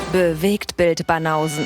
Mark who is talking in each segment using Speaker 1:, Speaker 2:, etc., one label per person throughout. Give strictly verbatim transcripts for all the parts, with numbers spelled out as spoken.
Speaker 1: Bewegtbild Banausen.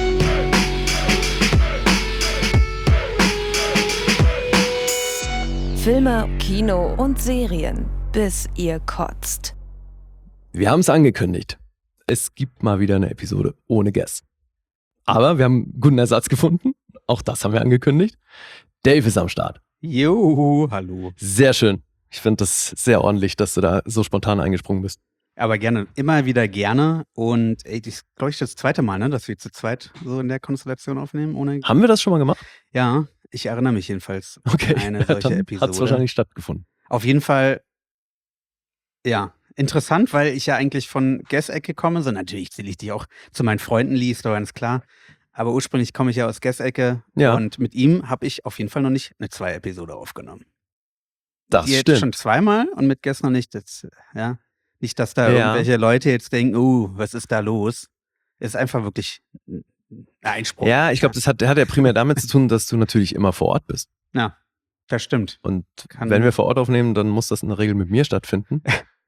Speaker 1: Filme, Kino und Serien, bis ihr kotzt.
Speaker 2: Wir haben es angekündigt. Es gibt mal wieder eine Episode ohne Guest. Aber wir haben einen guten Ersatz gefunden. Auch das haben wir angekündigt. Dave ist am Start.
Speaker 3: Jo, hallo.
Speaker 2: Sehr schön. Ich finde das sehr ordentlich, dass du da so spontan eingesprungen bist.
Speaker 3: Aber gerne, immer wieder gerne. Und ey, das ist, glaube ich, das zweite Mal, ne, dass wir zu zweit so in der Konstellation aufnehmen. Ohne
Speaker 2: Haben wir das schon mal gemacht?
Speaker 3: Ja, ich erinnere mich jedenfalls
Speaker 2: Okay,
Speaker 3: an eine
Speaker 2: ja,
Speaker 3: solche
Speaker 2: dann
Speaker 3: Episode.
Speaker 2: hat es wahrscheinlich stattgefunden.
Speaker 3: Auf jeden Fall, ja, interessant, weil ich ja eigentlich von Guess-Ecke komme. So, natürlich zähle ich dich auch zu meinen Freunden, Lee, ist doch ganz klar. Aber ursprünglich komme ich ja aus Guess-Ecke.
Speaker 2: Ja.
Speaker 3: Und mit ihm habe ich auf jeden Fall noch nicht eine Zwei-Episode aufgenommen.
Speaker 2: Das
Speaker 3: Die jetzt
Speaker 2: stimmt.
Speaker 3: schon zweimal und mit Guess noch nicht. Das, ja. Nicht, dass da
Speaker 2: Ja.
Speaker 3: irgendwelche Leute jetzt denken, oh, was ist da los? Ist einfach wirklich ein Einspruch.
Speaker 2: Ja, ich glaube, das hat, hat ja primär damit zu tun, dass du natürlich immer vor Ort bist.
Speaker 3: Ja, das stimmt.
Speaker 2: Und
Speaker 3: Kann-
Speaker 2: wenn wir vor Ort aufnehmen, dann muss das in der Regel mit mir stattfinden.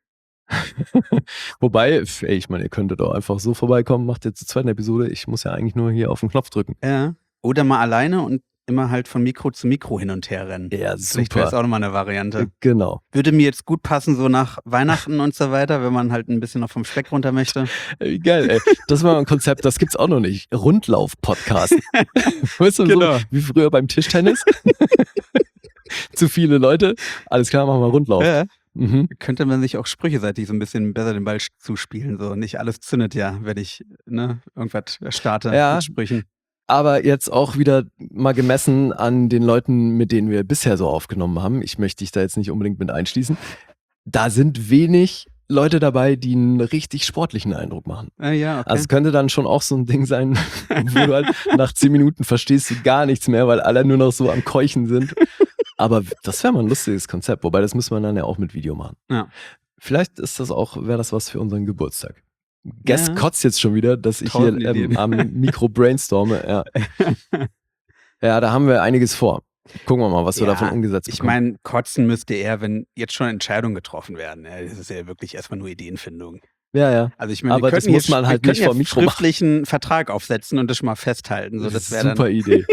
Speaker 2: Wobei, ey, ich meine, ihr könntet auch einfach so vorbeikommen, macht jetzt zur zweiten Episode. Ich muss ja eigentlich nur hier auf den Knopf drücken.
Speaker 3: Ja. Oder mal alleine und immer halt von Mikro zu Mikro hin und her rennen.
Speaker 2: Ja,
Speaker 3: Vielleicht wäre das
Speaker 2: super.
Speaker 3: auch nochmal eine Variante.
Speaker 2: Genau.
Speaker 3: Würde mir jetzt gut passen, so nach Weihnachten und so weiter, wenn man halt ein bisschen noch vom Speck runter möchte.
Speaker 2: Ey, geil, ey. Das war ein Konzept, das gibt's auch noch nicht. Rundlauf-Podcast. Weißt du,
Speaker 3: Genau.
Speaker 2: so wie früher beim Tischtennis? Zu viele Leute. Alles klar, machen wir Rundlauf.
Speaker 3: Ja.
Speaker 2: Mhm.
Speaker 3: Könnte man sich auch sprücheseitig so ein bisschen besser den Ball sch- zuspielen. So nicht alles zündet ja, wenn ich ne, irgendwas starte
Speaker 2: Ja.
Speaker 3: mit Sprüchen.
Speaker 2: Aber jetzt auch wieder mal gemessen an den Leuten, mit denen wir bisher so aufgenommen haben. Ich möchte dich da jetzt nicht unbedingt mit einschließen. Da sind wenig Leute dabei, die einen richtig sportlichen Eindruck machen.
Speaker 3: Äh, ja, okay.
Speaker 2: Also es könnte dann schon auch so ein Ding sein, wo du halt nach zehn Minuten verstehst du gar nichts mehr, weil alle nur noch so am Keuchen sind. Aber das wäre mal ein lustiges Konzept, wobei das müssen wir dann ja auch mit Video machen.
Speaker 3: Ja.
Speaker 2: Vielleicht ist das auch, wäre das was für unseren Geburtstag. Guest
Speaker 3: Ja.
Speaker 2: kotzt jetzt schon wieder, dass ich
Speaker 3: Tausend
Speaker 2: hier ähm,
Speaker 3: Ideen.
Speaker 2: am Mikro brainstorme. Ja. ja, da haben wir einiges vor. Gucken wir mal, was wir
Speaker 3: Ja,
Speaker 2: davon umgesetzt
Speaker 3: Ich
Speaker 2: bekommen.
Speaker 3: meine, kotzen müsste eher, wenn jetzt schon Entscheidungen getroffen werden. Ja, das ist ja wirklich erstmal nur Ideenfindung.
Speaker 2: Ja, ja.
Speaker 3: Also ich meine,
Speaker 2: Aber
Speaker 3: wir
Speaker 2: das
Speaker 3: könnten
Speaker 2: muss
Speaker 3: jetzt,
Speaker 2: man halt
Speaker 3: wir
Speaker 2: nicht
Speaker 3: könnten
Speaker 2: vor
Speaker 3: ja
Speaker 2: Mikro machen.
Speaker 3: schriftlichen Vertrag aufsetzen und das schon mal festhalten. So,
Speaker 2: Das,
Speaker 3: das
Speaker 2: ist
Speaker 3: wäre
Speaker 2: eine super
Speaker 3: dann.
Speaker 2: Idee.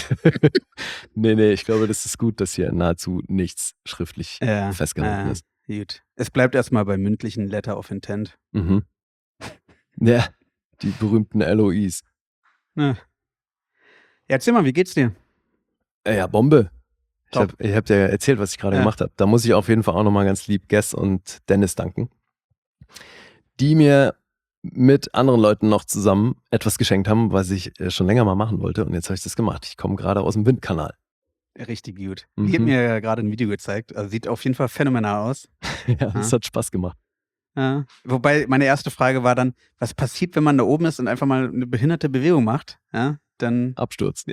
Speaker 2: nee, nee, ich glaube, das ist gut, dass hier nahezu nichts schriftlich
Speaker 3: Ja,
Speaker 2: festgehalten
Speaker 3: ja,
Speaker 2: ist.
Speaker 3: gut. Es bleibt erstmal bei mündlichen Letter of Intent.
Speaker 2: Mhm. Ja, die berühmten L O Is.
Speaker 3: Ja. Ja, erzähl mal, wie geht's dir?
Speaker 2: Äh, Ja, Bombe. Ich
Speaker 3: Top.
Speaker 2: habe ich hab dir erzählt, was ich gerade
Speaker 3: Ja.
Speaker 2: gemacht habe. Da muss ich auf jeden Fall auch nochmal ganz lieb Guess und Dennis danken, die mir mit anderen Leuten noch zusammen etwas geschenkt haben, was ich äh, schon länger mal machen wollte. Und jetzt habe ich das gemacht. Ich komme gerade aus dem Windkanal.
Speaker 3: Richtig gut.
Speaker 2: Mhm.
Speaker 3: Die hat mir ja gerade ein Video gezeigt. Also sieht auf jeden Fall phänomenal aus.
Speaker 2: ja, das hat Spaß gemacht.
Speaker 3: Ja. Wobei meine erste Frage war dann, was passiert, wenn man da oben ist und einfach mal eine behinderte Bewegung macht? Ja, dann
Speaker 2: Absturz.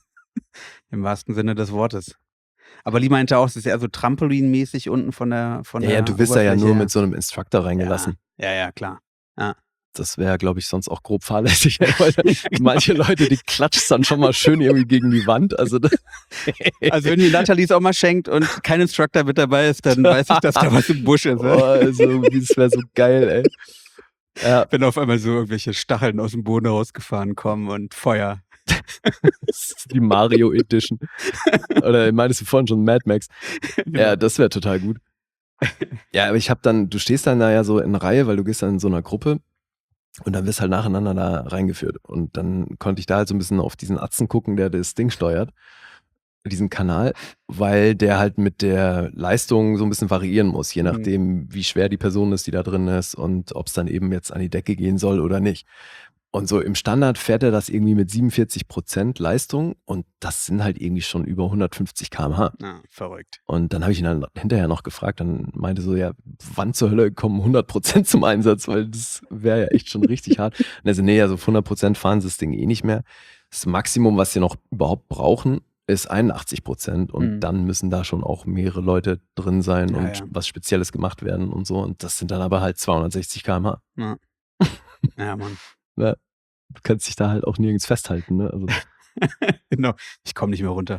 Speaker 3: im wahrsten Sinne des Wortes. Aber Lee meinte auch, es ist eher so trampolinmäßig unten von der von
Speaker 2: Ja,
Speaker 3: der
Speaker 2: ja, du wirst da ja
Speaker 3: Oberfläche
Speaker 2: nur
Speaker 3: her.
Speaker 2: mit so einem Instructor reingelassen.
Speaker 3: Ja, ja, ja, klar.
Speaker 2: Das wäre, glaube ich, sonst auch grob fahrlässig. Weil manche Leute, die klatschen dann schon mal schön irgendwie gegen die Wand. Also, das-
Speaker 3: Also wenn die Nathalie es auch mal schenkt und kein Instructor mit dabei ist, dann weiß ich, dass da was im Busch ist.
Speaker 2: oh,
Speaker 3: Ne?
Speaker 2: also, das wäre so geil, ey. Ja,
Speaker 3: Wenn auf einmal so irgendwelche Stacheln aus dem Boden rausgefahren kommen und Feuer.
Speaker 2: das ist die Mario Edition. Oder meinst du vorhin schon Mad Max? Ja, das wäre total gut. Ja, aber ich habe dann, du stehst dann da ja so in Reihe, weil du gehst dann in so einer Gruppe und dann wirst halt nacheinander da reingeführt. Und dann konnte ich da halt so ein bisschen auf diesen Atzen gucken, der das Ding steuert, diesen Kanal, weil der halt mit der Leistung so ein bisschen variieren muss, je
Speaker 3: Mhm.
Speaker 2: nachdem, wie schwer die Person ist, die da drin ist und ob es dann eben jetzt an die Decke gehen soll oder nicht. Und so im Standard fährt er das irgendwie mit siebenundvierzig Prozent Leistung und das sind halt irgendwie schon über hundertfünfzig Kilometer pro Stunde.
Speaker 3: Ja, verrückt.
Speaker 2: Und dann habe ich ihn dann hinterher noch gefragt, dann meinte so, ja, wann zur Hölle kommen hundert Prozent zum Einsatz, weil das wäre ja echt schon richtig hart. Und er so, nee, also auf hundert Prozent fahren sie das Ding eh nicht mehr. Das Maximum, was sie noch überhaupt brauchen, ist einundachtzig Prozent und
Speaker 3: Mhm.
Speaker 2: dann müssen da schon auch mehrere Leute drin sein
Speaker 3: Ja,
Speaker 2: und
Speaker 3: ja.
Speaker 2: was Spezielles gemacht werden und so. Und das sind dann aber halt zweihundertsechzig Kilometer pro Stunde.
Speaker 3: Ja. Ja, Mann.
Speaker 2: Ja, du kannst dich da halt auch nirgends festhalten, ne? Also,
Speaker 3: Genau. Ich komme nicht mehr runter.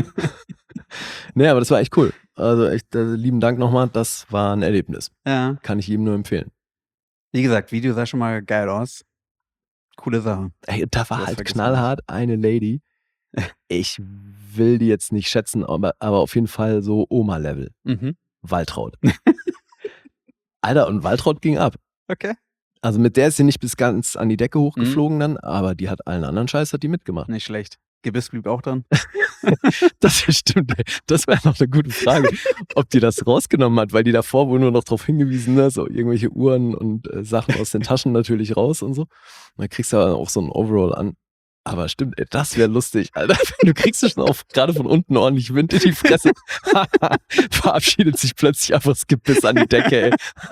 Speaker 2: nee, aber das war echt cool. Also echt, äh, lieben Dank nochmal, das war ein Erlebnis.
Speaker 3: Ja.
Speaker 2: Kann ich jedem nur empfehlen.
Speaker 3: Wie gesagt, Video sah schon mal geil aus. Coole Sache.
Speaker 2: Ey, da war
Speaker 3: Das
Speaker 2: halt
Speaker 3: vergisst
Speaker 2: knallhart eine Lady. Ich will die jetzt nicht schätzen, aber, aber auf jeden Fall so Oma-Level.
Speaker 3: Mhm.
Speaker 2: Waltraud. Alter, und Waltraud ging ab.
Speaker 3: Okay.
Speaker 2: Also mit der ist sie nicht bis ganz an die Decke
Speaker 3: Mhm.
Speaker 2: hochgeflogen dann, aber die hat allen anderen Scheiß, hat die mitgemacht.
Speaker 3: Nicht schlecht. Gebiss blieb auch dran.
Speaker 2: Das stimmt. ey. Das wäre noch eine gute Frage, ob die das rausgenommen hat, weil die davor wohl nur noch darauf hingewiesen, ne, so irgendwelche Uhren und äh, Sachen aus den Taschen natürlich raus und so. Und dann kriegst du auch so ein Overall an. Aber stimmt, ey, das wäre lustig, Alter. Du kriegst du schon auf, gerade von unten ordentlich Wind in die Fresse. Verabschiedet sich plötzlich einfach das Gebiss an die Decke, ey.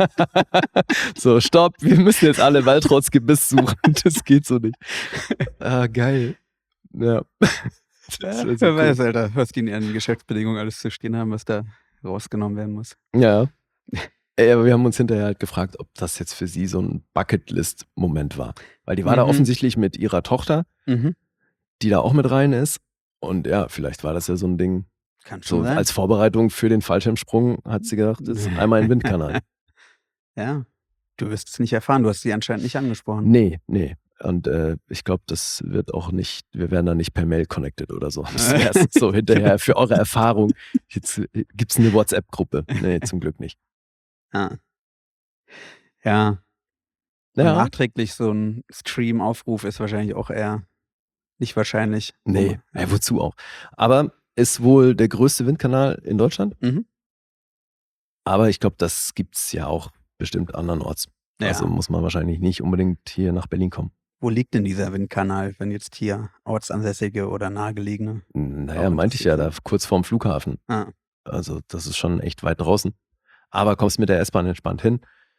Speaker 2: So, stopp, wir müssen jetzt alle Waltrauds Gebiss suchen. Das geht so nicht. Ah, geil. Ja. Das wär so
Speaker 3: Wer
Speaker 2: cool.
Speaker 3: weiß, Alter, was die in ihren Geschäftsbedingungen alles zu stehen haben, was da rausgenommen werden muss.
Speaker 2: Ja. Ey, aber wir haben uns hinterher halt gefragt, ob das jetzt für sie so ein Bucketlist-Moment war. Weil die war da
Speaker 3: Mhm.
Speaker 2: offensichtlich mit ihrer Tochter,
Speaker 3: Mhm.
Speaker 2: die da auch mit rein ist. Und ja, vielleicht war das ja so ein Ding.
Speaker 3: Kann schon
Speaker 2: So
Speaker 3: sein.
Speaker 2: als Vorbereitung für den Fallschirmsprung hat sie gedacht, das ist einmal ein Windkanal.
Speaker 3: Ja. Du wirst es nicht erfahren, du hast sie anscheinend nicht angesprochen.
Speaker 2: Nee, nee. Und äh, ich glaube, das wird auch nicht, wir werden da nicht per Mail connected oder so. Das wäre so hinterher für eure Erfahrung. Jetzt äh, gibt's eine WhatsApp-Gruppe. Nee, zum Glück nicht.
Speaker 3: Ja. Ja.
Speaker 2: Ja,
Speaker 3: Nachträglich so ein Stream-Aufruf ist wahrscheinlich auch eher nicht wahrscheinlich.
Speaker 2: nee,
Speaker 3: Ja.
Speaker 2: ey, wozu auch. Aber ist wohl der größte Windkanal in Deutschland.
Speaker 3: Mhm.
Speaker 2: Aber ich glaube, das gibt's ja auch bestimmt andernorts.
Speaker 3: Ja.
Speaker 2: Also muss man wahrscheinlich nicht unbedingt hier nach Berlin kommen.
Speaker 3: Wo liegt denn dieser Windkanal, wenn jetzt hier ortsansässige oder nahegelegene?
Speaker 2: Naja,
Speaker 3: Auch
Speaker 2: meinte ich ja, da
Speaker 3: interessiert
Speaker 2: kurz vorm Flughafen.
Speaker 3: Ah.
Speaker 2: Also das ist schon echt weit draußen. Aber kommst mit der S-Bahn entspannt hin.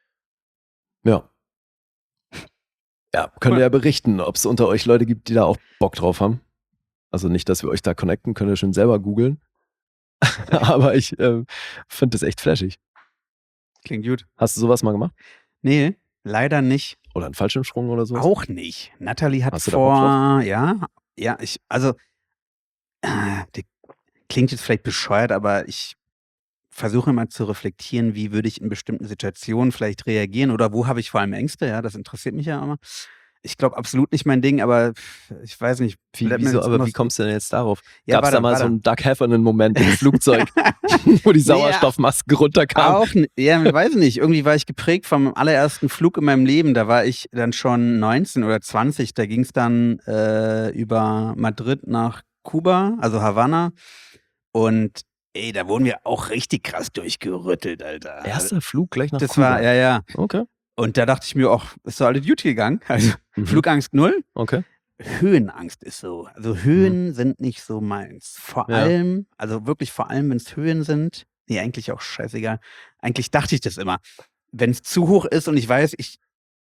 Speaker 2: Ja. Ja, könnt ihr
Speaker 3: Cool.
Speaker 2: ja berichten, ob es unter euch Leute gibt, die da auch Bock drauf haben. Also nicht, dass wir euch da connecten, könnt ihr schon selber googeln. Aber ich äh, finde das echt flashig.
Speaker 3: Klingt gut.
Speaker 2: Hast du sowas mal gemacht?
Speaker 3: Nee, leider nicht.
Speaker 2: Oder einen Fallschirmsprung oder so?
Speaker 3: Auch nicht. Natalie hat
Speaker 2: Hast du da Bock
Speaker 3: vor, ja, ja, ich, also, äh, die, klingt jetzt vielleicht bescheuert, aber ich versuche immer zu reflektieren, wie würde ich in bestimmten Situationen vielleicht reagieren oder wo habe ich vor allem Ängste, ja, das interessiert mich ja immer. Ich glaube, absolut nicht mein Ding, aber ich weiß nicht.
Speaker 2: Wie,
Speaker 3: bleibt mir
Speaker 2: wieso,
Speaker 3: jetzt
Speaker 2: aber
Speaker 3: immer
Speaker 2: wie
Speaker 3: so-
Speaker 2: kommst du denn jetzt darauf?
Speaker 3: Ja,
Speaker 2: Gab es
Speaker 3: warte,
Speaker 2: da mal
Speaker 3: warte.
Speaker 2: so einen Doug Heffernan-Moment im Flugzeug, wo die Sauerstoffmasken runterkamen?
Speaker 3: Auch, n- ja, ich weiß nicht. Irgendwie war ich geprägt vom allerersten Flug in meinem Leben. Da war ich dann schon neunzehn oder zwanzig. Da ging es dann äh, über Madrid nach Kuba, also Havanna. Und ey, da wurden wir auch richtig krass durchgerüttelt, Alter.
Speaker 2: Erster Flug gleich nach
Speaker 3: Das
Speaker 2: Kuba.
Speaker 3: war, ja, ja.
Speaker 2: Okay,
Speaker 3: Und da dachte ich mir auch, ist doch alles gut gegangen. Also
Speaker 2: Mhm.
Speaker 3: Flugangst null.
Speaker 2: okay.
Speaker 3: Höhenangst ist so. Also Höhen sind nicht so meins. Vor
Speaker 2: Mhm. Ja.
Speaker 3: allem, also wirklich vor allem, wenn es Höhen sind. Nee, eigentlich auch scheißegal. Eigentlich dachte ich das immer. Wenn es zu hoch ist und ich weiß, ich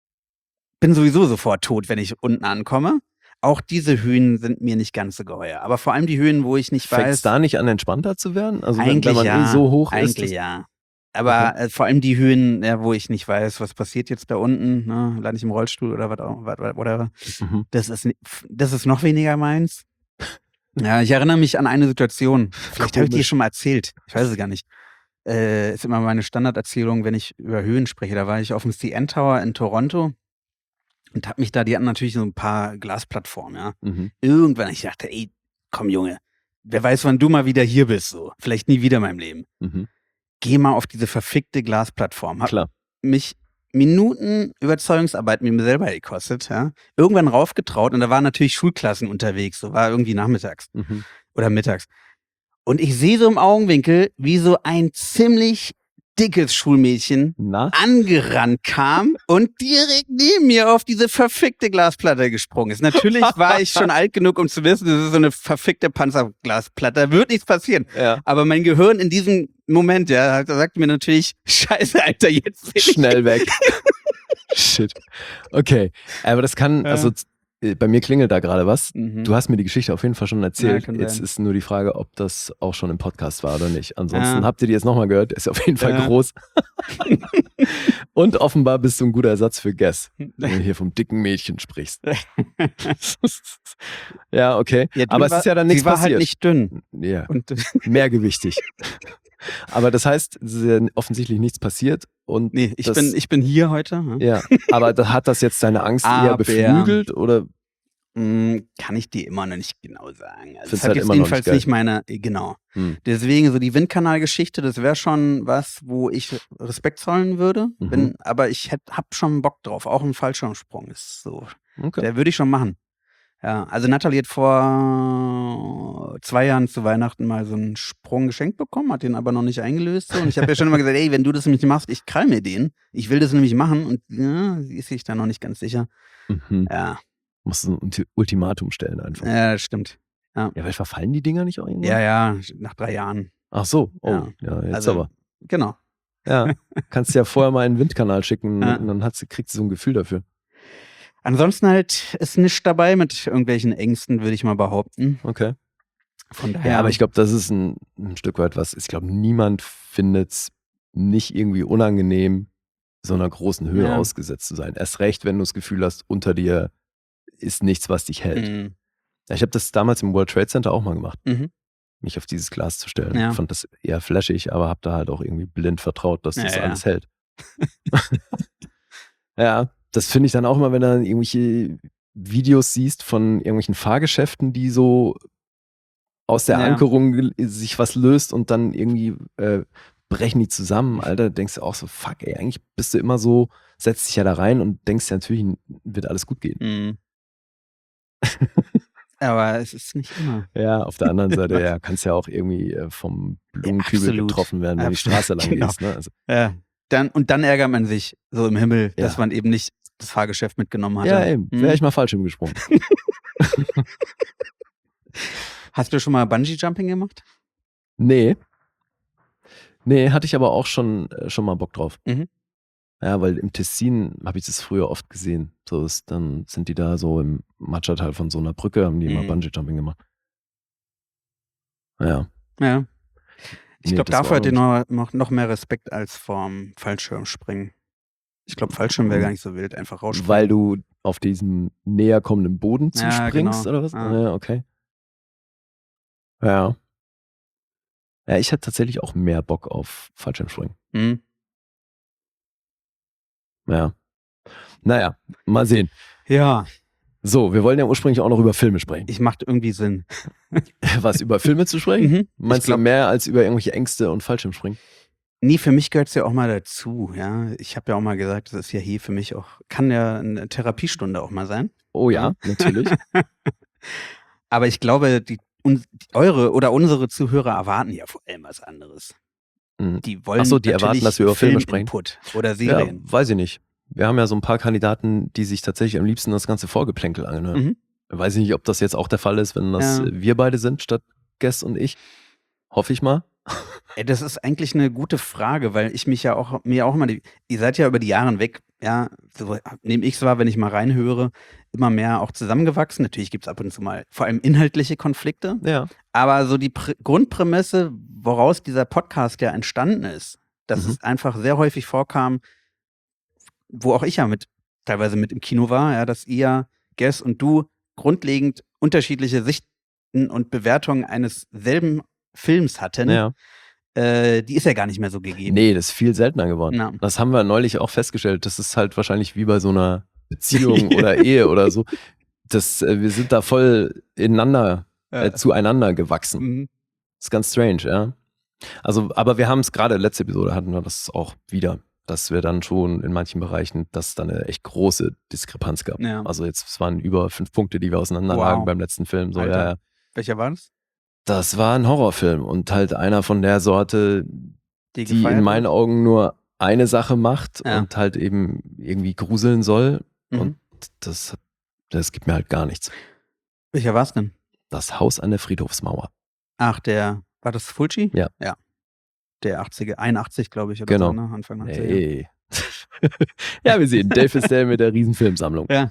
Speaker 3: bin sowieso sofort tot, wenn ich unten ankomme. Auch diese Höhen sind mir nicht ganz so geheuer. Aber vor allem die Höhen, wo ich nicht
Speaker 2: Fängt
Speaker 3: weiß.
Speaker 2: es da nicht an, entspannter zu werden? Also wenn,
Speaker 3: eigentlich
Speaker 2: wenn man
Speaker 3: ja.
Speaker 2: eh so hoch ist.
Speaker 3: eigentlich
Speaker 2: dass-
Speaker 3: ja. Aber äh, vor allem die Höhen, ja, wo ich nicht weiß, was passiert jetzt da unten. Ne? Lande ich im Rollstuhl oder was auch, was- was- whatever.
Speaker 2: Mhm.
Speaker 3: Das ist, ni- das ist noch weniger meins. Ja, ich erinnere mich an eine Situation. Vielleicht habe ich die
Speaker 2: Komisch.
Speaker 3: schon mal erzählt. Ich weiß es gar nicht. Äh, ist immer meine Standarderzählung, wenn ich über Höhen spreche. Da war ich auf dem C N Tower in Toronto und habe mich da, die hatten natürlich so ein paar Glasplattformen, ja.
Speaker 2: Mhm.
Speaker 3: Irgendwann, ich dachte, ey, komm Junge, wer weiß, wann du mal wieder hier bist, so. Vielleicht nie wieder in meinem Leben.
Speaker 2: Mhm.
Speaker 3: Geh mal auf diese verfickte Glasplattform. Hab
Speaker 2: Klar.
Speaker 3: mich Minuten Überzeugungsarbeit mit mir selber gekostet, ja. Irgendwann raufgetraut und da waren natürlich Schulklassen unterwegs, so war irgendwie nachmittags
Speaker 2: Mhm.
Speaker 3: oder mittags. Und ich sehe so im Augenwinkel, wie so ein ziemlich dickes Schulmädchen
Speaker 2: Na?
Speaker 3: angerannt kam und direkt neben mir auf diese verfickte Glasplatte gesprungen ist. Natürlich war ich schon alt genug, um zu wissen, das ist so eine verfickte Panzerglasplatte, da wird nichts passieren.
Speaker 2: Ja.
Speaker 3: Aber mein Gehirn in diesem Moment, ja, da sagt mir natürlich, scheiße, Alter, jetzt will ich
Speaker 2: Schnell weg. Shit. Okay. Aber das kann,
Speaker 3: Ja.
Speaker 2: also z- äh, bei mir klingelt da gerade was.
Speaker 3: Mhm.
Speaker 2: Du hast mir die Geschichte auf jeden Fall schon erzählt.
Speaker 3: Ja, kann
Speaker 2: Jetzt
Speaker 3: sein.
Speaker 2: ist nur die Frage, ob das auch schon im Podcast war oder nicht. Ansonsten
Speaker 3: Ja.
Speaker 2: habt ihr die jetzt nochmal gehört. Ist auf jeden Fall
Speaker 3: Ja.
Speaker 2: groß. Und offenbar bist du ein guter Ersatz für Guess, wenn du hier vom dicken Mädchen sprichst. Ja, okay.
Speaker 3: Ja, du
Speaker 2: Aber es
Speaker 3: war-
Speaker 2: ist ja dann
Speaker 3: sie
Speaker 2: nichts
Speaker 3: war
Speaker 2: passiert.
Speaker 3: halt nicht dünn.
Speaker 2: Ja,
Speaker 3: Und
Speaker 2: mehrgewichtig. Aber das heißt, es ist ja offensichtlich nichts passiert. Und
Speaker 3: Nee, ich,
Speaker 2: das,
Speaker 3: bin, ich bin hier heute. hm?
Speaker 2: Ja, aber da, hat das jetzt deine Angst eher
Speaker 3: Aber-
Speaker 2: beflügelt oder?
Speaker 3: Hm, kann ich dir immer noch nicht genau sagen. Also
Speaker 2: Findest
Speaker 3: es hat
Speaker 2: halt
Speaker 3: jetzt
Speaker 2: immer noch nicht
Speaker 3: jedenfalls
Speaker 2: geil.
Speaker 3: nicht meine, genau.
Speaker 2: Hm.
Speaker 3: Deswegen so die Windkanalgeschichte, das wäre schon was, wo ich Respekt zollen würde.
Speaker 2: Mhm.
Speaker 3: Wenn, aber ich hätt, hab schon Bock drauf. Auch ein Fallschirmsprung ist so.
Speaker 2: Okay.
Speaker 3: Der würde ich schon machen. Ja, also Natalie hat vor zwei Jahren zu Weihnachten mal so einen Sprung geschenkt bekommen, hat den aber noch nicht eingelöst. So. Und ich habe ja schon immer gesagt, ey, wenn du das nämlich machst, ich krall mir den. Ich will das nämlich machen. Und ja, sie ist sich da noch nicht ganz sicher.
Speaker 2: Mhm.
Speaker 3: Ja,
Speaker 2: Musst du ein Ulti- Ultimatum stellen einfach.
Speaker 3: ja das stimmt.
Speaker 2: Ja, weil verfallen die Dinger nicht auch irgendwann?
Speaker 3: Ja, ja, nach drei Jahren.
Speaker 2: Ach so, oh,
Speaker 3: Ja.
Speaker 2: ja, jetzt
Speaker 3: Also,
Speaker 2: aber.
Speaker 3: genau.
Speaker 2: Ja, kannst ja vorher mal einen Windkanal schicken
Speaker 3: Ja.
Speaker 2: und dann hat sie, kriegst du so ein Gefühl dafür.
Speaker 3: Ansonsten halt ist nichts dabei mit irgendwelchen Ängsten, würde ich mal behaupten.
Speaker 2: Okay.
Speaker 3: Von daher.
Speaker 2: Ja, aber ich glaube, das ist ein, ein Stück weit was. Ich glaube, niemand findet es nicht irgendwie unangenehm, so einer großen Höhe
Speaker 3: Ja.
Speaker 2: ausgesetzt zu sein. Erst recht, wenn du das Gefühl hast, unter dir ist nichts, was dich hält.
Speaker 3: Mhm.
Speaker 2: Ja, ich habe das damals im World Trade Center auch mal gemacht,
Speaker 3: Mhm.
Speaker 2: mich auf dieses Glas zu stellen.
Speaker 3: Ja.
Speaker 2: Ich fand das eher flashig, aber habe da halt auch irgendwie blind vertraut, dass
Speaker 3: Ja,
Speaker 2: das
Speaker 3: ja.
Speaker 2: alles hält. Ja, das finde ich dann auch immer, wenn du dann irgendwelche Videos siehst von irgendwelchen Fahrgeschäften, die so aus der
Speaker 3: Ja.
Speaker 2: Ankerung gel- sich was löst und dann irgendwie äh, brechen die zusammen, Alter, denkst du auch so, fuck, ey, eigentlich bist du immer so, setzt dich ja da rein und denkst ja natürlich, wird alles gut gehen.
Speaker 3: Mhm. Aber es ist nicht immer.
Speaker 2: Ja, auf der anderen Seite, ja, kannst ja auch irgendwie äh, vom Blumenkübel
Speaker 3: absolut.
Speaker 2: getroffen werden, wenn die
Speaker 3: Absolut,
Speaker 2: Straße lang
Speaker 3: genau.
Speaker 2: gehst. Ne? Also,
Speaker 3: Ja. Dann, und dann ärgert man sich so im Himmel,
Speaker 2: Ja.
Speaker 3: dass man eben nicht das Fahrgeschäft mitgenommen hatte.
Speaker 2: ja, eben,
Speaker 3: Mhm.
Speaker 2: wäre ich mal falsch gesprungen.
Speaker 3: Hast du schon mal Bungee-Jumping gemacht?
Speaker 2: Nee. Nee, hatte ich aber auch schon, äh, schon mal Bock drauf.
Speaker 3: Mhm.
Speaker 2: Ja, weil im Tessin habe ich das früher oft gesehen. So ist, dann sind die da so im Matschertal von so einer Brücke, haben die immer
Speaker 3: Mhm.
Speaker 2: Bungee-Jumping gemacht. Ja.
Speaker 3: Ja. Ich
Speaker 2: Nee,
Speaker 3: glaube,
Speaker 2: das war
Speaker 3: dafür
Speaker 2: auch
Speaker 3: hat ihr noch, noch, noch mehr Respekt als vorm Fallschirmspringen. Ich glaube, Fallschirm wäre gar nicht so wild, einfach rausspringen.
Speaker 2: Weil du auf diesem näher kommenden Boden
Speaker 3: Ja,
Speaker 2: zuspringst,
Speaker 3: genau.
Speaker 2: oder was?
Speaker 3: Ja.
Speaker 2: Ah, ja, okay. Ja. Ja, ich hatte tatsächlich auch mehr Bock auf Fallschirmspringen.
Speaker 3: Mhm.
Speaker 2: Ja. Naja, mal sehen.
Speaker 3: Ja,
Speaker 2: So, wir wollen ja ursprünglich auch noch über Filme sprechen.
Speaker 3: ich macht irgendwie Sinn.
Speaker 2: Was, über Filme zu sprechen?
Speaker 3: Mhm.
Speaker 2: Meinst
Speaker 3: Ich glaub-
Speaker 2: du mehr als über irgendwelche Ängste und Fallschirmspringen?
Speaker 3: Nee, für mich gehört es ja auch mal dazu, ja. Ich habe ja auch mal gesagt, das ist ja hier für mich auch, kann ja eine Therapiestunde auch mal sein.
Speaker 2: Oh ja, natürlich.
Speaker 3: Aber ich glaube, die, un, die eure oder unsere Zuhörer erwarten ja vor allem was anderes.
Speaker 2: Mhm.
Speaker 3: Die wollen
Speaker 2: Ach so, die erwarten,
Speaker 3: natürlich
Speaker 2: dass wir über Filme sprechen.
Speaker 3: Filminput oder
Speaker 2: Ja,
Speaker 3: Serien.
Speaker 2: weiß ich nicht. Wir haben ja so ein paar Kandidaten, die sich tatsächlich am liebsten das ganze Vorgeplänkel anhören.
Speaker 3: Mhm.
Speaker 2: Weiß ich nicht, ob das jetzt auch der Fall ist, wenn das
Speaker 3: Ja.
Speaker 2: äh, wir beide sind, statt Guest und ich. Hoffe ich mal.
Speaker 3: Ey, das ist eigentlich eine gute Frage, weil ich mich ja auch, mir auch immer, die, ihr seid ja über die Jahre weg, ja, so nehme ich es wahr, wenn ich mal reinhöre, immer mehr auch zusammengewachsen. Natürlich gibt es ab und zu mal vor allem inhaltliche Konflikte,
Speaker 2: Ja.
Speaker 3: aber so die Prä Grundprämisse, woraus dieser Podcast ja entstanden ist, dass
Speaker 2: Mhm.
Speaker 3: es einfach sehr häufig vorkam, wo auch ich ja mit, teilweise mit im Kino war, ja, dass ihr, Guess und du grundlegend unterschiedliche Sichten und Bewertungen eines selben Films hatten.
Speaker 2: ja.
Speaker 3: Äh, die ist ja gar nicht mehr so gegeben.
Speaker 2: Nee, das ist viel seltener geworden.
Speaker 3: Ja.
Speaker 2: Das haben wir neulich auch festgestellt. Das ist halt wahrscheinlich wie bei so einer Beziehung oder Ehe oder so. Das, äh, wir sind da voll ineinander, äh, zueinander gewachsen.
Speaker 3: Mhm.
Speaker 2: Das ist ganz strange, ja. Also, aber wir haben es gerade, letzte Episode hatten wir das auch wieder, dass wir dann schon in manchen Bereichen, dass es da eine echt große Diskrepanz gab.
Speaker 3: Ja.
Speaker 2: Also jetzt, es waren über fünf Punkte, die wir auseinander lagen
Speaker 3: Wow.
Speaker 2: beim letzten Film. So,
Speaker 3: Alter.
Speaker 2: ja, ja.
Speaker 3: Welcher war das?
Speaker 2: Das war ein Horrorfilm und halt einer von der Sorte, die
Speaker 3: gefeiert
Speaker 2: in meinen
Speaker 3: wird?
Speaker 2: Augen nur eine Sache macht
Speaker 3: Ja.
Speaker 2: und halt eben irgendwie gruseln soll.
Speaker 3: Mhm.
Speaker 2: Und das, das gibt mir halt gar nichts.
Speaker 3: Welcher war es denn?
Speaker 2: Das Haus an der Friedhofsmauer.
Speaker 3: Ach, der, war das Fulci?
Speaker 2: Ja.
Speaker 3: Ja. Der achtziger, einundachtzig, glaube ich, oder
Speaker 2: Genau.
Speaker 3: so, ne? Anfang achtziger.
Speaker 2: Ey. Ja, wir sehen Dave ist der mit der riesen Filmsammlung.
Speaker 3: Ja.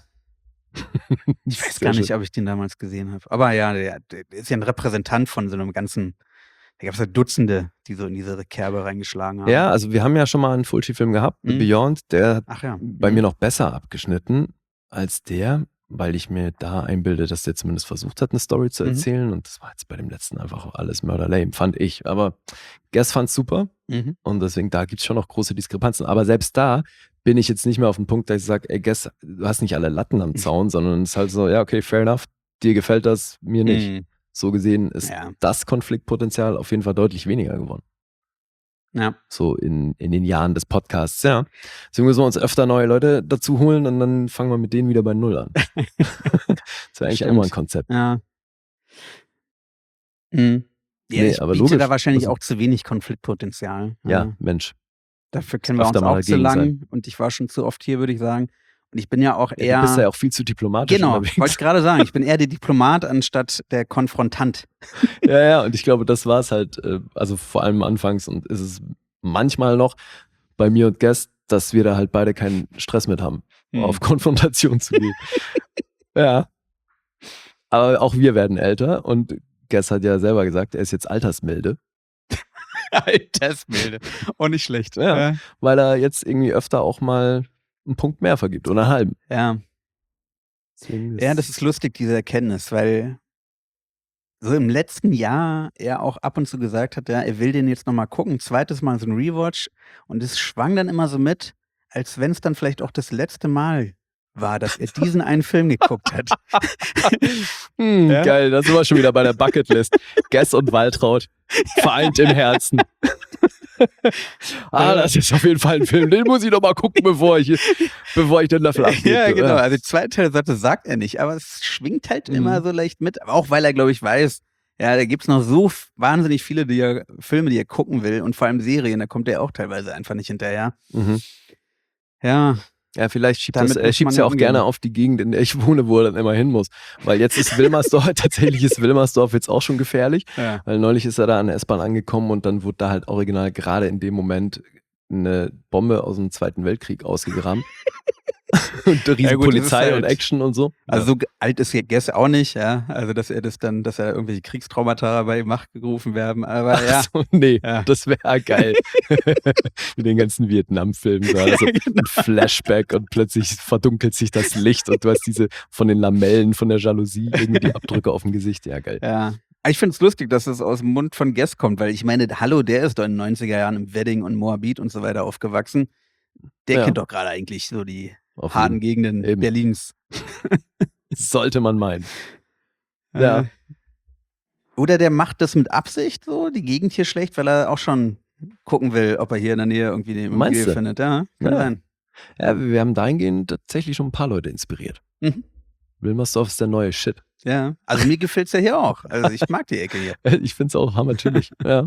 Speaker 3: Ich weiß
Speaker 2: Sehr
Speaker 3: gar nicht,
Speaker 2: schön.
Speaker 3: ob ich den damals gesehen habe. Aber ja, der, der ist ja ein Repräsentant von so einem ganzen, da gab es ja Dutzende, die so in diese Kerbe reingeschlagen haben.
Speaker 2: Ja, also wir haben ja schon mal einen Fulci-Film gehabt, The
Speaker 3: Mhm.
Speaker 2: Beyond, der hat
Speaker 3: Ach ja.
Speaker 2: bei
Speaker 3: Mhm.
Speaker 2: mir noch besser abgeschnitten als der. weil ich mir da einbilde, dass der zumindest versucht hat, eine Story zu
Speaker 3: Mhm.
Speaker 2: erzählen. Und das war jetzt bei dem letzten einfach alles murder lame, fand ich. Aber Guess fand's super.
Speaker 3: Mhm.
Speaker 2: Und deswegen, da gibt's schon noch große Diskrepanzen. Aber selbst da bin ich jetzt nicht mehr auf dem Punkt, dass ich sage, ey, Guess, du hast nicht alle Latten am Zaun, sondern es ist halt so, ja, okay, fair enough, dir gefällt das, mir nicht.
Speaker 3: Mhm.
Speaker 2: So gesehen ist
Speaker 3: Ja.
Speaker 2: das Konfliktpotenzial auf jeden Fall deutlich weniger geworden.
Speaker 3: Ja.
Speaker 2: So in, in den Jahren des Podcasts, ja. Deswegen müssen wir uns öfter neue Leute dazu holen und dann fangen wir mit denen wieder bei Null an. Das wäre eigentlich auch mal ein Konzept.
Speaker 3: Ja. Mhm. Ja,
Speaker 2: Nee,
Speaker 3: ich
Speaker 2: aber
Speaker 3: biete
Speaker 2: logisch.
Speaker 3: da wahrscheinlich
Speaker 2: Also-
Speaker 3: auch zu wenig Konfliktpotenzial.
Speaker 2: Ja, Mensch.
Speaker 3: Dafür kennen wir uns
Speaker 2: öfter mal
Speaker 3: auch zu
Speaker 2: dagegen
Speaker 3: lang und ich war schon zu oft hier, würde ich sagen. Und ich bin ja auch
Speaker 2: Ja,
Speaker 3: eher.
Speaker 2: du bist ja auch viel zu diplomatisch
Speaker 3: genau,
Speaker 2: unterwegs.
Speaker 3: wollte ich gerade sagen. Ich bin eher der Diplomat anstatt der Konfrontant.
Speaker 2: Ja, ja, und ich glaube, das war es halt, äh, also vor allem anfangs und ist es manchmal noch bei mir und Guest, dass wir da halt beide keinen Stress mit haben,
Speaker 3: Hm.
Speaker 2: auf Konfrontation zu gehen. Ja. Aber auch wir werden älter und Guest hat ja selber gesagt, er ist jetzt altersmilde,
Speaker 3: Altersmilde. Auch nicht schlecht.
Speaker 2: Ja.
Speaker 3: Ja.
Speaker 2: weil er jetzt irgendwie öfter auch mal einen Punkt mehr vergibt oder einen halben.
Speaker 3: Ja.
Speaker 2: Deswegen
Speaker 3: Ja, das ist lustig, diese Erkenntnis, weil so im letzten Jahr er auch ab und zu gesagt hat, ja, er will den jetzt nochmal gucken, zweites Mal so ein Rewatch und es schwang dann immer so mit, als wenn es dann vielleicht auch das letzte Mal war, dass er diesen einen Film geguckt hat.
Speaker 2: Hm,
Speaker 3: Ja.
Speaker 2: Geil, da sind wir schon wieder bei der Bucketlist. Guess und Waltraud, vereint im Herzen. ah, das ist auf jeden Fall ein Film, den muss ich noch mal gucken, bevor ich, bevor ich den Löffel abgebe.
Speaker 3: Ja, genau. Also die zweite Teil das sagt er nicht, aber es schwingt halt
Speaker 2: Mhm.
Speaker 3: immer so leicht mit. Aber auch weil er, glaube ich, weiß, ja, da gibt es noch so f- wahnsinnig viele die er, Filme, die er gucken will und vor allem Serien, da kommt er auch teilweise einfach nicht hinterher.
Speaker 2: Mhm.
Speaker 3: Ja,
Speaker 2: Ja, vielleicht schiebt
Speaker 3: Damit
Speaker 2: das, er
Speaker 3: muss
Speaker 2: schiebt
Speaker 3: man
Speaker 2: es ja
Speaker 3: ja
Speaker 2: auch
Speaker 3: umgehen.
Speaker 2: gerne auf die Gegend, in der ich wohne, wo er dann immer hin muss. Weil jetzt ist Wilmersdorf, tatsächlich ist Wilmersdorf jetzt auch schon gefährlich.
Speaker 3: ja.
Speaker 2: Weil neulich ist er da an der S-Bahn angekommen und dann wurde da halt original gerade in dem Moment eine Bombe aus dem Zweiten Weltkrieg ausgegraben. und eine riesen
Speaker 3: Ja gut, das ist
Speaker 2: Polizei
Speaker 3: halt-
Speaker 2: und Action und so.
Speaker 3: Also so ge- alt ist Guess auch nicht, ja. Also dass er das dann, dass er irgendwelche Kriegstraumata bei ihm gerufen werden. Aber ja.
Speaker 2: Ach so, nee,
Speaker 3: Ja.
Speaker 2: das wäre geil. Mit den ganzen Vietnam-Filmen. So, also ein Flashback und plötzlich verdunkelt sich das Licht und du hast diese von den Lamellen, von der Jalousie, irgendwie die Abdrücke auf dem Gesicht. Ja, geil.
Speaker 3: Ja. Aber ich finde es lustig, dass es aus dem Mund von Guess kommt, weil ich meine, hallo, der ist doch in den neunziger Jahren im Wedding und Moabit und so weiter aufgewachsen. Der
Speaker 2: Ja.
Speaker 3: kennt doch gerade eigentlich so die
Speaker 2: Auf
Speaker 3: harten
Speaker 2: jeden-
Speaker 3: Gegenden
Speaker 2: Eben.
Speaker 3: Berlins.
Speaker 2: Sollte man meinen. Ja.
Speaker 3: Äh, Oder der macht das mit Absicht so, die Gegend hier schlecht, weil er auch schon gucken will, ob er hier in der Nähe irgendwie eine
Speaker 2: Meinst
Speaker 3: Immobilie
Speaker 2: du?
Speaker 3: findet. Ja, kann
Speaker 2: Ja.
Speaker 3: sein.
Speaker 2: Ja, wir haben dahingehend tatsächlich schon ein paar Leute inspiriert.
Speaker 3: Mhm.
Speaker 2: Wilmersdorf ist der neue Shit.
Speaker 3: Ja, also mir gefällt es ja hier auch. Also ich mag die Ecke hier.
Speaker 2: Ich finde es auch hammerchillig. ja.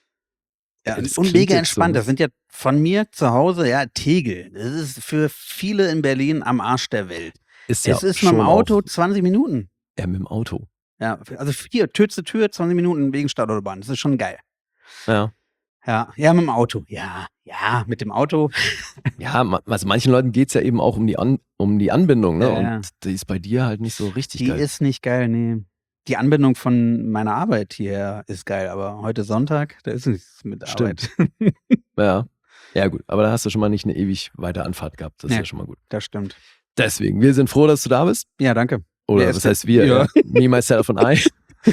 Speaker 3: Ja,
Speaker 2: Das
Speaker 3: und
Speaker 2: klingt
Speaker 3: mega
Speaker 2: jetzt so,
Speaker 3: entspannt.
Speaker 2: ne?
Speaker 3: Das sind ja von mir zu Hause, ja, Tegel. Das ist für viele in Berlin am Arsch der Welt.
Speaker 2: Ist ja
Speaker 3: es ist mit
Speaker 2: schon
Speaker 3: dem Auto
Speaker 2: auch-
Speaker 3: zwanzig Minuten.
Speaker 2: Ja, mit dem Auto.
Speaker 3: Ja, also hier, Tür zu Tür, zwanzig Minuten wegen Stadtautobahn. Das ist schon geil.
Speaker 2: Ja.
Speaker 3: Ja, ja, mit dem Auto. Ja, ja, mit dem Auto.
Speaker 2: Ja, ma- also manchen Leuten geht es ja eben auch um die, An um die Anbindung, ne?
Speaker 3: Ja, ja.
Speaker 2: Und die ist bei dir halt nicht so richtig
Speaker 3: Die
Speaker 2: geil.
Speaker 3: ist nicht geil, nee. Die Anbindung von meiner Arbeit hier ist geil, aber heute Sonntag, da ist nichts mit
Speaker 2: Stimmt.
Speaker 3: Arbeit.
Speaker 2: ja. Ja, gut. Aber da hast du schon mal nicht eine ewig weite Anfahrt gehabt. Das ist
Speaker 3: Nee.
Speaker 2: ja schon mal gut.
Speaker 3: Das stimmt.
Speaker 2: Deswegen, wir sind froh, dass du da bist.
Speaker 3: Ja, danke.
Speaker 2: Oder
Speaker 3: Wer
Speaker 2: was
Speaker 3: ist
Speaker 2: heißt
Speaker 3: denn-
Speaker 2: wir?
Speaker 3: Ja.
Speaker 2: Ja. Me, myself und I.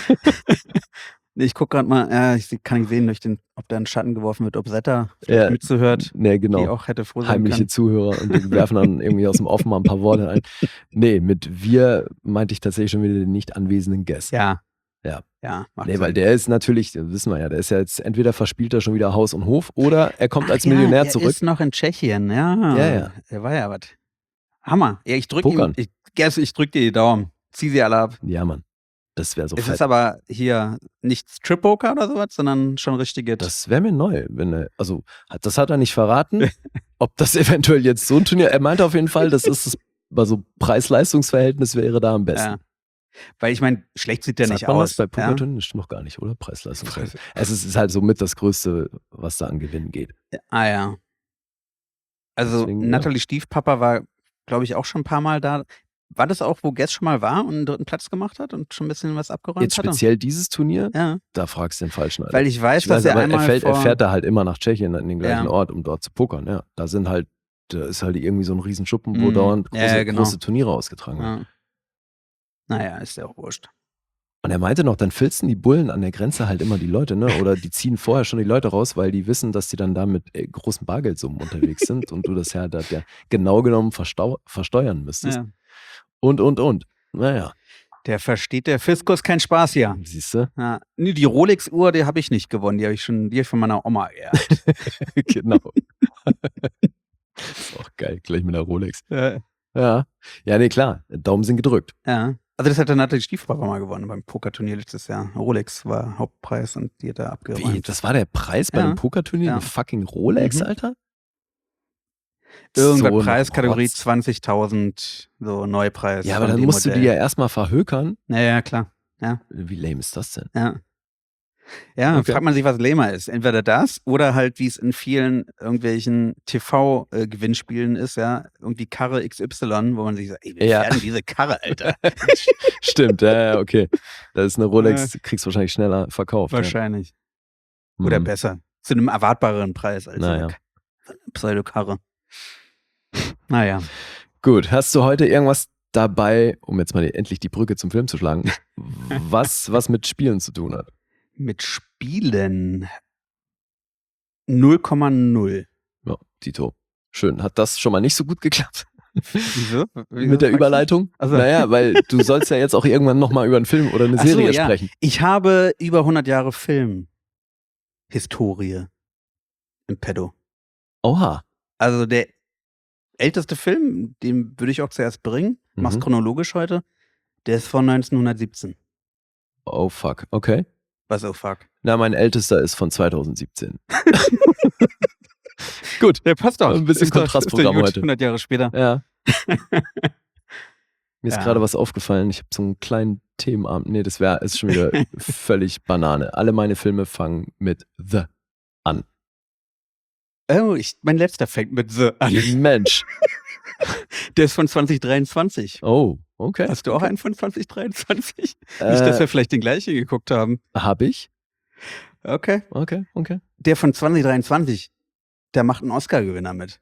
Speaker 3: Nee, ich gucke gerade mal, ja, ich seh- kann nicht sehen, durch den, ob da ein Schatten geworfen wird, ob Setta vielleicht
Speaker 2: Ja.
Speaker 3: mitzuhört,
Speaker 2: Nee,
Speaker 3: die
Speaker 2: genau.
Speaker 3: auch hätte froh sein
Speaker 2: Heimliche
Speaker 3: können.
Speaker 2: Zuhörer und die werfen dann irgendwie aus dem Offen mal ein paar Worte ein. Nee, mit wir meinte ich tatsächlich schon wieder den nicht anwesenden Guest.
Speaker 3: Ja.
Speaker 2: Ja.
Speaker 3: Ja, macht
Speaker 2: Nee,
Speaker 3: Sinn.
Speaker 2: weil der ist natürlich, das wissen wir ja, der ist ja jetzt entweder verspielt er schon wieder Haus und Hof oder er kommt
Speaker 3: Ach
Speaker 2: als
Speaker 3: ja,
Speaker 2: Millionär
Speaker 3: er
Speaker 2: zurück.
Speaker 3: ist noch in Tschechien, ja.
Speaker 2: Ja, ja.
Speaker 3: Er war ja was. Hammer. Ja, ich drücke ihm,
Speaker 2: Pokern.
Speaker 3: ich, Guess, ich drück dir die Daumen. Zieh sie alle ab.
Speaker 2: Ja, Mann. Das wäre so
Speaker 3: Es
Speaker 2: fett.
Speaker 3: ist aber hier nicht Strip-Poker oder sowas, sondern schon richtige.
Speaker 2: Das wäre mir neu. Wenn er, also, hat- das hat er nicht verraten. Ob das eventuell jetzt so ein Turnier, er meinte auf jeden Fall, das ist das, also Preis-Leistungs-Verhältnis wäre da am besten.
Speaker 3: Ja. Weil ich meine, schlecht sieht der
Speaker 2: Sagt
Speaker 3: nicht
Speaker 2: man
Speaker 3: aus.
Speaker 2: das bei
Speaker 3: ja?
Speaker 2: Pokerturnieren? Das stimmt noch gar nicht, oder? Preis-Leistungs-Verhältnis. Es ist, ist halt so mit das Größte, was da an Gewinn geht.
Speaker 3: Ah ja. Also
Speaker 2: Deswegen, ja.
Speaker 3: Natalie Stiefpapa war, glaube ich, auch schon ein paar Mal da. War das auch, wo Guess schon mal war und einen dritten Platz gemacht hat und schon ein bisschen was abgeräumt
Speaker 2: Jetzt
Speaker 3: hatte?
Speaker 2: speziell dieses Turnier,
Speaker 3: Ja,
Speaker 2: da fragst du den Falschen. Alter.
Speaker 3: weil ich weiß,
Speaker 2: Ich
Speaker 3: dass
Speaker 2: weiß,
Speaker 3: er
Speaker 2: aber er
Speaker 3: einmal
Speaker 2: fährt, er
Speaker 3: vor...
Speaker 2: fährt da halt immer nach Tschechien an den gleichen
Speaker 3: Ja.
Speaker 2: Ort, um dort zu pokern. Ja, da sind halt, da ist halt irgendwie so ein Riesenschuppen, wo
Speaker 3: Mhm.
Speaker 2: dauernd
Speaker 3: Ja,
Speaker 2: große,
Speaker 3: ja, genau.
Speaker 2: große Turniere ausgetragen werden.
Speaker 3: ja. Naja, ist ja auch wurscht.
Speaker 2: Und er meinte noch, dann filzen die Bullen an der Grenze halt immer die Leute, ne? Oder die ziehen vorher schon die Leute raus, weil die wissen, dass die dann da mit äh, großen Bargeldsummen unterwegs sind und du das ja da ja genau genommen verstau- versteuern müsstest.
Speaker 3: Ja.
Speaker 2: Und, und, und. Naja,
Speaker 3: Der versteht der Fiskus kein Spaß hier.
Speaker 2: siehst du?
Speaker 3: Ja. Nee, die Rolex-Uhr, die habe ich nicht gewonnen. Die habe ich schon, die hab ich von meiner Oma geerbt.
Speaker 2: Genau. Ist auch geil, gleich mit der Rolex.
Speaker 3: Ja.
Speaker 2: Ja. Ja, nee, klar. Daumen sind gedrückt.
Speaker 3: Ja. Also das hat der Natalie Stiefpapa mal gewonnen beim Pokerturnier letztes Jahr. Rolex war Hauptpreis und die hat er
Speaker 2: Wie?
Speaker 3: abgeräumt.
Speaker 2: Das war der Preis bei
Speaker 3: Ja.
Speaker 2: dem Pokerturnier?
Speaker 3: Ja.
Speaker 2: Eine fucking Rolex,
Speaker 3: Mhm.
Speaker 2: Alter?
Speaker 3: Irgendwann
Speaker 2: So ein
Speaker 3: Preiskategorie
Speaker 2: Rotz.
Speaker 3: zwanzigtausend, so Neupreis.
Speaker 2: Ja, aber
Speaker 3: von
Speaker 2: dann
Speaker 3: dem
Speaker 2: musst du die
Speaker 3: Modell.
Speaker 2: ja erstmal verhökern.
Speaker 3: Ja, ja, klar. Ja,
Speaker 2: Wie lame ist das denn?
Speaker 3: ja. Ja,
Speaker 2: Okay.
Speaker 3: fragt man sich, was Lema ist. Entweder das oder halt, wie es in vielen irgendwelchen T V-Gewinnspielen ist, ja, irgendwie Karre X Y, wo man sich sagt, ey, wir
Speaker 2: Ja.
Speaker 3: werden diese Karre, Alter.
Speaker 2: Stimmt, ja, ja, okay. Das ist eine Rolex, kriegst du wahrscheinlich schneller verkauft.
Speaker 3: Wahrscheinlich.
Speaker 2: Ja.
Speaker 3: Oder
Speaker 2: Hm.
Speaker 3: besser. Zu einem erwartbareren Preis als
Speaker 2: Naja.
Speaker 3: eine, eine Pseudokarre. Naja.
Speaker 2: Gut, hast du heute irgendwas dabei, um jetzt mal die, endlich die Brücke zum Film zu schlagen, was, was mit Spielen zu tun hat?
Speaker 3: Mit Spielen null Komma null.
Speaker 2: Ja, Tito. Schön. Hat das schon mal nicht so gut geklappt
Speaker 3: Wieso? Wieso
Speaker 2: mit der
Speaker 3: fragst du?
Speaker 2: Überleitung?
Speaker 3: Also-
Speaker 2: Naja, weil du sollst ja jetzt auch irgendwann nochmal über einen Film oder eine
Speaker 3: Ach so,
Speaker 2: Serie
Speaker 3: ja.
Speaker 2: sprechen.
Speaker 3: Ich habe über hundert Jahre Film-Historie im Pedo.
Speaker 2: Oha.
Speaker 3: Also der älteste Film, den würde ich auch zuerst bringen, mach's
Speaker 2: Mhm.
Speaker 3: chronologisch heute, der ist von neunzehnhundertsiebzehn.
Speaker 2: Oh fuck. Okay.
Speaker 3: Was, oh fuck.
Speaker 2: Na, mein ältester ist von zweitausendsiebzehn. Gut.
Speaker 3: Der passt
Speaker 2: Ein bisschen Kontrastprogramm heute.
Speaker 3: hundert Jahre später.
Speaker 2: Ja. Mir ist
Speaker 3: Ja.
Speaker 2: gerade was aufgefallen. Ich habe so einen kleinen Themenabend. Nee, das wäre ist schon wieder völlig Banane. Alle meine Filme fangen mit The an.
Speaker 3: Oh, ich, mein letzter fängt mit The an.
Speaker 2: Mensch.
Speaker 3: Der ist von zwanzig dreiundzwanzig.
Speaker 2: Oh, okay.
Speaker 3: Hast du auch einen von zwanzig dreiundzwanzig? Nicht,
Speaker 2: Äh,
Speaker 3: dass wir vielleicht den gleichen geguckt haben.
Speaker 2: Hab ich?
Speaker 3: Okay.
Speaker 2: Okay, okay.
Speaker 3: Der von zwanzig dreiundzwanzig, der macht einen Oscar-Gewinner mit.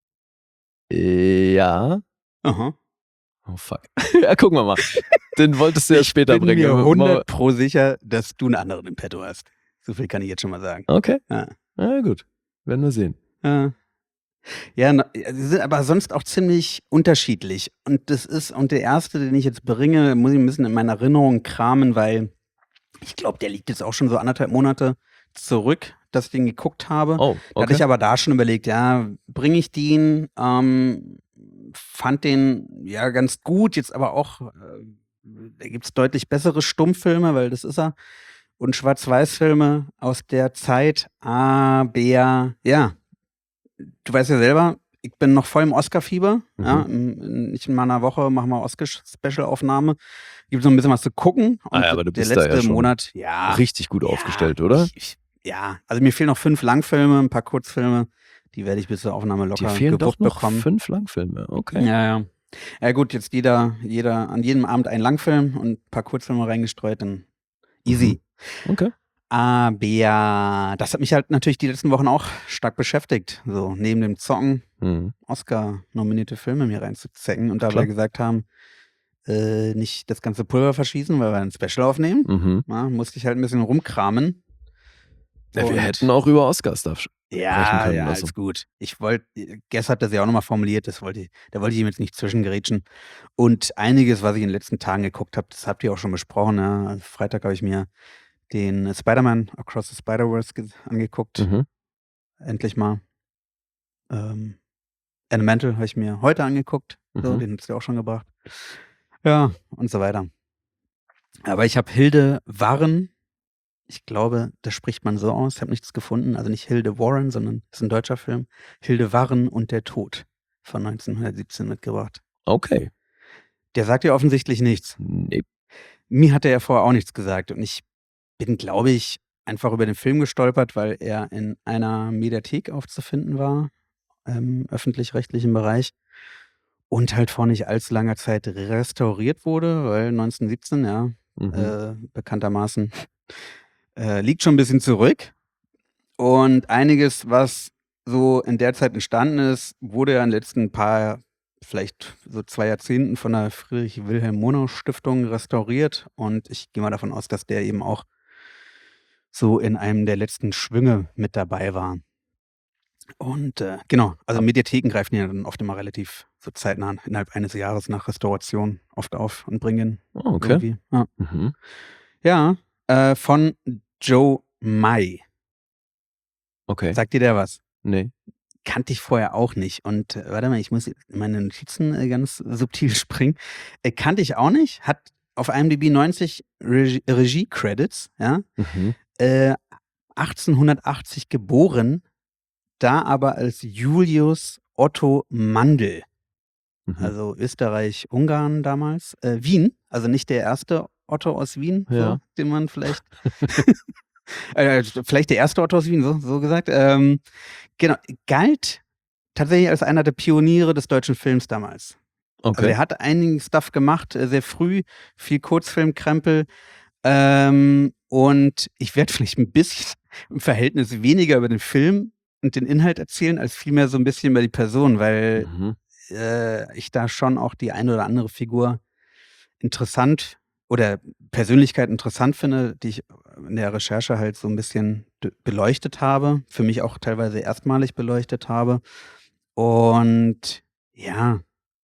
Speaker 2: Ja.
Speaker 3: Aha.
Speaker 2: Oh fuck. Ja, gucken wir mal. Den wolltest du ja später
Speaker 3: Ich bin
Speaker 2: bringen.
Speaker 3: mir
Speaker 2: Mal-
Speaker 3: hundert pro sicher, dass du einen anderen im Petto hast. So viel kann ich jetzt schon mal sagen.
Speaker 2: Okay.
Speaker 3: Ja.
Speaker 2: Na gut. Werden wir sehen.
Speaker 3: Ja, ja na- sie sind aber sonst auch ziemlich unterschiedlich. Und das ist, und der erste, den ich jetzt bringe, muss ich ein bisschen in meiner Erinnerung kramen, weil ich glaube, der liegt jetzt auch schon so anderthalb Monate zurück, dass ich den geguckt habe.
Speaker 2: Oh,
Speaker 3: Da hatte
Speaker 2: okay.
Speaker 3: ich aber da schon überlegt, ja, bringe ich den? Ähm, fand den ja ganz gut, jetzt aber auch, äh, da gibt es deutlich bessere Stummfilme, weil das ist er. Und Schwarz-Weiß-Filme aus der Zeit. Aber ja, du weißt ja selber, ich bin noch voll im Oscar-Fieber.
Speaker 2: Mhm.
Speaker 3: Ja, in, in, nicht in meiner Woche machen wir Oscar-Special-Aufnahme. Gibt noch ein bisschen was zu gucken. Und
Speaker 2: Ah ja, aber du
Speaker 3: der
Speaker 2: bist da ja
Speaker 3: letzte
Speaker 2: schon
Speaker 3: Monat, ja.
Speaker 2: Richtig gut
Speaker 3: ja,
Speaker 2: aufgestellt, oder?
Speaker 3: Ich, ich, ja, also mir fehlen noch fünf Langfilme, ein paar Kurzfilme. Die werde ich bis zur Aufnahme
Speaker 2: Dir
Speaker 3: locker
Speaker 2: fehlen doch
Speaker 3: gewuppt
Speaker 2: noch
Speaker 3: bekommen.
Speaker 2: fünf Langfilme. Okay.
Speaker 3: Ja, ja. Ja gut, jetzt jeder, jeder, an jedem Abend ein Langfilm und ein paar Kurzfilme reingestreut, dann easy.
Speaker 2: Okay.
Speaker 3: Aber ja, das hat mich halt natürlich die letzten Wochen auch stark beschäftigt. So, neben dem Zocken
Speaker 2: Mhm.
Speaker 3: Oscar-nominierte Filme mir reinzuzecken. Und da
Speaker 2: Klar.
Speaker 3: wir gesagt haben, äh, nicht das ganze Pulver verschießen, weil wir ein Special aufnehmen,
Speaker 2: Mhm.
Speaker 3: ja, musste ich halt ein bisschen rumkramen.
Speaker 2: Ja, wir
Speaker 3: Und-
Speaker 2: hätten auch über Oscar-Stuff.
Speaker 3: Ja,
Speaker 2: können,
Speaker 3: ja,
Speaker 2: also.
Speaker 3: ist gut. Ich wollte, Guess hat das ja auch nochmal formuliert, das wollte ich, da wollte ich ihm jetzt nicht zwischengrätschen. Und einiges, was ich in den letzten Tagen geguckt habe, das habt ihr auch schon besprochen. Ja. Also Freitag habe ich mir den Spider-Man Across the Spider-Verse ge- angeguckt.
Speaker 2: Mhm.
Speaker 3: Endlich mal. Ähm, Elemental habe ich mir heute angeguckt. So,
Speaker 2: Mhm.
Speaker 3: den hast du auch schon gebracht. Ja, und so weiter. Aber ich habe Hilde Warren, ich glaube, das spricht man so aus, ich habe nichts gefunden, also nicht Hilde Warren, sondern es ist ein deutscher Film. Hilde Warren und der Tod von neunzehnhundertsiebzehn mitgebracht.
Speaker 2: Okay.
Speaker 3: Der sagt ja offensichtlich nichts.
Speaker 2: Nee.
Speaker 3: Mir hat er ja vorher auch nichts gesagt und ich bin, glaube ich, einfach über den Film gestolpert, weil er in einer Mediathek aufzufinden war, im öffentlich-rechtlichen Bereich und halt vor nicht allzu langer Zeit restauriert wurde, weil neunzehnhundertsiebzehn, ja,
Speaker 2: Mhm.
Speaker 3: äh, bekanntermaßen äh, liegt schon ein bisschen zurück. Und einiges, was so in der Zeit entstanden ist, wurde ja in den letzten paar vielleicht so zwei Jahrzehnten von der Friedrich-Wilhelm-Murnau-Stiftung restauriert und ich gehe mal davon aus, dass der eben auch so in einem der letzten Schwünge mit dabei war. Und äh, genau, also Mediatheken greifen ja dann oft immer relativ so zeitnah innerhalb eines Jahres nach Restauration oft auf und bringen
Speaker 2: Oh, okay.
Speaker 3: irgendwie. Ja,
Speaker 2: Mhm.
Speaker 3: ja äh, von Joe Mai.
Speaker 2: Okay.
Speaker 3: Sagt dir der was?
Speaker 2: Nee.
Speaker 3: Kannte ich vorher auch nicht. Und äh, warte mal, ich muss in meine Notizen äh, ganz subtil springen. Äh, kannte ich auch nicht. Hat auf IMDb neunzig Regie- Regie-Credits, ja.
Speaker 2: Mhm.
Speaker 3: Äh, achtzehnhundertachtzig geboren, da aber als Julius Otto Mandl,
Speaker 2: Mhm.
Speaker 3: also Österreich-Ungarn damals, äh, Wien, also nicht der erste Otto aus Wien, so,
Speaker 2: Ja.
Speaker 3: den man vielleicht, äh, vielleicht der erste Otto aus Wien, so, so gesagt, ähm, genau, galt tatsächlich als einer der Pioniere des deutschen Films damals. Also
Speaker 2: Okay.
Speaker 3: der hat einigen Stuff gemacht, äh, sehr früh, viel Kurzfilmkrempel. Ähm, und ich werde vielleicht ein bisschen im Verhältnis weniger über den Film und den Inhalt erzählen, als vielmehr so ein bisschen über die Person, weil
Speaker 2: Mhm.
Speaker 3: äh, ich da schon auch die eine oder andere Figur interessant oder Persönlichkeit interessant finde, die ich in der Recherche halt so ein bisschen d- beleuchtet habe, für mich auch teilweise erstmalig beleuchtet habe. Und ja,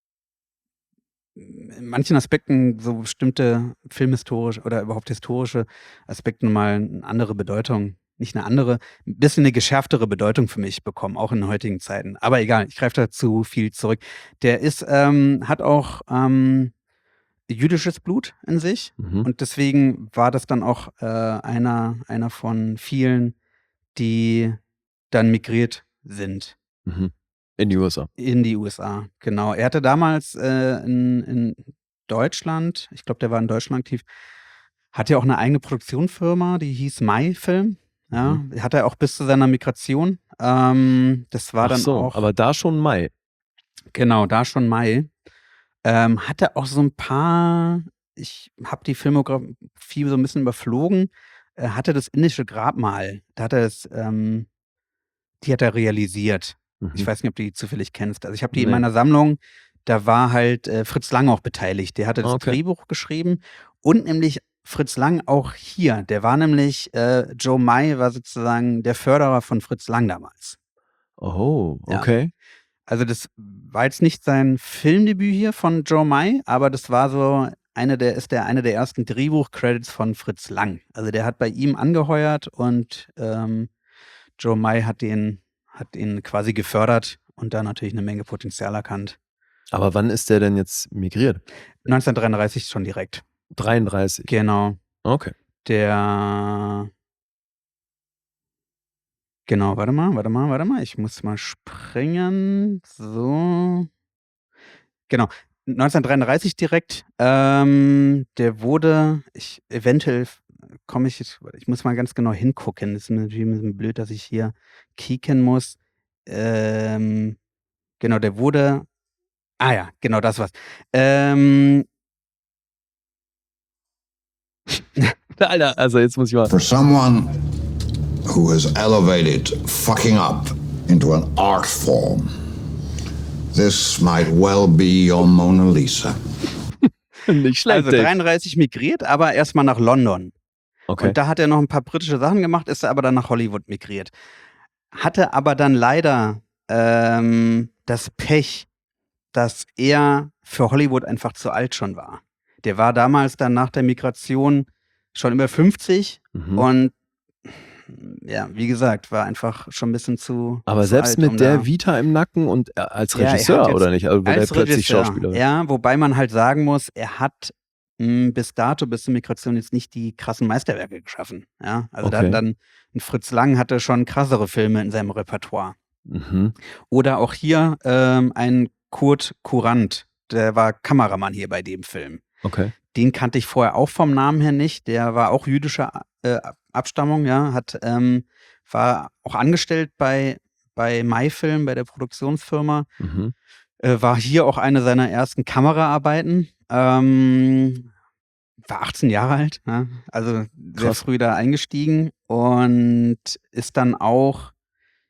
Speaker 3: in manchen Aspekten so bestimmte filmhistorische oder überhaupt historische Aspekte mal eine andere Bedeutung, nicht eine andere, ein bisschen eine geschärftere Bedeutung für mich bekommen, auch in heutigen Zeiten. Aber egal, ich greife da zu viel zurück. Der ist, ähm, hat auch ähm, jüdisches Blut in sich
Speaker 2: Mhm.
Speaker 3: und deswegen war das dann auch äh, einer, einer von vielen, die dann migriert sind.
Speaker 2: Mhm. In die U S A.
Speaker 3: In die U S A, genau. Er hatte damals äh, in, in Deutschland, ich glaube, der war in Deutschland aktiv, hat ja auch eine eigene Produktionsfirma, die hieß Mai Film. Ja,
Speaker 2: Mhm.
Speaker 3: hat er auch bis zu seiner Migration. Ähm, das war
Speaker 2: Ach
Speaker 3: dann
Speaker 2: so,
Speaker 3: auch,
Speaker 2: aber da schon Mai.
Speaker 3: genau, da schon Mai. Ähm, hatte auch so ein paar, ich habe die Filmografie so ein bisschen überflogen, äh, hatte das indische Grabmal, da hat er das, ähm, die hat er realisiert. Ich
Speaker 2: Mhm.
Speaker 3: weiß nicht, ob du die zufällig kennst. Also ich habe die in
Speaker 2: Nee.
Speaker 3: meiner Sammlung, da war halt äh, Fritz Lang auch beteiligt. Der hatte das
Speaker 2: Okay.
Speaker 3: Drehbuch geschrieben und nämlich Fritz Lang auch hier. Der war nämlich, äh, Joe Mai war sozusagen der Förderer von Fritz Lang damals.
Speaker 2: Oh,
Speaker 3: Ja.
Speaker 2: okay.
Speaker 3: Also das war jetzt nicht sein Filmdebüt hier von Joe Mai, aber das war so eine der, ist der eine der ersten Drehbuch-Credits von Fritz Lang. Also der hat bei ihm angeheuert und ähm, Joe Mai hat den, hat ihn quasi gefördert und da natürlich eine Menge Potenzial erkannt.
Speaker 2: Aber wann ist der denn jetzt migriert?
Speaker 3: neunzehnhundertdreiunddreißig schon direkt.
Speaker 2: dreiunddreißig.
Speaker 3: Genau.
Speaker 2: Okay.
Speaker 3: Der, genau, warte mal, warte mal, warte mal, ich muss mal springen. So. Genau. neunzehnhundertdreiunddreißig direkt. Ähm, der wurde, ich, eventuell komme ich jetzt, warte, ich muss mal ganz genau hingucken. Das ist natürlich ein bisschen blöd, dass ich hier kicken muss. Ähm, genau, der wurde, ah ja, genau, das war's. Ähm,
Speaker 2: Alter, also jetzt muss ich mal.
Speaker 4: For someone who has elevated fucking up into an art form, this might well be your Mona Lisa.
Speaker 2: Nicht schlecht,
Speaker 3: also
Speaker 2: Dave.
Speaker 3: dreiunddreißig migriert, aber erstmal nach London.
Speaker 2: Okay.
Speaker 3: Und da hat er noch ein paar britische Sachen gemacht, ist er aber dann nach Hollywood migriert. Hatte aber dann leider ähm, das Pech, dass er für Hollywood einfach zu alt schon war. Der war damals dann nach der Migration schon über fünfzig
Speaker 2: Mhm.
Speaker 3: und ja, wie gesagt, war einfach schon ein bisschen zu
Speaker 2: Aber
Speaker 3: zu
Speaker 2: selbst
Speaker 3: alt,
Speaker 2: mit
Speaker 3: um
Speaker 2: der
Speaker 3: da
Speaker 2: Vita im Nacken und äh, als
Speaker 3: Ja, er hat
Speaker 2: Regisseur,
Speaker 3: jetzt
Speaker 2: oder nicht? Also, wo der
Speaker 3: als
Speaker 2: plötzlich
Speaker 3: Regisseur,
Speaker 2: Schauspieler wird.
Speaker 3: ja, wobei man halt sagen muss, er hat mh, bis dato, bis zur Migration jetzt nicht die krassen Meisterwerke geschaffen. Ja, also da
Speaker 2: Okay.
Speaker 3: hatten dann ein Fritz Lang hatte schon krassere Filme in seinem Repertoire.
Speaker 2: Mhm.
Speaker 3: Oder auch hier ähm, ein Kurt Kurant, der war Kameramann hier bei dem Film.
Speaker 2: Okay.
Speaker 3: Den kannte ich vorher auch vom Namen her nicht. Der war auch jüdischer äh, Abstammung, ja, hat ähm, war auch angestellt bei bei Mai-Film, bei der Produktionsfirma.
Speaker 2: Mhm.
Speaker 3: Äh, war hier auch eine seiner ersten Kameraarbeiten. Ähm, war achtzehn Jahre alt, ja? Also sehr
Speaker 2: Krass.
Speaker 3: früh da eingestiegen und ist dann auch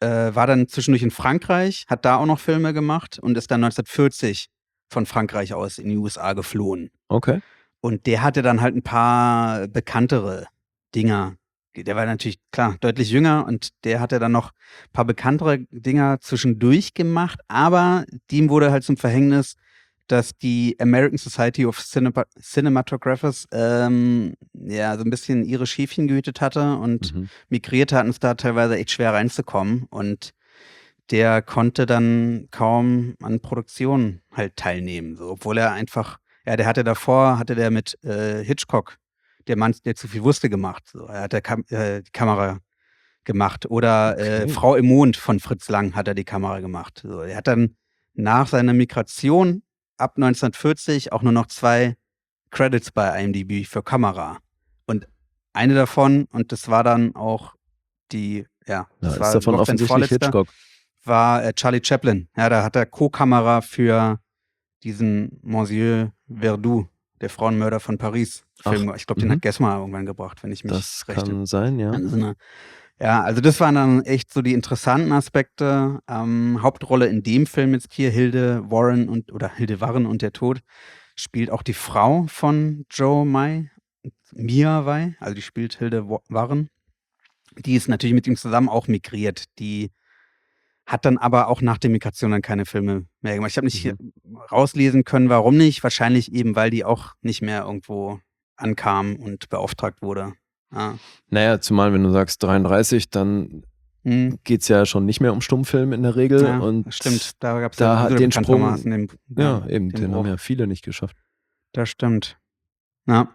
Speaker 3: äh, war dann zwischendurch in Frankreich, hat da auch noch Filme gemacht und ist dann neunzehnhundertvierzig von Frankreich aus in die U S A geflohen.
Speaker 2: Okay.
Speaker 3: Und der hatte dann halt ein paar bekanntere Dinger. Der war natürlich, klar, deutlich jünger und der hatte dann noch ein paar bekanntere Dinger zwischendurch gemacht, aber dem wurde halt zum Verhängnis, dass die American Society of Cinema- Cinematographers ähm, ja so ein bisschen ihre Schäfchen gehütet hatte und
Speaker 2: Mhm.
Speaker 3: migriert hatten es da teilweise echt schwer reinzukommen und der konnte dann kaum an Produktionen halt teilnehmen, so, obwohl er einfach, ja, der hatte davor, hatte der mit äh, Hitchcock, der Mann, der zu viel wusste, gemacht. So, er hat der Kam äh, die Kamera gemacht oder äh,
Speaker 2: Okay.
Speaker 3: Frau im Mond von Fritz Lang hat er die Kamera gemacht. So, er hat dann nach seiner Migration ab neunzehnhundertvierzig auch nur noch zwei Credits bei I M D B für Kamera. Und eine davon, und das war dann auch die, ja,
Speaker 2: Ja,
Speaker 3: das
Speaker 2: ist
Speaker 3: war
Speaker 2: davon
Speaker 3: überhaupt sein
Speaker 2: offensichtlich
Speaker 3: vorletzter,
Speaker 2: Hitchcock.
Speaker 3: war äh, Charlie Chaplin. Ja, da hat er Co-Kamera für diesen Monsieur Verdoux, der Frauenmörder von Paris Film.
Speaker 2: Ach,
Speaker 3: Ich glaube, den
Speaker 2: mhm.
Speaker 3: hat Gesma irgendwann gebracht, wenn ich mich
Speaker 2: Das
Speaker 3: recht
Speaker 2: kann sein, ja.
Speaker 3: entsinne. Ja, also das waren dann echt so die interessanten Aspekte. Ähm, Hauptrolle in dem Film jetzt hier, Hilde Warren und oder Hilde Warren und der Tod, spielt auch die Frau von Joe Mai, Mia Wei, also die spielt Hilde Wa- Warren. Die ist natürlich mit ihm zusammen auch migriert. Die hat dann aber auch nach der Migration dann keine Filme mehr gemacht. Ich habe nicht
Speaker 2: Mhm.
Speaker 3: rauslesen können, warum nicht. Wahrscheinlich eben, weil die auch nicht mehr irgendwo ankam und beauftragt wurde. Ja.
Speaker 2: Naja, zumal wenn du sagst dreiunddreißig, dann
Speaker 3: Hm.
Speaker 2: geht es ja schon nicht mehr um Stummfilm in der Regel.
Speaker 3: Ja,
Speaker 2: und
Speaker 3: stimmt. Da gab es
Speaker 2: da
Speaker 3: ja
Speaker 2: hat
Speaker 3: sowieso
Speaker 2: den
Speaker 3: bekanntermaßen den,
Speaker 2: Ja, eben,
Speaker 3: den
Speaker 2: den haben
Speaker 3: Bruch.
Speaker 2: ja viele nicht geschafft.
Speaker 3: Das stimmt. Ja.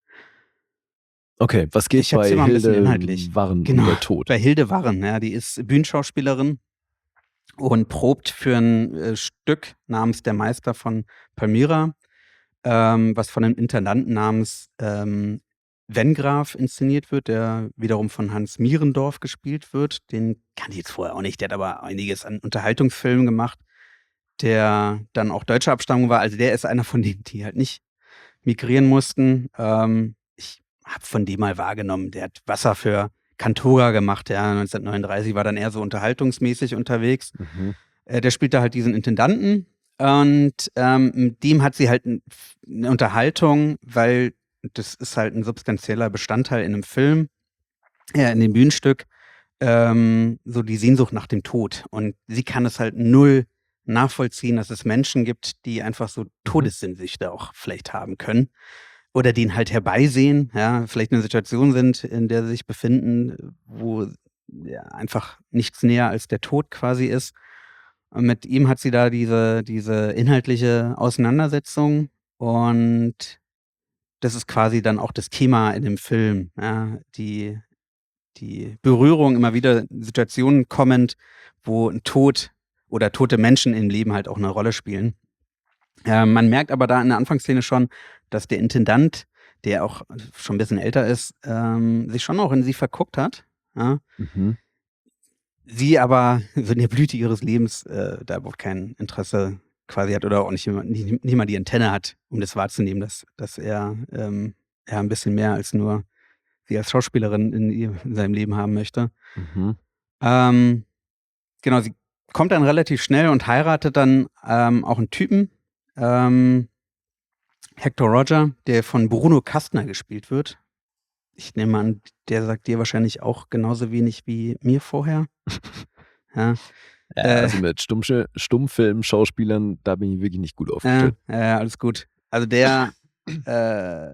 Speaker 2: Okay, was geht
Speaker 3: Ich hab's
Speaker 2: bei
Speaker 3: immer ein bisschen
Speaker 2: Hilde
Speaker 3: inhaltlich.
Speaker 2: Warren
Speaker 3: Genau.
Speaker 2: und der Tod?
Speaker 3: Bei Hilde Warren, ja, die ist Bühnenschauspielerin und probt für ein äh, Stück namens Der Meister von Palmyra, ähm, was von einem Intendanten namens ähm, Wengraf inszeniert wird, der wiederum von Hans Mierendorf gespielt wird. Den kannte ich jetzt vorher auch nicht, der hat aber einiges an Unterhaltungsfilmen gemacht, der dann auch deutscher Abstammung war. Also der ist einer von denen, die halt nicht migrieren mussten. Ähm, ich habe von dem mal wahrgenommen, der hat Wasser für Cantora gemacht, ja, neunzehnhundertneununddreißig, war dann eher so unterhaltungsmäßig unterwegs.
Speaker 2: Mhm.
Speaker 3: Äh, der spielt da halt diesen Intendanten und ähm, mit dem hat sie halt ein, eine Unterhaltung, weil das ist halt ein substanzieller Bestandteil in einem Film, ja, in dem Bühnenstück, ähm, so die Sehnsucht nach dem Tod. Und sie kann es halt null nachvollziehen, dass es Menschen gibt, die einfach so Todessehnsüchte auch vielleicht haben können oder den halt herbeisehen, ja, vielleicht in einer Situation sind, in der sie sich befinden, wo ja, einfach nichts näher als der Tod quasi ist. Und mit ihm hat sie da diese, diese inhaltliche Auseinandersetzung und das ist quasi dann auch das Thema in dem Film, ja, die, die Berührung, immer wieder Situationen kommend, wo ein Tod oder tote Menschen im Leben halt auch eine Rolle spielen. Äh, man merkt aber da in der Anfangsszene schon, dass der Intendant, der auch schon ein bisschen älter ist, ähm, sich schon auch in sie verguckt hat. Ja?
Speaker 2: Mhm.
Speaker 3: Sie aber so in der Blüte ihres Lebens äh, da überhaupt kein Interesse quasi hat oder auch nicht, nicht, nicht mal die Antenne hat, um das wahrzunehmen, dass, dass er ähm, ja, ein bisschen mehr als nur sie als Schauspielerin in, ihr, in seinem Leben haben möchte.
Speaker 2: Mhm.
Speaker 3: Ähm, genau, sie kommt dann relativ schnell und heiratet dann ähm, auch einen Typen, ähm, Hector Roger, der von Bruno Kastner gespielt wird. Ich nehme an, der sagt dir wahrscheinlich auch genauso wenig wie mir vorher. Ja,
Speaker 2: Ja,
Speaker 3: Äh.
Speaker 2: also mit Stummsch- Stummfilm-Schauspielern, da bin ich wirklich nicht gut
Speaker 3: äh,
Speaker 2: aufgestellt.
Speaker 3: äh, alles gut. Also der äh,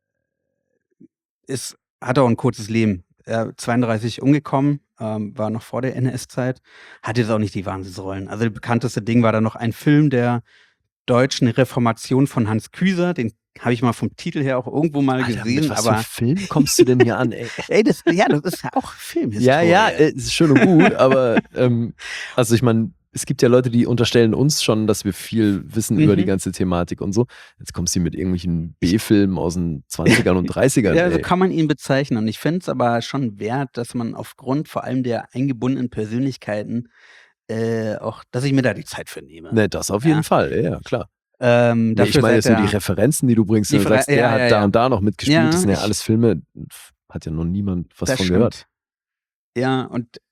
Speaker 3: ist, hat auch ein kurzes Leben. Er zweiunddreißig umgekommen, ähm, war noch vor der N S-Zeit, hat jetzt auch nicht die Wahnsinnsrollen. Also das bekannteste Ding war dann noch ein Film der deutschen Reformation von Hans Küser, den habe ich mal vom Titel her auch irgendwo mal
Speaker 2: Alter,
Speaker 3: gesehen,
Speaker 2: mit was
Speaker 3: aber
Speaker 2: für Film kommst du denn hier an, ey?
Speaker 3: ey, das, ja, das ist ja auch Filmhistorie.
Speaker 2: Ja, ja, äh, ist schön und gut, aber ähm, also ich meine, es gibt ja Leute, die unterstellen uns schon, dass wir viel wissen
Speaker 3: Mhm.
Speaker 2: über die ganze Thematik und so. Jetzt kommst du mit irgendwelchen B-Filmen aus den zwanzigern und dreißigern.
Speaker 3: Ja, so
Speaker 2: ey.
Speaker 3: kann man ihn bezeichnen. Und ich finde es aber schon wert, dass man aufgrund vor allem der eingebundenen Persönlichkeiten äh, auch, dass ich mir da die Zeit für nehme.
Speaker 2: Ne, das auf jeden
Speaker 3: Ja.
Speaker 2: Fall, ja, klar.
Speaker 3: Ähm,
Speaker 2: Nee,
Speaker 3: dafür
Speaker 2: ich meine jetzt
Speaker 3: seid
Speaker 2: nur die
Speaker 3: ihr-
Speaker 2: Referenzen, die du bringst,
Speaker 3: Die
Speaker 2: wenn du
Speaker 3: Fra-
Speaker 2: sagst, der
Speaker 3: ja,
Speaker 2: hat
Speaker 3: ja,
Speaker 2: da
Speaker 3: ja.
Speaker 2: und da noch mitgespielt,
Speaker 3: Ja,
Speaker 2: das sind ja
Speaker 3: ich-
Speaker 2: alles Filme, hat ja noch niemand was
Speaker 3: das
Speaker 2: von
Speaker 3: stimmt.
Speaker 2: gehört.
Speaker 3: Ja, und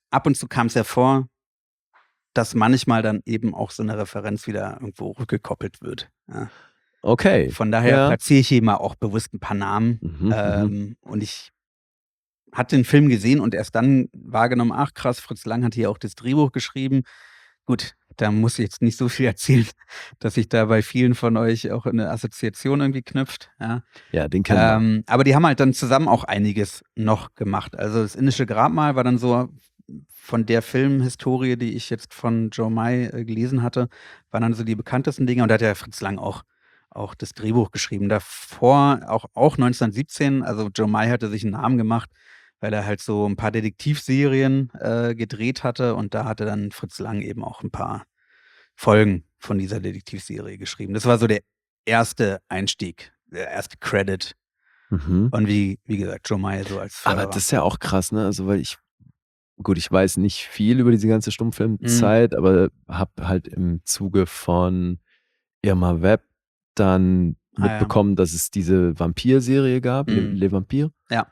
Speaker 3: ab und zu kam es ja vor, dass manchmal dann eben auch so eine Referenz wieder irgendwo rückgekoppelt wird. Ja.
Speaker 2: Okay.
Speaker 3: Von daher
Speaker 2: ja.
Speaker 3: platziere ich hier mal auch bewusst ein paar Namen.
Speaker 2: Mhm,
Speaker 3: ähm, und ich hatte den Film gesehen und erst dann wahrgenommen, ach krass, Fritz Lang hat hier auch das Drehbuch geschrieben. Gut, da muss ich jetzt nicht so viel erzählen, dass sich da bei vielen von euch auch eine Assoziation irgendwie knüpft. Ja,
Speaker 2: ja den kennen wir.
Speaker 3: ähm, aber die haben halt dann zusammen auch einiges noch gemacht. Also das Indische Grabmal war dann so von der Filmhistorie, die ich jetzt von Joe Mai äh, gelesen hatte, waren dann so die bekanntesten Dinge. Und da hat ja Fritz Lang auch, auch das Drehbuch geschrieben. Davor auch, auch neunzehnhundertsiebzehn, also Joe Mai hatte sich einen Namen gemacht, weil er halt so ein paar Detektivserien äh, gedreht hatte. Und da hatte dann Fritz Lang eben auch ein paar Folgen von dieser Detektivserie geschrieben. Das war so der erste Einstieg, der erste Credit.
Speaker 2: Mhm.
Speaker 3: Und wie, wie gesagt, Joe Mai so als Förderer.
Speaker 2: Aber das ist ja auch krass, ne? Also, weil ich, gut, ich weiß nicht viel über diese ganze Stummfilmzeit,
Speaker 3: Mhm.
Speaker 2: aber habe halt im Zuge von Irma Webb dann
Speaker 3: Ah, ja.
Speaker 2: mitbekommen, dass es diese Vampir-Serie gab, Le,
Speaker 3: Mhm.
Speaker 2: Le Vampire.
Speaker 3: Ja.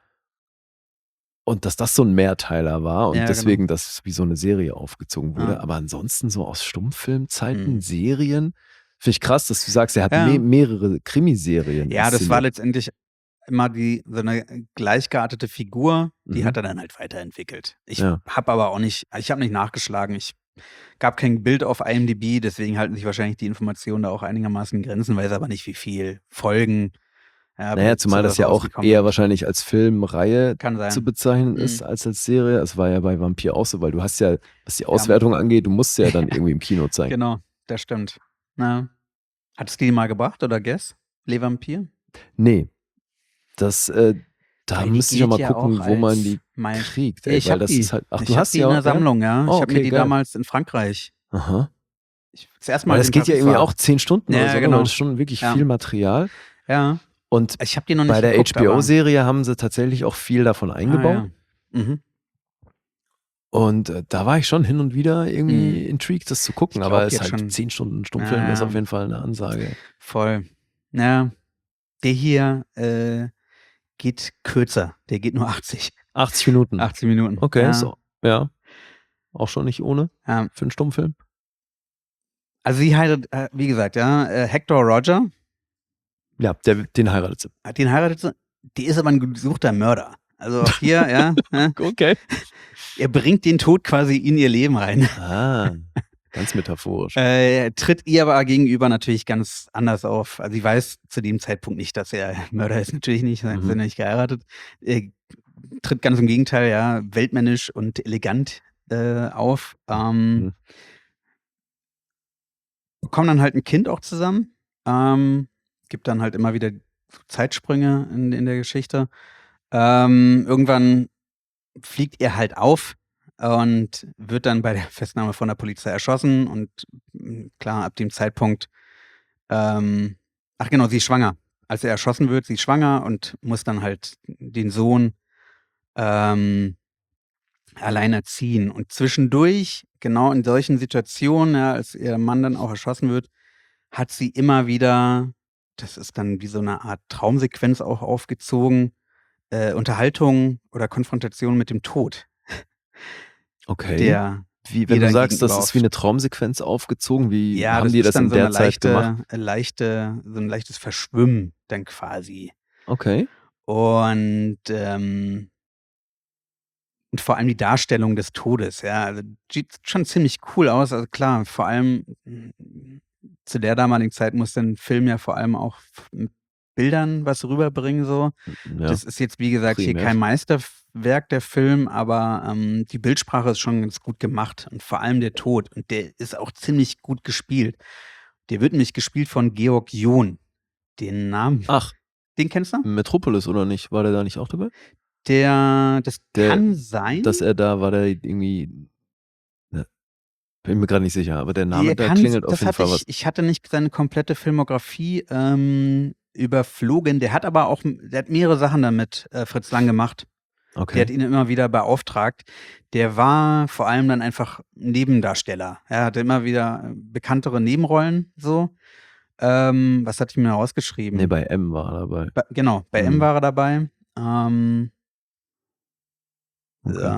Speaker 2: Und dass das so ein Mehrteiler war und
Speaker 3: Ja,
Speaker 2: deswegen
Speaker 3: genau.
Speaker 2: das wie so eine Serie aufgezogen wurde.
Speaker 3: Ja.
Speaker 2: Aber ansonsten so aus Stummfilmzeiten,
Speaker 3: Mhm.
Speaker 2: Serien, finde ich krass, dass du sagst, er hat
Speaker 3: Ja.
Speaker 2: me mehrere Krimiserien
Speaker 3: Ja, das war
Speaker 2: inszeniert.
Speaker 3: letztendlich immer die so eine gleichgeartete Figur, die
Speaker 2: Mhm.
Speaker 3: hat er dann halt weiterentwickelt. Ich
Speaker 2: Ja.
Speaker 3: habe aber auch nicht, ich habe nicht nachgeschlagen. Ich gab kein Bild auf I M D B, deswegen halten sich wahrscheinlich die Informationen da auch einigermaßen in Grenzen, weiß aber nicht, wie viel Folgen. Ja,
Speaker 2: Naja,
Speaker 3: bis
Speaker 2: zumal das
Speaker 3: sowas
Speaker 2: ja auch
Speaker 3: rausgekommen
Speaker 2: eher
Speaker 3: ist.
Speaker 2: wahrscheinlich als Filmreihe
Speaker 3: Kann sein.
Speaker 2: zu bezeichnen
Speaker 3: Mhm.
Speaker 2: ist als als Serie. Es war ja bei Vampir auch so, weil du hast ja, was die Auswertung angeht, du musst ja dann irgendwie im Kino zeigen.
Speaker 3: Genau, das stimmt. Na, hattest du die mal gebracht oder Guess? Le Vampir?
Speaker 2: Nee, das, äh, da
Speaker 3: Weil die
Speaker 2: müsste ich auch
Speaker 3: gilt
Speaker 2: mal
Speaker 3: ja
Speaker 2: gucken,
Speaker 3: auch
Speaker 2: wo man
Speaker 3: als
Speaker 2: die
Speaker 3: mein-
Speaker 2: kriegt,
Speaker 3: Ja,
Speaker 2: ey,
Speaker 3: ich
Speaker 2: weil
Speaker 3: hab
Speaker 2: das
Speaker 3: die.
Speaker 2: ist halt, ach,
Speaker 3: ich
Speaker 2: du
Speaker 3: hab
Speaker 2: hast
Speaker 3: die
Speaker 2: die
Speaker 3: in
Speaker 2: auch,
Speaker 3: der Sammlung, ja.
Speaker 2: Oh,
Speaker 3: ich habe mir
Speaker 2: okay,
Speaker 3: die
Speaker 2: geil.
Speaker 3: damals in Frankreich.
Speaker 2: Aha.
Speaker 3: Ich, das erste Mal
Speaker 2: Weil das
Speaker 3: in
Speaker 2: geht ja
Speaker 3: Paris
Speaker 2: irgendwie
Speaker 3: war.
Speaker 2: auch zehn Stunden
Speaker 3: Ja,
Speaker 2: oder so,
Speaker 3: genau.
Speaker 2: ne? Das ist schon wirklich
Speaker 3: Ja.
Speaker 2: viel Material.
Speaker 3: Ja,
Speaker 2: Und
Speaker 3: ich habe die noch nicht
Speaker 2: bei der
Speaker 3: geguckt,
Speaker 2: H B
Speaker 3: aber-
Speaker 2: O-Serie haben sie tatsächlich auch viel davon eingebaut.
Speaker 3: Ah, ja. Mhm.
Speaker 2: Und äh, da war ich schon hin und wieder irgendwie
Speaker 3: Mhm.
Speaker 2: intrigued, das zu gucken.
Speaker 3: Ich
Speaker 2: Aber
Speaker 3: glaub
Speaker 2: es ist
Speaker 3: jetzt
Speaker 2: halt
Speaker 3: schon-
Speaker 2: zehn Stunden Stummfilm,
Speaker 3: Ja,
Speaker 2: ist
Speaker 3: ja.
Speaker 2: auf jeden Fall eine Ansage.
Speaker 3: Voll. Ja, der hier äh, geht kürzer. Der geht nur achtzig.
Speaker 2: achtzig Minuten.
Speaker 3: achtzig Minuten.
Speaker 2: Okay,
Speaker 3: ja.
Speaker 2: so. Ja. Auch schon nicht ohne
Speaker 3: Ja.
Speaker 2: für einen Stummfilm.
Speaker 3: Also sie heiratet, äh, wie gesagt, ja, äh, Hector Roger,
Speaker 2: Ja, der, den heiratet sie.
Speaker 3: hat den heiratet sie. Die ist aber ein gesuchter Mörder. Also auch hier, ja, ja,
Speaker 2: Okay.
Speaker 3: er bringt den Tod quasi in ihr Leben rein.
Speaker 2: Ah, ganz metaphorisch.
Speaker 3: Äh, tritt ihr aber gegenüber natürlich ganz anders auf. Also sie weiß zu dem Zeitpunkt nicht, dass er Mörder ist, natürlich nicht, sie
Speaker 2: Mhm.
Speaker 3: sind ja nicht geheiratet. Äh, tritt ganz im Gegenteil, ja, weltmännisch und elegant äh, auf. Ähm,
Speaker 2: Mhm.
Speaker 3: Bekommen dann halt ein Kind auch zusammen. Ähm, gibt dann halt immer wieder Zeitsprünge in, in der Geschichte. Ähm, irgendwann fliegt er halt auf und wird dann bei der Festnahme von der Polizei erschossen. Und mh, klar, ab dem Zeitpunkt, ähm, ach genau, sie ist schwanger. Als er erschossen wird, sie ist schwanger und muss dann halt den Sohn ähm, allein erziehen. Und zwischendurch, genau in solchen Situationen, ja, als ihr Mann dann auch erschossen wird, hat sie immer wieder, das ist dann wie so eine Art Traumsequenz auch aufgezogen, äh, Unterhaltung oder Konfrontation mit dem Tod.
Speaker 2: Okay.
Speaker 3: Der,
Speaker 2: wie, wenn
Speaker 3: ihr
Speaker 2: du
Speaker 3: dann
Speaker 2: sagst, das
Speaker 3: gegenüber
Speaker 2: ist wie eine Traumsequenz aufgezogen, wie
Speaker 3: ja,
Speaker 2: haben
Speaker 3: das
Speaker 2: die
Speaker 3: ist
Speaker 2: das
Speaker 3: dann
Speaker 2: in
Speaker 3: so
Speaker 2: der
Speaker 3: eine
Speaker 2: Zeit
Speaker 3: leichte,
Speaker 2: gemacht?
Speaker 3: äh, leichte, so ein leichtes Verschwimmen dann quasi.
Speaker 2: Okay.
Speaker 3: Und, ähm, und vor allem die Darstellung des Todes, ja, also sieht schon ziemlich cool aus. Also klar, vor allem mm, zu der damaligen Zeit muss ein Film ja vor allem auch f- mit Bildern was rüberbringen, so.
Speaker 2: Ja.
Speaker 3: Das ist jetzt, wie gesagt, hier
Speaker 2: primär.
Speaker 3: kein Meisterwerk, der Film, aber ähm, die Bildsprache ist schon ganz gut gemacht und vor allem der Tod. Und der ist auch ziemlich gut gespielt. Der wird nämlich gespielt von Georg John. Den Namen,
Speaker 2: Ach,
Speaker 3: den kennst du?
Speaker 2: Metropolis oder nicht? War der da nicht auch dabei?
Speaker 3: Der, das
Speaker 2: Der-
Speaker 3: kann sein.
Speaker 2: Dass er da war, der irgendwie. Ne, bin mir gerade nicht sicher, aber der Name,
Speaker 3: Der
Speaker 2: da
Speaker 3: kann-
Speaker 2: klingelt auf
Speaker 3: das
Speaker 2: jeden
Speaker 3: hatte
Speaker 2: Fall
Speaker 3: ich,
Speaker 2: was.
Speaker 3: ich hatte nicht seine komplette Filmografie ähm, überflogen. Der hat aber auch, der hat mehrere Sachen damit äh, Fritz Lang gemacht. Der
Speaker 2: Okay.
Speaker 3: hat ihn immer wieder beauftragt. Der war vor allem dann einfach Nebendarsteller. Er hatte immer wieder äh, bekanntere Nebenrollen so. Ähm, was hatte ich mir rausgeschrieben?
Speaker 2: Nee, bei M war er dabei.
Speaker 3: Bei, genau, bei
Speaker 2: Mhm.
Speaker 3: M war er dabei. Ähm,
Speaker 2: Okay.
Speaker 3: ja.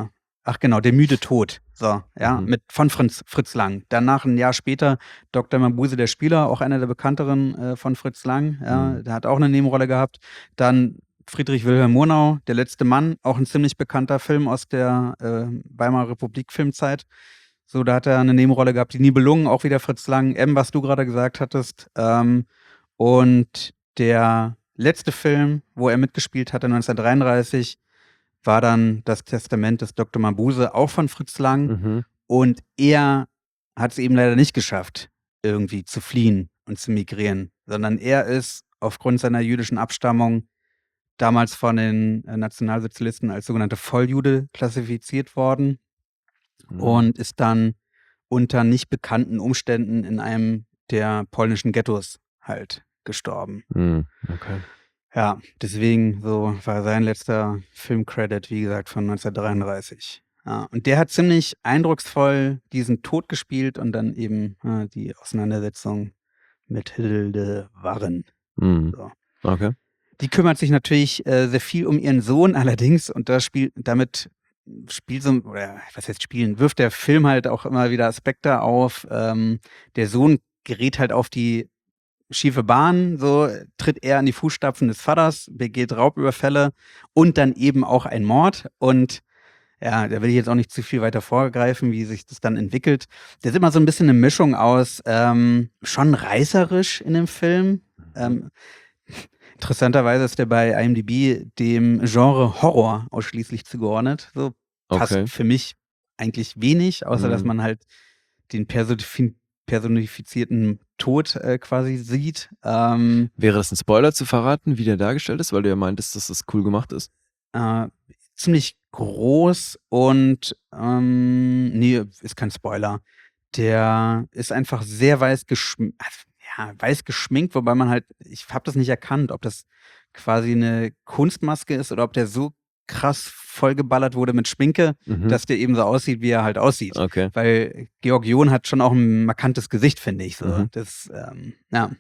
Speaker 3: ach genau, Der müde Tod. So, ja,
Speaker 2: Mhm.
Speaker 3: mit von Fritz, Fritz Lang. Danach ein Jahr später Doktor Mabuse, der Spieler, auch einer der bekannteren äh, von Fritz Lang. Ja,
Speaker 2: Mhm.
Speaker 3: der hat auch eine Nebenrolle gehabt. Dann Friedrich Wilhelm Murnau, Der letzte Mann, auch ein ziemlich bekannter Film aus der äh, Weimarer Republik-Filmzeit. So, da hat er eine Nebenrolle gehabt. Die Nibelungen, auch wieder Fritz Lang. M, was du gerade gesagt hattest. Ähm, und der letzte Film, wo er mitgespielt hatte, neunzehnhundertdreiunddreißig, war dann Das Testament des Doktor Mabuse, auch von Fritz Lang.
Speaker 2: Mhm.
Speaker 3: Und er hat es eben leider nicht geschafft, irgendwie zu fliehen und zu migrieren, sondern er ist aufgrund seiner jüdischen Abstammung damals von den äh, Nationalsozialisten als sogenannte Volljude klassifiziert worden
Speaker 2: Mhm.
Speaker 3: und ist dann unter nicht bekannten Umständen in einem der polnischen Ghettos halt gestorben.
Speaker 2: Mhm. Okay.
Speaker 3: Ja, deswegen so war sein letzter Filmcredit, wie gesagt, von neunzehnhundertdreiunddreißig. Ja, und der hat ziemlich eindrucksvoll diesen Tod gespielt und dann eben äh, die Auseinandersetzung mit Hilde Warren.
Speaker 2: Mhm.
Speaker 3: So.
Speaker 2: Okay.
Speaker 3: Die kümmert sich natürlich äh, sehr viel um ihren Sohn allerdings und da spielt damit spielt so, oder was heißt spielen, wirft der Film halt auch immer wieder Aspekte auf. Ähm, der Sohn gerät halt auf die schiefe Bahn, so tritt er in die Fußstapfen des Vaters, begeht Raubüberfälle und dann eben auch ein Mord. Und ja, da will ich jetzt auch nicht zu viel weiter vorgreifen, wie sich das dann entwickelt. Das ist immer so ein bisschen eine Mischung aus ähm, schon reißerisch in dem Film. Ähm, interessanterweise ist der bei I M D B dem Genre Horror ausschließlich zugeordnet. So passt
Speaker 2: Okay.
Speaker 3: für mich eigentlich wenig, außer dass
Speaker 2: Mhm.
Speaker 3: man halt den personifi- personifizierten Tod äh, quasi sieht. Ähm,
Speaker 2: Wäre das ein Spoiler zu verraten, wie der dargestellt ist, weil du ja meintest, dass das cool gemacht ist?
Speaker 3: äh, ziemlich groß und ähm, nee, ist kein Spoiler. Der ist einfach sehr weiß geschminkt, ja, weiß geschminkt, wobei man halt, ich habe das nicht erkannt, ob das quasi eine Kunstmaske ist oder ob der so krass vollgeballert wurde mit Schminke,
Speaker 2: Mhm.
Speaker 3: dass der eben so aussieht, wie er halt aussieht.
Speaker 2: Okay.
Speaker 3: Weil Georg John hat schon auch ein markantes Gesicht, finde ich. So.
Speaker 2: Mhm.
Speaker 3: Das, ähm, ja.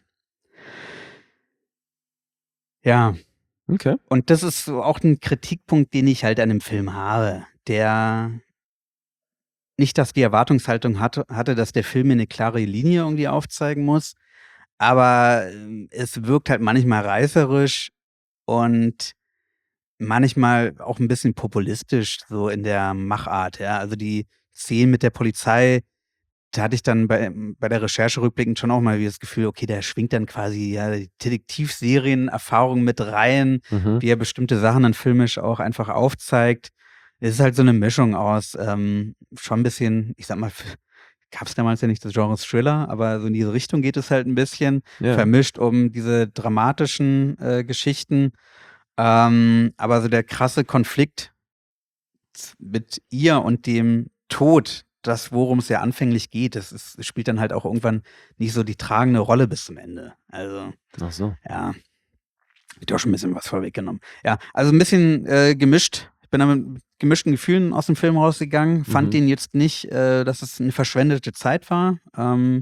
Speaker 3: Ja,
Speaker 2: Okay.
Speaker 3: und das ist so auch ein Kritikpunkt, den ich halt an dem Film habe. Der nicht, dass die Erwartungshaltung hatte, hatte, dass der Film mir eine klare Linie irgendwie aufzeigen muss, aber ähm, es wirkt halt manchmal reißerisch und manchmal auch ein bisschen populistisch so in der Machart, ja. Also die Szenen mit der Polizei, da hatte ich dann bei, bei der Recherche rückblickend schon auch mal wieder das Gefühl, okay, der schwingt dann quasi ja die Detektivserien-Erfahrung mit rein,
Speaker 2: Mhm.
Speaker 3: wie er bestimmte Sachen dann filmisch auch einfach aufzeigt. Es ist halt so eine Mischung aus ähm, schon ein bisschen, ich sag mal, gab es damals ja nicht das Genre Thriller, aber so in diese Richtung geht es halt ein bisschen,
Speaker 2: Ja.
Speaker 3: vermischt um diese dramatischen äh, Geschichten. Ähm, aber so der krasse Konflikt z- mit ihr und dem Tod, das, worum es ja anfänglich geht, das ist, spielt dann halt auch irgendwann nicht so die tragende Rolle bis zum Ende. Also,
Speaker 2: Ach so.
Speaker 3: ja, wird auch schon ein bisschen was vorweggenommen. Ja, also ein bisschen äh, gemischt. Ich bin da mit gemischten Gefühlen aus dem Film rausgegangen. Fand
Speaker 2: Mhm.
Speaker 3: den jetzt nicht, äh, dass es eine verschwendete Zeit war. Ähm,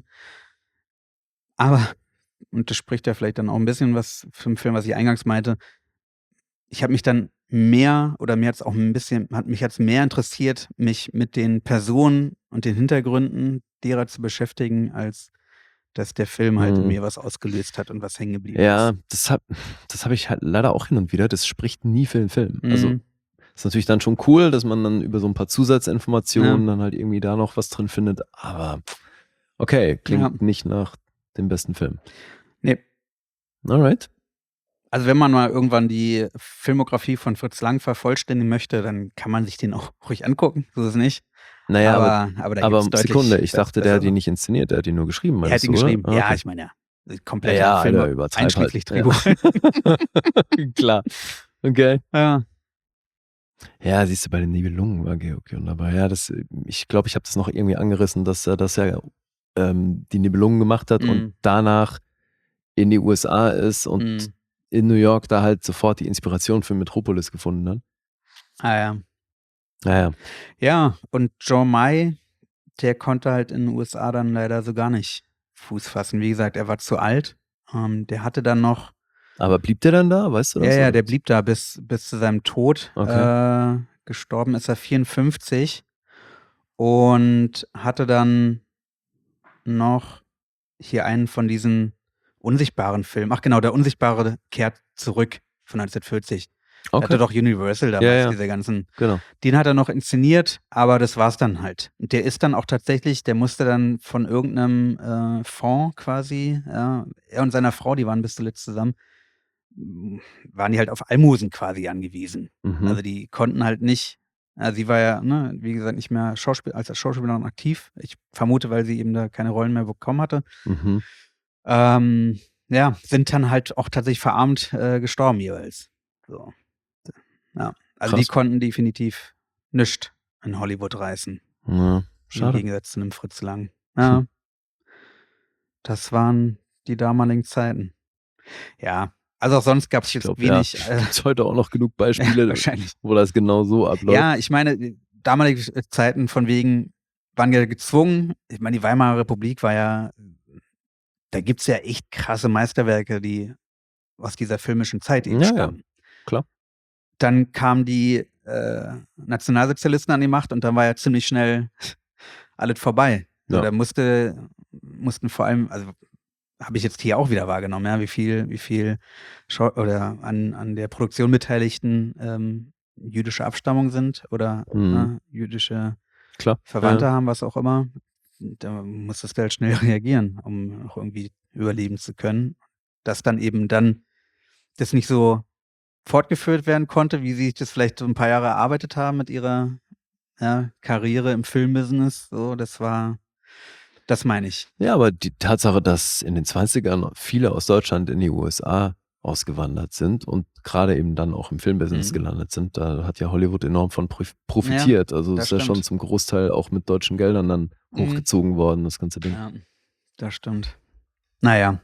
Speaker 3: aber, und das spricht ja vielleicht dann auch ein bisschen was für den Film, was ich eingangs meinte, ich habe mich dann mehr oder mir hat es auch ein bisschen, hat mich jetzt mehr interessiert, mich mit den Personen und den Hintergründen derer zu beschäftigen, als dass der Film halt in
Speaker 2: Mhm.
Speaker 3: mir was ausgelöst hat und was hängen geblieben
Speaker 2: Ja,
Speaker 3: ist.
Speaker 2: das hab, das habe ich halt leider auch hin und wieder. Das spricht nie für den Film. Also
Speaker 3: Mhm.
Speaker 2: ist natürlich dann schon cool, dass man dann über so ein paar
Speaker 3: Ja.
Speaker 2: Zusatzinformationen dann halt irgendwie da noch was drin findet. Aber okay, klingt
Speaker 3: Ja.
Speaker 2: nicht nach dem besten Film.
Speaker 3: Nee.
Speaker 2: Alright.
Speaker 3: Also wenn man mal irgendwann die Filmografie von Fritz Lang vervollständigen möchte, dann kann man sich den auch ruhig angucken, so ist es nicht.
Speaker 2: Naja, aber,
Speaker 3: aber, aber da
Speaker 2: aber
Speaker 3: gibt's deutlich
Speaker 2: Sekunde, ich
Speaker 3: be-
Speaker 2: dachte, der hat
Speaker 3: bessere.
Speaker 2: ihn nicht inszeniert, der hat ihn nur geschrieben.
Speaker 3: Er hat
Speaker 2: meinst
Speaker 3: ihn
Speaker 2: du, oder?
Speaker 3: geschrieben.
Speaker 2: Ah,
Speaker 3: Ja,
Speaker 2: okay.
Speaker 3: ich meine ja,
Speaker 2: Ja,
Speaker 3: komplett
Speaker 2: ja,
Speaker 3: Film,
Speaker 2: Alter, übertreib halt.
Speaker 3: einschließlich
Speaker 2: Ja.
Speaker 3: Drehbuch.
Speaker 2: Klar. Okay.
Speaker 3: Ja.
Speaker 2: Ja, siehst du, bei den Nibelungen war Georg John dabei. Ja, das, ich glaube, ich habe das noch irgendwie angerissen, dass er das ja ähm, die Nibelungen gemacht hat und
Speaker 3: Mm,
Speaker 2: danach in die U S A ist und
Speaker 3: mm.
Speaker 2: in New York da halt sofort die Inspiration für Metropolis gefunden hat.
Speaker 3: Ah ja.
Speaker 2: Naja.
Speaker 3: Ja, und Jean May, der konnte halt in den U S A dann leider so gar nicht Fuß fassen. Wie gesagt, er war zu alt. Ähm, der hatte dann noch,
Speaker 2: Aber blieb der dann da? Weißt du
Speaker 3: ja,
Speaker 2: das?
Speaker 3: ja,
Speaker 2: oder?
Speaker 3: der blieb da bis, bis zu seinem Tod.
Speaker 2: Okay.
Speaker 3: Äh, gestorben ist er vierundfünfzig und hatte dann noch hier einen von diesen unsichtbaren Filmen. Ach genau, der Unsichtbare kehrt zurück von neunzehnhundertvierzig.
Speaker 2: Okay.
Speaker 3: Hatte doch Universal damals,
Speaker 2: Ja, ja.
Speaker 3: diese ganzen.
Speaker 2: Genau.
Speaker 3: Den hat er noch inszeniert, aber das war's dann halt. Und der ist dann auch tatsächlich, der musste dann von irgendeinem äh, Fonds quasi, ja, er und seiner Frau, die waren bis zuletzt zusammen, m, waren die halt auf Almosen quasi angewiesen.
Speaker 2: Mhm.
Speaker 3: Also die konnten halt nicht, ja, sie war ja, ne, wie gesagt, nicht mehr Schauspiel, als Schauspielerin aktiv. Ich vermute, weil sie eben da keine Rollen mehr bekommen hatte.
Speaker 2: Mhm.
Speaker 3: Ähm, ja, sind dann halt auch tatsächlich verarmt äh, gestorben jeweils. So. Ja, also die
Speaker 2: Krass.
Speaker 3: konnten definitiv nichts in Hollywood reißen.
Speaker 2: Ja,
Speaker 3: Im
Speaker 2: schade.
Speaker 3: Gegensatz zu einem Fritz Lang. Ja. Das waren die damaligen Zeiten. Ja, also auch sonst gab es
Speaker 2: Ich
Speaker 3: jetzt
Speaker 2: glaube,
Speaker 3: wenig.
Speaker 2: ja,
Speaker 3: Äh,
Speaker 2: gibt's heute auch noch genug Beispiele,
Speaker 3: wahrscheinlich.
Speaker 2: wo das genau so abläuft.
Speaker 3: Ja, ich meine, damalige Zeiten von wegen, waren ja gezwungen. Ich meine, die Weimarer Republik war ja, da gibt es ja echt krasse Meisterwerke, die aus dieser filmischen Zeit eben
Speaker 2: Ja, ja,
Speaker 3: stammen.
Speaker 2: klar.
Speaker 3: Dann kamen die äh, Nationalsozialisten an die Macht und dann war ja ziemlich schnell alles vorbei. So,
Speaker 2: Ja.
Speaker 3: da musste, mussten vor allem, also habe ich jetzt hier auch wieder wahrgenommen, ja, wie viel, wie viel Schau oder an, an der Produktion Beteiligten ähm, jüdische Abstammung sind oder
Speaker 2: Mhm.
Speaker 3: äh, jüdische
Speaker 2: Klar.
Speaker 3: Verwandte
Speaker 2: Ja.
Speaker 3: haben, was auch immer. Da musstest du halt schnell reagieren, um auch irgendwie überleben zu können. Dass dann eben dann das nicht so fortgeführt werden konnte, wie sie sich das vielleicht so ein paar Jahre erarbeitet haben mit ihrer ja, Karriere im Filmbusiness. So, das war, das meine ich.
Speaker 2: Ja, aber die Tatsache, dass in den zwanzigern viele aus Deutschland in die U S A ausgewandert sind und gerade eben dann auch im Filmbusiness
Speaker 3: Mhm.
Speaker 2: gelandet sind, da hat ja Hollywood enorm von prof- profitiert. also
Speaker 3: das
Speaker 2: ist ja schon
Speaker 3: stimmt.
Speaker 2: zum Großteil auch mit deutschen Geldern dann
Speaker 3: Mhm.
Speaker 2: hochgezogen worden, das ganze Ding.
Speaker 3: Ja, das stimmt. Naja.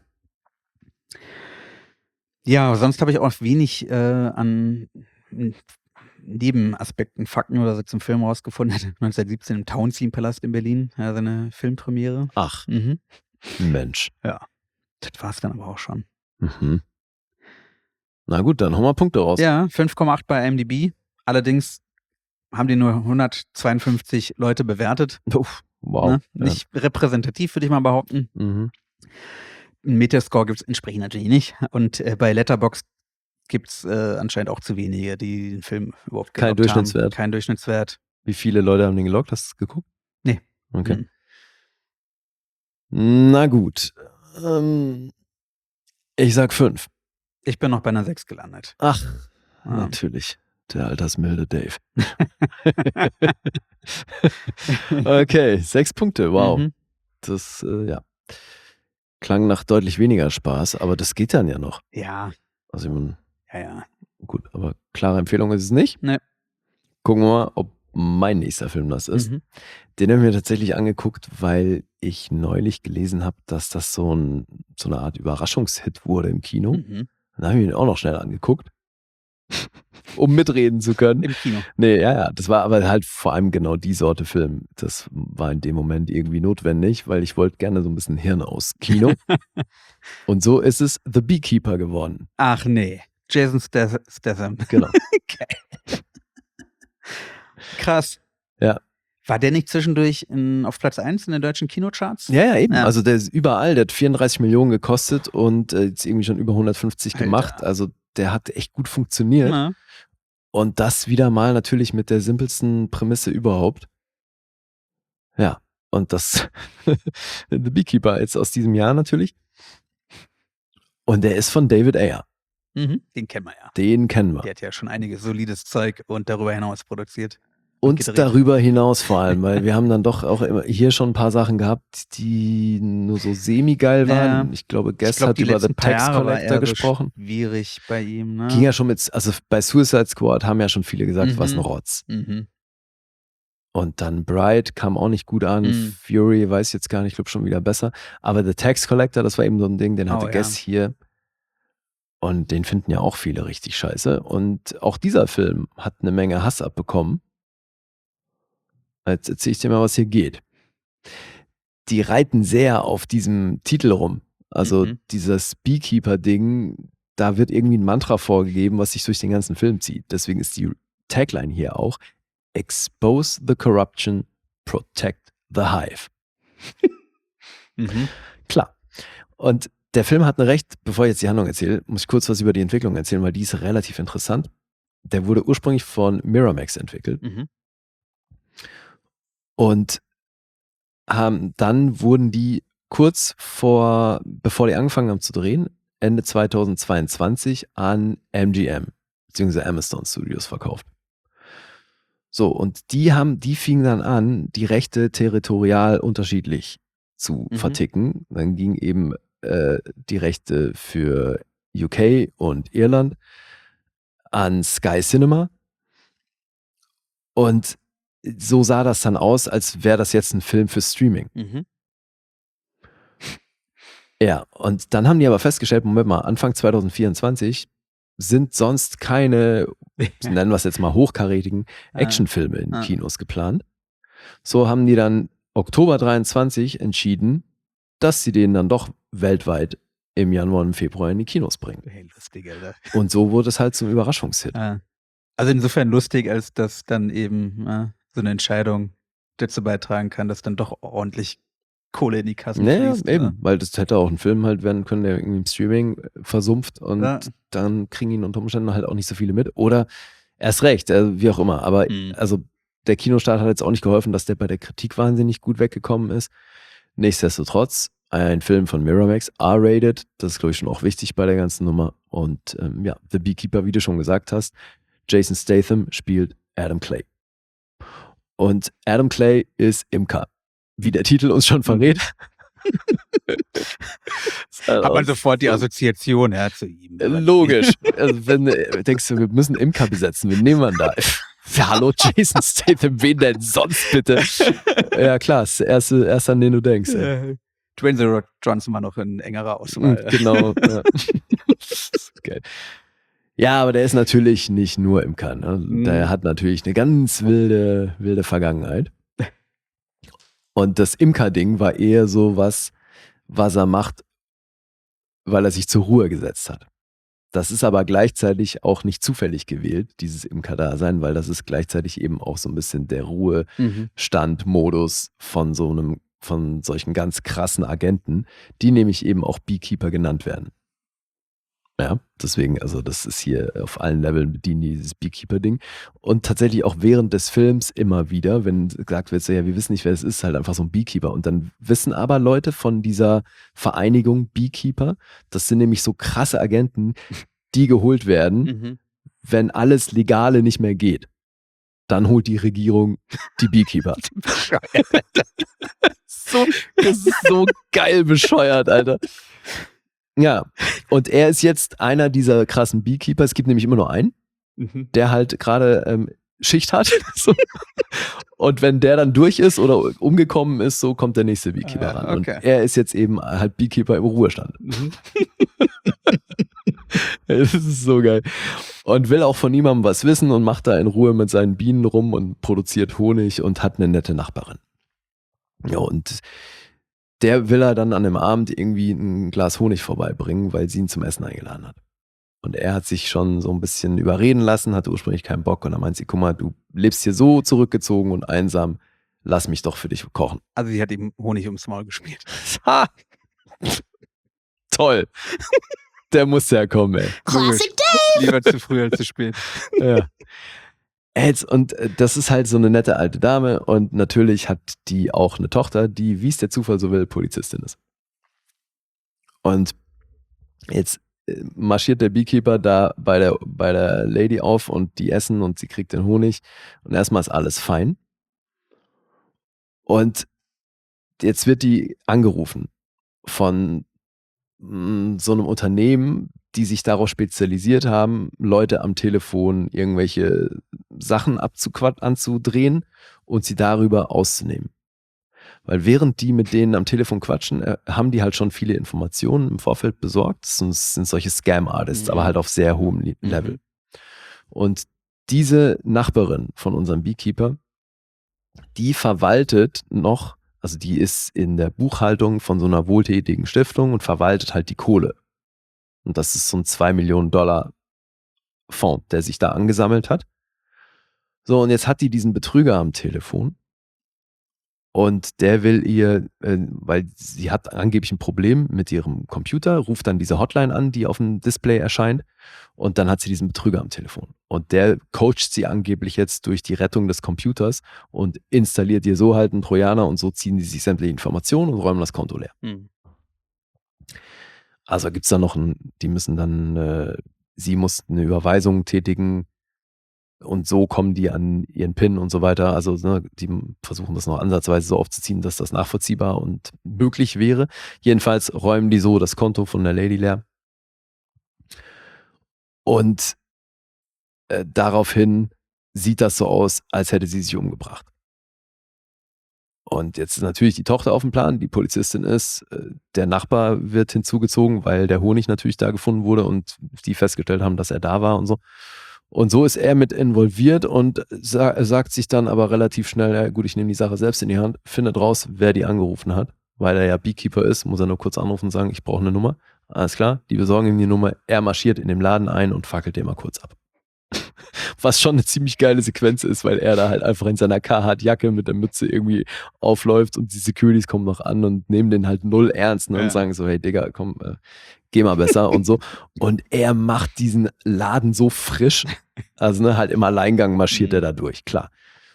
Speaker 3: Ja, sonst habe ich auch wenig äh, an n- Nebenaspekten, Fakten oder so zum Film rausgefunden. neunzehnhundertsiebzehn im Townsend-Palast in Berlin, ja, seine Filmpremiere.
Speaker 2: Ach,
Speaker 3: Mhm.
Speaker 2: Mensch.
Speaker 3: Ja, das war es dann aber auch schon.
Speaker 2: Mhm. Na gut, dann hauen wir Punkte raus.
Speaker 3: Ja, fünf Komma acht bei I M D B. Allerdings haben die nur hundertzweiundfünfzig Leute bewertet.
Speaker 2: Uff, wow.
Speaker 3: Ne? Nicht repräsentativ, würde ich mal behaupten.
Speaker 2: Ja. Mhm.
Speaker 3: Einen Metascore gibt es entsprechend natürlich nicht. Und äh, bei Letterboxd gibt es äh, anscheinend auch zu wenige, die den Film überhaupt
Speaker 2: Kein
Speaker 3: gelockt
Speaker 2: Durchschnittswert.
Speaker 3: haben. Kein Durchschnittswert.
Speaker 2: Wie viele Leute haben den gelockt? Hast du es geguckt?
Speaker 3: Nee.
Speaker 2: Okay.
Speaker 3: Mhm.
Speaker 2: Na gut. Ähm, ich sag fünf.
Speaker 3: Ich bin noch bei einer sechs gelandet.
Speaker 2: Ach,
Speaker 3: Ah.
Speaker 2: natürlich. Der altersmilde Dave. Okay, sechs Punkte. Wow.
Speaker 3: Mhm.
Speaker 2: Das, äh, ja. Klang nach deutlich weniger Spaß, aber das geht dann ja noch.
Speaker 3: Ja,
Speaker 2: Also, ich mein,
Speaker 3: ja, ja.
Speaker 2: gut, aber klare Empfehlung ist es nicht.
Speaker 3: Nee.
Speaker 2: Gucken wir mal, ob mein nächster Film das ist.
Speaker 3: Mhm.
Speaker 2: Den habe ich mir tatsächlich angeguckt, weil ich neulich gelesen habe, dass das so, ein, so eine Art Überraschungshit wurde im Kino.
Speaker 3: Mhm.
Speaker 2: Dann habe ich ihn auch noch schnell angeguckt, um mitreden zu können.
Speaker 3: Im Kino.
Speaker 2: Nee, ja, ja, das war aber halt vor allem genau die Sorte Film. Das war in dem Moment irgendwie notwendig, weil ich wollte gerne so ein bisschen Hirn aus Kino. Und so ist es The Beekeeper geworden.
Speaker 3: Ach nee. Jason Stath- Statham.
Speaker 2: Genau.
Speaker 3: Geil. Krass.
Speaker 2: Ja.
Speaker 3: War der nicht zwischendurch in, auf Platz eins in den deutschen Kinocharts?
Speaker 2: Ja, ja, eben.
Speaker 3: Ja.
Speaker 2: Also der ist überall, der hat vierunddreißig Millionen gekostet und äh, jetzt irgendwie schon über hundertfünfzig
Speaker 3: Alter.
Speaker 2: gemacht. Also der hat echt gut funktioniert.
Speaker 3: Ja.
Speaker 2: Und das wieder mal natürlich mit der simpelsten Prämisse überhaupt. Ja, und das The Beekeeper jetzt aus diesem Jahr natürlich. Und der ist von David Ayer.
Speaker 3: Mhm. Den kennen wir ja.
Speaker 2: Den kennen wir.
Speaker 3: Der hat ja schon einiges solides Zeug und darüber hinaus produziert.
Speaker 2: Und
Speaker 3: gedreht.
Speaker 2: darüber hinaus vor allem, weil wir haben dann doch auch immer hier schon ein paar Sachen gehabt, die nur so semi-geil waren.
Speaker 3: Ja.
Speaker 2: Ich glaube,
Speaker 3: Ich
Speaker 2: Guest
Speaker 3: glaub,
Speaker 2: hat
Speaker 3: die
Speaker 2: über The
Speaker 3: letzten paar
Speaker 2: Tax
Speaker 3: Jahre war
Speaker 2: Collector
Speaker 3: eher
Speaker 2: gesprochen.
Speaker 3: Schwierig bei ihm, ne?
Speaker 2: Ging ja schon mit, also bei Suicide Squad haben ja schon viele gesagt,
Speaker 3: Mhm.
Speaker 2: was ein Rotz.
Speaker 3: Mhm.
Speaker 2: Und dann Bright kam auch nicht gut an.
Speaker 3: Mhm.
Speaker 2: Fury weiß ich jetzt gar nicht, ich glaube schon wieder besser. Aber The Tax Collector, das war eben so ein Ding, den hatte
Speaker 3: Oh, ja.
Speaker 2: Guest hier. Und den finden ja auch viele richtig scheiße. Und auch dieser Film hat eine Menge Hass abbekommen. Jetzt erzähle ich dir mal, was hier geht. Die reiten sehr auf diesem Titel rum. Also
Speaker 3: Mhm.
Speaker 2: dieses Beekeeper-Ding, da wird irgendwie ein Mantra vorgegeben, was sich durch den ganzen Film zieht. Deswegen ist die Tagline hier auch, Expose the corruption, protect the hive.
Speaker 3: Mhm.
Speaker 2: Klar. Und der Film hat eine recht, bevor ich jetzt die Handlung erzähle, muss ich kurz was über die Entwicklung erzählen, weil die ist relativ interessant. Der wurde ursprünglich von Miramax entwickelt.
Speaker 3: Mhm.
Speaker 2: Und haben, dann wurden die kurz vor, bevor die angefangen haben zu drehen, Ende zweitausendzweiundzwanzig an M G M, beziehungsweise Amazon Studios verkauft. So, und die haben, die fingen dann an, die Rechte territorial unterschiedlich zu
Speaker 3: Mhm.
Speaker 2: verticken. Dann ging eben äh, die Rechte für U K und Irland an Sky Cinema. Und so sah das dann aus, als wäre das jetzt ein Film für Streaming.
Speaker 3: Mhm.
Speaker 2: Ja, und dann haben die aber festgestellt, Moment mal, Anfang zweitausendvierundzwanzig sind sonst keine, nennen wir es jetzt mal hochkarätigen,
Speaker 3: Ah.
Speaker 2: Actionfilme in
Speaker 3: Ah.
Speaker 2: Kinos geplant. So haben die dann Oktober dreiundzwanzig entschieden, dass sie den dann doch weltweit im Januar und im Februar in die Kinos bringen.
Speaker 3: Hey, lustig, Alter.
Speaker 2: Und so wurde es halt zum Überraschungshit.
Speaker 3: Ah. Also insofern lustig, als dass dann eben äh, so eine Entscheidung dazu beitragen kann, dass dann doch ordentlich Kohle in die Kassen
Speaker 2: Naja,
Speaker 3: fließt.
Speaker 2: eben,
Speaker 3: ne?
Speaker 2: weil das hätte auch ein Film halt werden können, der irgendwie im Streaming äh, versumpft und
Speaker 3: Ja.
Speaker 2: dann kriegen ihn unter Umständen halt auch nicht so viele mit. Oder erst recht, also wie auch immer. Aber
Speaker 3: Mhm.
Speaker 2: also der Kinostart hat jetzt auch nicht geholfen, dass der bei der Kritik wahnsinnig gut weggekommen ist. Nichtsdestotrotz, ein Film von Miramax, R-rated, das ist glaube ich schon auch wichtig bei der ganzen Nummer. Und ähm, ja, The Beekeeper, wie du schon gesagt hast, Jason Statham spielt Adam Clay. Und Adam Clay ist Imker, wie der Titel uns schon verrät.
Speaker 3: Hat man sofort die Assoziation ja, zu ihm.
Speaker 2: Äh, Logisch. Also wenn du denkst, du, wir müssen Imker besetzen, wen nehmen wir da? Ja, hallo Jason Statham, wen denn sonst bitte? Ja klar, ist der erste, erste an den du denkst. Ey.
Speaker 3: Äh, Dwayne The Rock Johnson war noch in engerer Auswahl.
Speaker 2: Genau. Ja. Das ist geil. Ja, aber der ist natürlich nicht nur Imker. Ne?
Speaker 3: Mhm.
Speaker 2: Der hat natürlich eine ganz wilde, wilde Vergangenheit. Und das Imker-Ding war eher so was, was er macht, weil er sich zur Ruhe gesetzt hat. Das ist aber gleichzeitig auch nicht zufällig gewählt, dieses Imker-Dasein, weil das ist gleichzeitig eben auch so ein bisschen der
Speaker 3: Mhm.
Speaker 2: Ruhestand-Modus von so einem, von solchen ganz krassen Agenten, die nämlich eben auch Beekeeper genannt werden. Ja, deswegen, also das ist hier auf allen Leveln bedienen die dieses Beekeeper-Ding. Und tatsächlich auch während des Films immer wieder, wenn gesagt wird, so, ja, wir wissen nicht, wer es ist, halt einfach so ein Beekeeper. Und dann wissen aber Leute von dieser Vereinigung Beekeeper, das sind nämlich so krasse Agenten, die geholt werden,
Speaker 3: Mhm.
Speaker 2: wenn alles Legale nicht mehr geht. Dann holt die Regierung die Beekeeper. so, das ist so geil bescheuert, Alter. Ja, und er ist jetzt einer dieser krassen Beekeeper. Es gibt nämlich immer nur einen,
Speaker 3: Mhm.
Speaker 2: der halt gerade ähm, Schicht hat. So. Und wenn der dann durch ist oder umgekommen ist, so kommt der nächste Beekeeper
Speaker 3: Ah,
Speaker 2: ran.
Speaker 3: okay.
Speaker 2: Und er ist jetzt eben halt Beekeeper im Ruhestand.
Speaker 3: Mhm.
Speaker 2: Das ist so geil. Und will auch von niemandem was wissen und macht da in Ruhe mit seinen Bienen rum und produziert Honig und hat eine nette Nachbarin. Ja, und der will er dann an dem Abend irgendwie ein Glas Honig vorbeibringen, weil sie ihn zum Essen eingeladen hat. Und er hat sich schon so ein bisschen überreden lassen, hatte ursprünglich keinen Bock. Und dann meint sie, guck mal, du lebst hier so zurückgezogen und einsam, lass mich doch für dich kochen.
Speaker 3: Also sie hat ihm Honig ums Maul geschmiert.
Speaker 2: Ha! Toll. Der muss ja kommen, ey.
Speaker 3: Classic Dave! Lieber zu früh als zu spät.
Speaker 2: Ja. Jetzt, und äh, das ist halt so eine nette alte Dame und natürlich hat die auch eine Tochter, die, wie es der Zufall so will, Polizistin ist. Und jetzt äh, marschiert der Beekeeper da bei der, bei der Lady auf und die essen und sie kriegt den Honig und erstmal ist alles fein. Und jetzt wird die angerufen von mh, so einem Unternehmen, die sich darauf spezialisiert haben, Leute am Telefon irgendwelche Sachen abzuquat anzudrehen und sie darüber auszunehmen. Weil während die mit denen am Telefon quatschen, äh, haben die halt schon viele Informationen im Vorfeld besorgt. Das sind, das sind solche Scam-Artists,
Speaker 3: Mhm.
Speaker 2: aber halt auf sehr hohem Le-
Speaker 3: Mhm.
Speaker 2: Level. Und diese Nachbarin von unserem Beekeeper, die verwaltet noch, also die ist in der Buchhaltung von so einer wohltätigen Stiftung und verwaltet halt die Kohle. Und das ist so ein zwei Millionen Dollar Fonds, der sich da angesammelt hat. So, und jetzt hat die diesen Betrüger am Telefon und der will ihr, äh, weil sie hat angeblich ein Problem mit ihrem Computer, ruft dann diese Hotline an, die auf dem Display erscheint und dann hat sie diesen Betrüger am Telefon. Und der coacht sie angeblich jetzt durch die Rettung des Computers und installiert ihr so halt einen Trojaner und so ziehen die sich sämtliche Informationen und räumen das Konto leer.
Speaker 3: Hm.
Speaker 2: Also gibt es da noch ein, die müssen dann, äh, sie muss eine Überweisung tätigen und so kommen die an ihren PIN und so weiter. Also ne, die versuchen das noch ansatzweise so aufzuziehen, dass das nachvollziehbar und möglich wäre. Jedenfalls räumen die so das Konto von der Lady leer. Und äh, daraufhin sieht das so aus, als hätte sie sich umgebracht. Und jetzt ist natürlich die Tochter auf dem Plan, die Polizistin ist, äh, der Nachbar wird hinzugezogen, weil der Honig natürlich da gefunden wurde und die festgestellt haben, dass er da war und so. Und so ist er mit involviert und sa- sagt sich dann aber relativ schnell, ja gut, ich nehme die Sache selbst in die Hand, findet raus, wer die angerufen hat. Weil er ja Beekeeper ist, muss er nur kurz anrufen und sagen, ich brauche eine Nummer. Alles klar, die besorgen ihm die Nummer, er marschiert in dem Laden ein und fackelt den mal kurz ab. Was schon eine ziemlich geile Sequenz ist, weil er da halt einfach in seiner Carhartt-Jacke mit der Mütze irgendwie aufläuft und die Securities kommen noch an und nehmen den halt null ernst ne,
Speaker 3: Ja.
Speaker 2: und sagen so, hey Digga, komm, äh, geh mal besser und so. Und er macht diesen Laden so frisch, also ne, halt im Alleingang marschiert
Speaker 3: Mhm.
Speaker 2: er da durch, klar.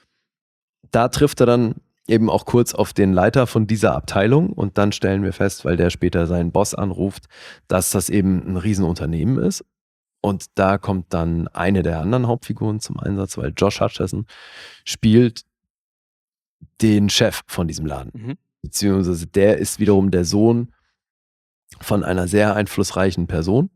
Speaker 2: Da trifft er dann eben auch kurz auf den Leiter von dieser Abteilung und dann stellen wir fest, weil der später seinen Boss anruft, dass das eben ein Riesenunternehmen ist. Und da kommt dann eine der anderen Hauptfiguren zum Einsatz, weil Josh Hutcherson spielt den Chef von diesem Laden.
Speaker 3: Mhm.
Speaker 2: Beziehungsweise der ist wiederum der Sohn von einer sehr einflussreichen Person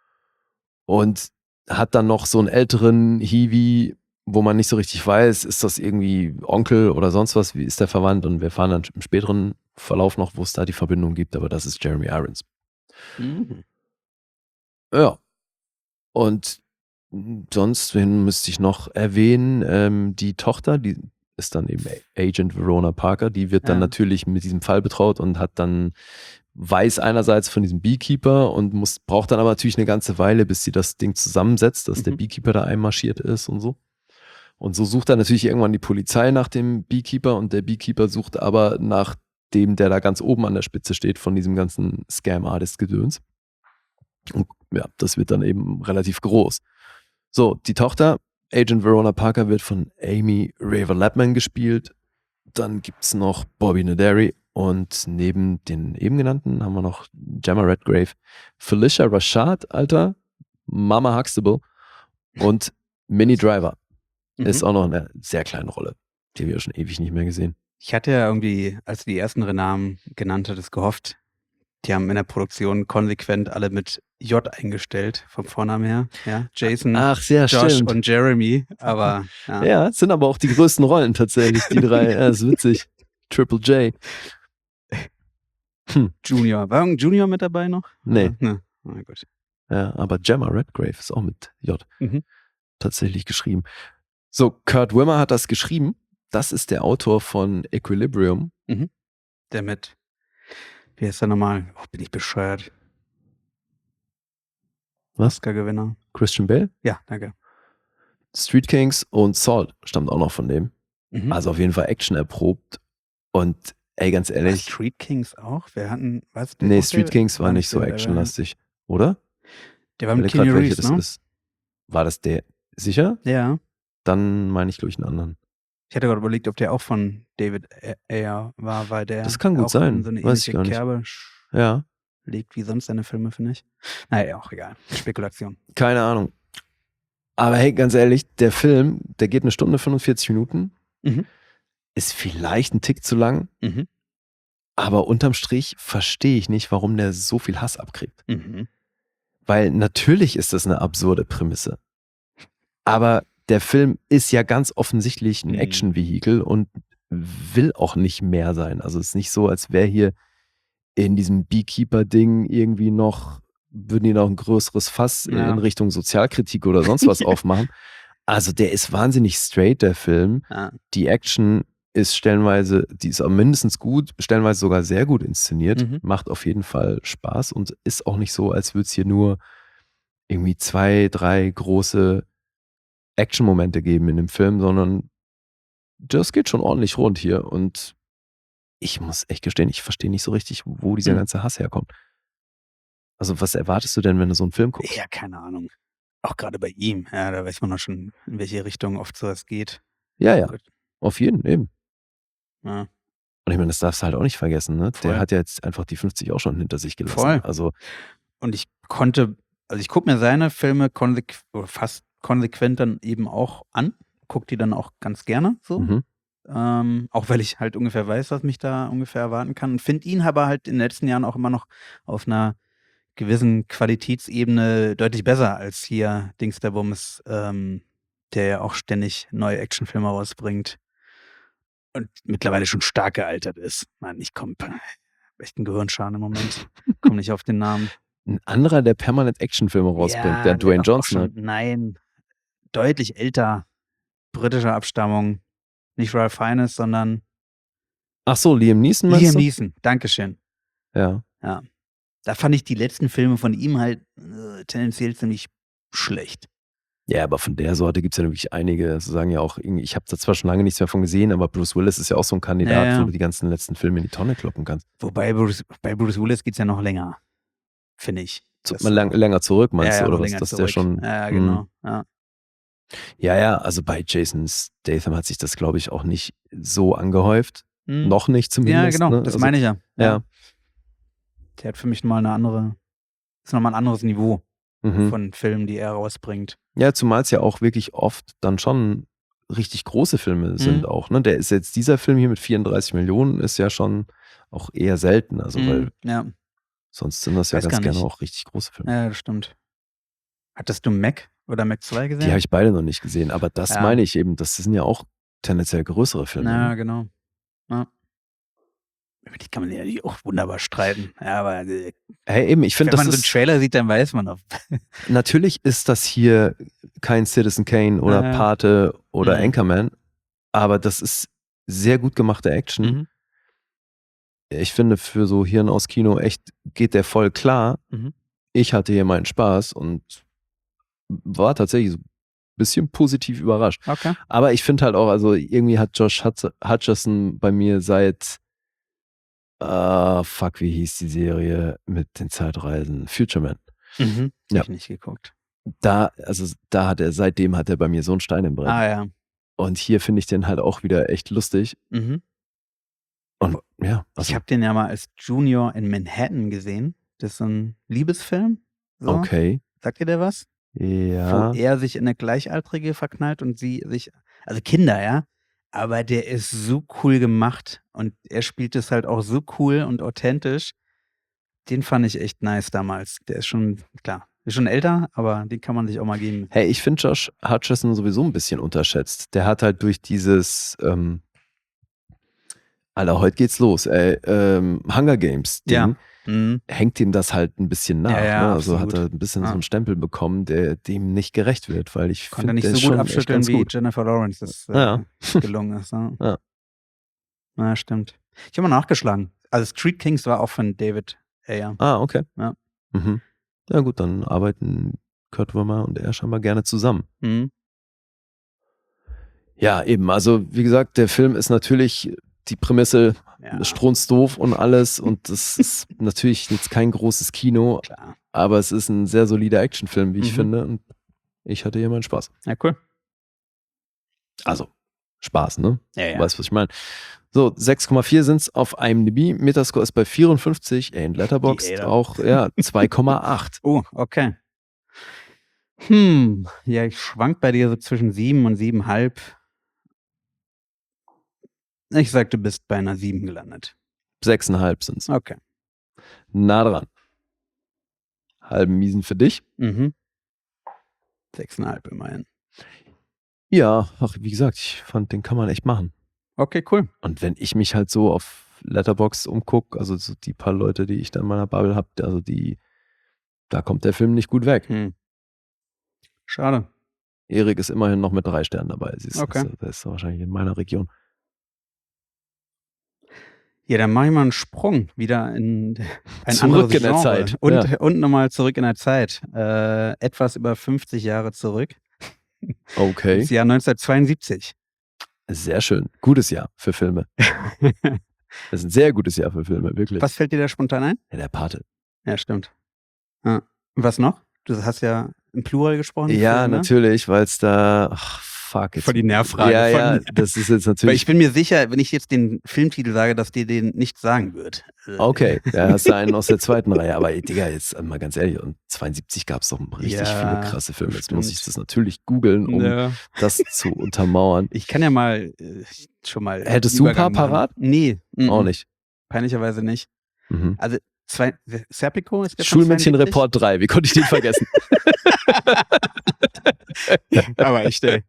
Speaker 2: und hat dann noch so einen älteren Hiwi, wo man nicht so richtig weiß, ist das irgendwie Onkel oder sonst was, wie ist der verwandt? Und wir fahren dann im späteren Verlauf noch, wo es da die Verbindung gibt, aber das ist Jeremy Irons.
Speaker 3: Mhm.
Speaker 2: Ja. Und sonst, wen müsste ich noch erwähnen? Ähm, die Tochter, die ist dann eben Agent Verona Parker, die wird dann
Speaker 3: Ja.
Speaker 2: natürlich mit diesem Fall betraut und hat dann, weiß einerseits von diesem Beekeeper und muss, braucht dann aber natürlich eine ganze Weile, bis sie das Ding zusammensetzt, dass der
Speaker 3: Mhm.
Speaker 2: Beekeeper da einmarschiert ist und so. Und so sucht dann natürlich irgendwann die Polizei nach dem Beekeeper und der Beekeeper sucht aber nach dem, der da ganz oben an der Spitze steht von diesem ganzen Scam-Artist-Gedöns. Und ja, das wird dann eben relativ groß. So, die Tochter, Agent Verona Parker, wird von Amy Raver-Lapman gespielt. Dann gibt es noch Bobby Naderi und neben den eben genannten haben wir noch Gemma Redgrave, Felicia Rashad, Alter, Mama Huxtable und Minnie Driver.
Speaker 3: Mhm.
Speaker 2: Ist auch noch eine sehr kleine Rolle. Die habe ich ja schon ewig nicht mehr gesehen.
Speaker 3: Ich hatte ja irgendwie, als du die ersten Namen genannt hattest, gehofft, die haben in der Produktion konsequent alle mit J eingestellt, vom Vornamen her. Ja, Jason,
Speaker 2: Ach, sehr
Speaker 3: Josh
Speaker 2: stimmt.
Speaker 3: und Jeremy, aber ja.
Speaker 2: Ja, es sind aber auch die größten Rollen tatsächlich, die drei. Ja, das ist witzig. Triple J. Hm,
Speaker 3: Junior. War ein Junior mit dabei noch?
Speaker 2: nee.
Speaker 3: Ne. Na gut.
Speaker 2: Ja, aber Gemma Redgrave ist auch mit J
Speaker 3: Mhm.
Speaker 2: tatsächlich geschrieben. So, Kurt Wimmer hat das geschrieben. Das ist der Autor von Equilibrium.
Speaker 3: Der mit, wie heißt der nochmal? Oh, bin ich bescheuert.
Speaker 2: Was?
Speaker 3: Oscar-Gewinner.
Speaker 2: Christian Bale,
Speaker 3: Ja, danke.
Speaker 2: Street Kings und Salt stammt auch noch von dem.
Speaker 3: Mhm.
Speaker 2: Also auf jeden Fall Action erprobt. Und ey, ganz
Speaker 3: War
Speaker 2: ehrlich,
Speaker 3: Street Kings auch? Wir hatten, was?
Speaker 2: nee,
Speaker 3: auch
Speaker 2: Street
Speaker 3: der-
Speaker 2: Kings war nicht so
Speaker 3: der, der war-
Speaker 2: actionlastig, oder?
Speaker 3: Der war
Speaker 2: Ich
Speaker 3: mit
Speaker 2: überleg
Speaker 3: Keanu
Speaker 2: grad, welcher
Speaker 3: Reeves,
Speaker 2: das
Speaker 3: ne?
Speaker 2: ist. War das der? Sicher?
Speaker 3: Ja.
Speaker 2: Dann meine ich, glaube ich, einen anderen.
Speaker 3: Ich hatte gerade überlegt, ob der auch von David Ayer war, weil der
Speaker 2: Das kann gut
Speaker 3: auch
Speaker 2: sein.
Speaker 3: in so eine
Speaker 2: Weiß ich
Speaker 3: ähnliche
Speaker 2: gar nicht.
Speaker 3: Kerbe sch-
Speaker 2: Ja,
Speaker 3: legt wie sonst seine Filme, finde ich. Naja, auch egal. Spekulation.
Speaker 2: keine Ahnung. Aber hey, ganz ehrlich, der Film, der geht eine Stunde fünfundvierzig Minuten,
Speaker 3: Mhm.
Speaker 2: ist vielleicht ein Tick zu lang,
Speaker 3: Mhm.
Speaker 2: aber unterm Strich verstehe ich nicht, warum der so viel Hass abkriegt.
Speaker 3: Mhm.
Speaker 2: Weil natürlich ist das eine absurde Prämisse. Aber der Film ist ja ganz offensichtlich ein
Speaker 3: Mhm.
Speaker 2: Action-Vehikel und will auch nicht mehr sein. Also es ist nicht so, als wäre hier in diesem Beekeeper-Ding irgendwie noch, würden die noch ein größeres Fass
Speaker 3: Ja.
Speaker 2: in Richtung Sozialkritik oder sonst was aufmachen. Also der ist wahnsinnig straight, der Film.
Speaker 3: Ja.
Speaker 2: Die Action ist stellenweise, die ist auch mindestens gut, stellenweise sogar sehr gut inszeniert,
Speaker 3: Mhm.
Speaker 2: macht auf jeden Fall Spaß und ist auch nicht so, als würde es hier nur irgendwie zwei, drei große Action-Momente geben in dem Film, sondern das geht schon ordentlich rund hier. Und ich muss echt gestehen, ich verstehe nicht so richtig, wo dieser
Speaker 3: Hm.
Speaker 2: ganze Hass herkommt. Also was erwartest du denn, wenn du so einen Film guckst?
Speaker 3: Ja, keine Ahnung. Auch gerade bei ihm. Ja, da weiß man doch schon, in welche Richtung oft sowas geht.
Speaker 2: Ja, ja, auf jeden, eben.
Speaker 3: Ja.
Speaker 2: Und ich meine, das darfst du halt auch nicht vergessen, ne?
Speaker 3: Voll.
Speaker 2: Der hat ja jetzt einfach die fünfzig auch schon hinter sich gelassen.
Speaker 3: Voll.
Speaker 2: Also,
Speaker 3: Und ich konnte, also ich gucke mir seine Filme konsequ oder fast konsequent dann eben auch an. Gucke die dann auch ganz gerne so.
Speaker 2: mhm.
Speaker 3: Ähm, auch weil ich halt ungefähr weiß, was mich da ungefähr erwarten kann. Und finde ihn aber halt in den letzten Jahren auch immer noch auf einer gewissen Qualitätsebene deutlich besser als hier Dings der Bums, ähm, der ja auch ständig neue Actionfilme rausbringt und mittlerweile schon stark gealtert ist. Mann, ich komme echt ein Gehirnschaden im Moment. Komme nicht auf den Namen.
Speaker 2: Ein anderer, der permanent Actionfilme rausbringt,
Speaker 3: Ja,
Speaker 2: der Dwayne
Speaker 3: auch
Speaker 2: Johnson.
Speaker 3: schon,
Speaker 2: Ne?
Speaker 3: nein, deutlich älter, britischer Abstammung. Nicht Ralph Fiennes, sondern
Speaker 2: Ach so, Liam Neeson meinst
Speaker 3: Liam
Speaker 2: du?
Speaker 3: Neeson. Dankeschön.
Speaker 2: Ja.
Speaker 3: Ja. Da fand ich die letzten Filme von ihm halt äh, tendenziell ziemlich schlecht.
Speaker 2: Ja, aber von der Sorte gibt es ja wirklich einige. Sie sagen ja auch, irgendwie- ich habe da zwar schon lange nichts mehr von gesehen, aber Bruce Willis ist ja auch so ein Kandidat,
Speaker 3: Ja, ja.
Speaker 2: wo du die ganzen letzten Filme in die Tonne kloppen kannst.
Speaker 3: Wobei Bruce, bei Bruce Willis geht es ja noch länger, finde ich.
Speaker 2: Zu,
Speaker 3: Das-
Speaker 2: mal lang, länger zurück, meinst
Speaker 3: ja, ja,
Speaker 2: du,
Speaker 3: noch
Speaker 2: oder was?
Speaker 3: länger
Speaker 2: Dass der
Speaker 3: zurück.
Speaker 2: schon.
Speaker 3: Ja,
Speaker 2: Hm.
Speaker 3: genau. Ja.
Speaker 2: Ja, ja, also bei Jason Statham hat sich das, glaube ich, auch nicht so angehäuft.
Speaker 3: Hm.
Speaker 2: Noch nicht
Speaker 3: Ja,
Speaker 2: zumindest.
Speaker 3: genau,
Speaker 2: ne?
Speaker 3: das
Speaker 2: Also,
Speaker 3: meine ich ja.
Speaker 2: Ja.
Speaker 3: Der hat für mich mal eine andere, ist nochmal ein anderes Niveau
Speaker 2: Mhm.
Speaker 3: von Filmen, die er rausbringt.
Speaker 2: Ja, zumal es ja auch wirklich oft dann schon richtig große Filme sind
Speaker 3: Mhm.
Speaker 2: auch. Ne? Der ist jetzt, dieser Film hier mit vierunddreißig Millionen ist ja schon auch eher selten. Also, weil
Speaker 3: Mhm. Ja.
Speaker 2: sonst sind das ja
Speaker 3: Weiß
Speaker 2: ganz
Speaker 3: gar
Speaker 2: gerne
Speaker 3: nicht.
Speaker 2: auch richtig große Filme.
Speaker 3: ja, das stimmt. Hattest du Mac oder Mac zwei gesehen?
Speaker 2: Die habe ich beide noch nicht gesehen, aber das
Speaker 3: Ja.
Speaker 2: meine ich eben, das sind ja auch tendenziell größere Filme.
Speaker 3: Ja,
Speaker 2: ne?
Speaker 3: genau. Ja. Über die kann man ja auch wunderbar streiten. Ja, aber äh,
Speaker 2: Hey, eben, ich
Speaker 3: wenn
Speaker 2: finde,
Speaker 3: man
Speaker 2: das
Speaker 3: so einen
Speaker 2: ist,
Speaker 3: Trailer sieht, dann weiß man, ob.
Speaker 2: natürlich ist das hier kein Citizen Kane oder
Speaker 3: Ja.
Speaker 2: Pate oder
Speaker 3: Mhm.
Speaker 2: Anchorman, aber das ist sehr gut gemachte Action.
Speaker 3: Mhm.
Speaker 2: Ich finde, für so Hirn aus Kino echt geht der voll klar.
Speaker 3: Mhm.
Speaker 2: Ich hatte hier meinen Spaß und war tatsächlich so ein bisschen positiv überrascht.
Speaker 3: Okay.
Speaker 2: Aber ich finde halt auch, also irgendwie hat Josh Hutch- Hutcherson bei mir seit, ah, fuck, wie hieß die Serie mit den Zeitreisen? Future Man.
Speaker 3: Mhm.
Speaker 2: Ja.
Speaker 3: Hab ich nicht geguckt.
Speaker 2: Da, also da hat er, seitdem hat er bei mir so einen Stein im Brett.
Speaker 3: Ah ja.
Speaker 2: Und hier finde ich den halt auch wieder echt lustig.
Speaker 3: Mhm.
Speaker 2: Und ja, also,
Speaker 3: Ich habe den ja mal als Junior in Manhattan gesehen. Das ist so ein Liebesfilm. So.
Speaker 2: okay.
Speaker 3: Sagt ihr der was?
Speaker 2: Ja.
Speaker 3: Wo er sich in eine Gleichaltrige verknallt und sie sich, also Kinder, ja. Aber der ist so cool gemacht und er spielt es halt auch so cool und authentisch. Den fand ich echt nice damals. Der ist schon, klar, ist schon älter, aber den kann man sich auch mal geben.
Speaker 2: Hey, ich finde Josh Hutcherson sowieso ein bisschen unterschätzt. Der hat halt durch dieses, ähm, Alter, heute geht's los, ey, ähm, Hunger Games Ding,
Speaker 3: Ja. Mhm.
Speaker 2: hängt ihm das halt ein bisschen nach.
Speaker 3: Ja, ja,
Speaker 2: ne? Also hat
Speaker 3: absolut.
Speaker 2: er ein bisschen
Speaker 3: Ja.
Speaker 2: so einen Stempel bekommen, der dem nicht gerecht wird, weil ich
Speaker 3: Konnte
Speaker 2: finde,
Speaker 3: nicht
Speaker 2: der
Speaker 3: so
Speaker 2: ist
Speaker 3: gut
Speaker 2: schon echt
Speaker 3: abschütteln,
Speaker 2: ganz
Speaker 3: wie
Speaker 2: gut.
Speaker 3: Jennifer Lawrence das äh,
Speaker 2: Ja.
Speaker 3: gelungen ist. Ja.
Speaker 2: Ja.
Speaker 3: Ja, stimmt. Ich habe mal nachgeschlagen. Also Street Kings war auch von David Ayer.
Speaker 2: Ah, okay.
Speaker 3: Ja.
Speaker 2: Mhm. Ja gut, dann arbeiten Kurt Wimmer und er scheinbar gerne zusammen.
Speaker 3: Mhm.
Speaker 2: Ja, eben. Also wie gesagt, der Film ist natürlich die Prämisse
Speaker 3: Ja,
Speaker 2: strunzdoof und alles und das ist natürlich jetzt kein großes Kino,
Speaker 3: klar.
Speaker 2: aber es ist ein sehr solider Actionfilm, wie ich
Speaker 3: Mhm.
Speaker 2: finde, und ich hatte hier meinen Spaß.
Speaker 3: Ja, cool.
Speaker 2: Also Spaß, ne?
Speaker 3: Ja, ja.
Speaker 2: Weißt, was ich meine? So, sechs Komma vier sind es auf IMDb, Metascore ist bei vierundfünfzig, ey, in Letterboxd
Speaker 3: Die Äder.
Speaker 2: auch, ja, zwei Komma acht.
Speaker 3: Oh, okay. Hm, ja, ich schwank bei dir so zwischen sieben und siebenhalb. Ich sag, du bist bei einer sieben gelandet.
Speaker 2: Sechseinhalb sind es.
Speaker 3: Okay.
Speaker 2: Nah dran. Halben Miesen für dich.
Speaker 3: Mhm. Sechseinhalb immerhin.
Speaker 2: Ja, ach, wie gesagt, ich fand, den kann man echt machen.
Speaker 3: Okay, cool.
Speaker 2: Und wenn ich mich halt so auf Letterboxd umgucke, also so die paar Leute, die ich da in meiner Bubble habe, also die, da kommt der Film nicht gut weg.
Speaker 3: Hm. Schade.
Speaker 2: Erik ist immerhin noch mit drei Sternen dabei. Siehst du,
Speaker 3: Okay.
Speaker 2: das, das ist wahrscheinlich in meiner Region.
Speaker 3: Ja, dann mache ich mal einen Sprung wieder in ein
Speaker 2: Zurück
Speaker 3: anderes
Speaker 2: in der
Speaker 3: Genre.
Speaker 2: Zeit,
Speaker 3: Und,
Speaker 2: ja.
Speaker 3: und nochmal zurück in der Zeit. Äh, etwas über fünfzig Jahre zurück.
Speaker 2: Okay.
Speaker 3: Das Jahr neunzehnhundertzweiundsiebzig.
Speaker 2: Sehr schön. Gutes Jahr für Filme. Das ist ein sehr gutes Jahr für Filme, wirklich.
Speaker 3: Was fällt dir da spontan ein?
Speaker 2: Ja, der Pate.
Speaker 3: Ja, stimmt. Ja. Und was noch? Du hast ja im Plural gesprochen.
Speaker 2: Ja,
Speaker 3: Film, ne?
Speaker 2: natürlich, weil es da. Ach, fuck. Jetzt,
Speaker 3: Voll die Nervfrage.
Speaker 2: Ja,
Speaker 3: von,
Speaker 2: ja, das ist jetzt
Speaker 3: Weil
Speaker 2: natürlich.
Speaker 3: ich bin mir sicher, wenn ich jetzt den Filmtitel sage, dass dir den nicht sagen wird.
Speaker 2: Okay, da hast du einen aus der zweiten Reihe. Aber Digga, jetzt mal ganz ehrlich, und zweiundsiebzig gab es doch richtig
Speaker 3: Ja,
Speaker 2: viele krasse Filme. Jetzt
Speaker 3: stimmt.
Speaker 2: muss ich das natürlich googeln, um
Speaker 3: Ja.
Speaker 2: das zu untermauern.
Speaker 3: Ich kann ja mal äh, schon mal.
Speaker 2: Hättest du ein paar
Speaker 3: Übergang machen.
Speaker 2: parat?
Speaker 3: Nee. mhm.
Speaker 2: Auch nicht.
Speaker 3: Peinlicherweise nicht.
Speaker 2: Mhm.
Speaker 3: Also, zwei, Serpico ist der von
Speaker 2: Schulmädchenreport drei, wie konnte ich den vergessen?
Speaker 3: zweiundsiebzig? Aber echt, ey.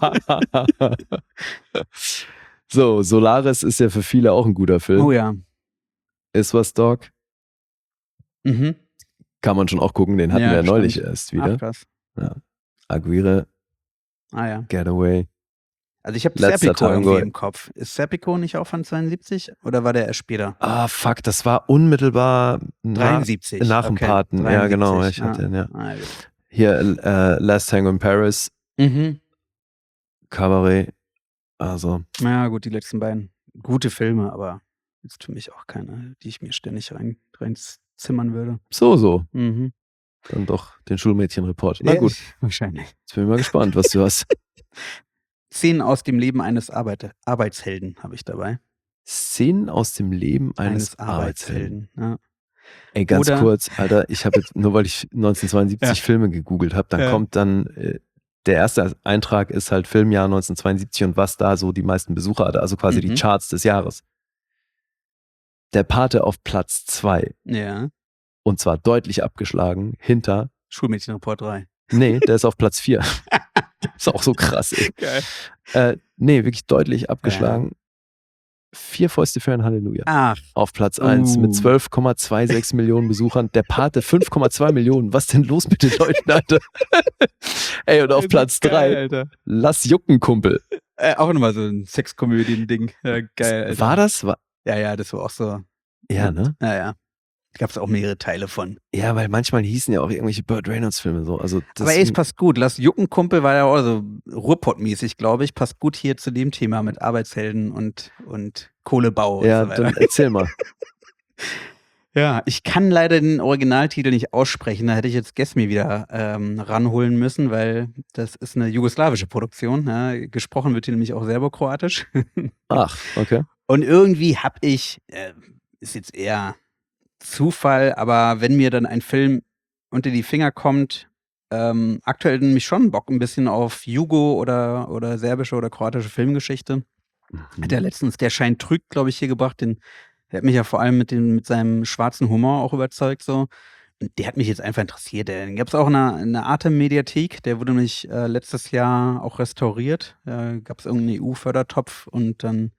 Speaker 2: So, Solaris ist ja für viele auch ein guter Film.
Speaker 3: Oh ja.
Speaker 2: Ist was, Dog?
Speaker 3: Mhm.
Speaker 2: Kann man schon auch gucken, den hatten
Speaker 3: Ja,
Speaker 2: wir ja
Speaker 3: stimmt.
Speaker 2: neulich erst wieder.
Speaker 3: Ach, krass.
Speaker 2: Aguirre,
Speaker 3: Ah ja.
Speaker 2: Getaway.
Speaker 3: Also ich habe
Speaker 2: Letzter
Speaker 3: Serpico
Speaker 2: Tango.
Speaker 3: irgendwie im Kopf. Ist Serpico nicht auch von zweiundsiebzig oder war der erst später?
Speaker 2: Ah, fuck, das war unmittelbar nach,
Speaker 3: dreiundsiebzig.
Speaker 2: nach dem
Speaker 3: okay.
Speaker 2: Paten. Ja, genau.
Speaker 3: dreiundsiebzig,
Speaker 2: Ich hatte den, ja.
Speaker 3: Ah, gut.
Speaker 2: Hier, äh, Last Tango in Paris,
Speaker 3: Mhm.
Speaker 2: Cabaret. Also,
Speaker 3: Ja, gut, die letzten beiden. Gute Filme, aber jetzt für mich auch keine, die ich mir ständig rein, reinzimmern würde.
Speaker 2: so, so.
Speaker 3: Mhm.
Speaker 2: Dann doch den Schulmädchenreport. Na
Speaker 3: Ja,
Speaker 2: gut,
Speaker 3: Wahrscheinlich.
Speaker 2: jetzt bin ich mal gespannt, was du hast.
Speaker 3: Szenen aus dem Leben eines Arbeit Arbeitshelden habe ich dabei.
Speaker 2: Szenen aus dem Leben eines, Arbeitshelden.
Speaker 3: Ja.
Speaker 2: Ey, ganz
Speaker 3: Oder-
Speaker 2: kurz, Alter, ich habe jetzt, nur weil ich neunzehnhundertzweiundsiebzig
Speaker 3: Ja.
Speaker 2: Filme gegoogelt habe, dann
Speaker 3: Ja.
Speaker 2: kommt dann, äh, der erste Eintrag ist halt Filmjahr neunzehnhundertzweiundsiebzig und was da so die meisten Besucher hatte, also quasi die
Speaker 3: Mhm.
Speaker 2: Charts des Jahres. Der Pate auf Platz zwei
Speaker 3: Ja.
Speaker 2: und zwar deutlich abgeschlagen hinter,
Speaker 3: Schulmädchenreport drei.
Speaker 2: nee, der ist auf Platz vier. Ist auch so krass, ey.
Speaker 3: Geil.
Speaker 2: Äh, nee, wirklich deutlich abgeschlagen. Vier Fäuste für ein Halleluja.
Speaker 3: Ach,
Speaker 2: Auf Platz eins
Speaker 3: Uh.
Speaker 2: mit zwölf Komma sechsundzwanzig Millionen Besuchern. Der Pate fünf Komma zwei Millionen. Was denn los mit den Leuten, Alter? Ey, und auf Platz
Speaker 3: geil,
Speaker 2: drei
Speaker 3: Alter.
Speaker 2: Lass jucken, Kumpel.
Speaker 3: Äh, auch nochmal so ein Sexkomödien-Ding. Ja, geil, Alter.
Speaker 2: War das? War,
Speaker 3: Ja, ja, das war auch so.
Speaker 2: ja, ne?
Speaker 3: Ja, ja. Gab es auch mehrere Teile von.
Speaker 2: Ja, weil manchmal hießen ja auch irgendwelche Burt Reynolds-Filme so. Also das,
Speaker 3: Aber ey, es passt gut. Lass Jucken, Kumpel war ja auch so Ruhrpott-mäßig, glaube ich. Passt gut hier zu dem Thema mit Arbeitshelden und, und Kohlebau
Speaker 2: ja,
Speaker 3: und so weiter.
Speaker 2: dann erzähl mal.
Speaker 3: Ja, ich kann leider den Originaltitel nicht aussprechen. Da hätte ich jetzt Gesmi wieder ähm, ranholen müssen, weil das ist eine jugoslawische Produktion. Ja. Gesprochen wird hier nämlich auch serbokroatisch.
Speaker 2: Ach, okay.
Speaker 3: Und irgendwie habe ich, äh, ist jetzt eher Zufall, aber wenn mir dann ein Film unter die Finger kommt, ähm, aktuell nämlich schon Bock ein bisschen auf Jugo oder, oder serbische oder kroatische Filmgeschichte. Hat er letztens Der Schein trügt, glaube ich, hier gebracht. Den, der hat mich ja vor allem mit, den, mit seinem schwarzen Humor auch überzeugt. So. Und der hat mich jetzt einfach interessiert. Den gab es auch in einer, in einer Atem-Mediathek. Der wurde nämlich äh, letztes Jahr auch restauriert. Äh, gab es irgendeinen E U-Fördertopf und dann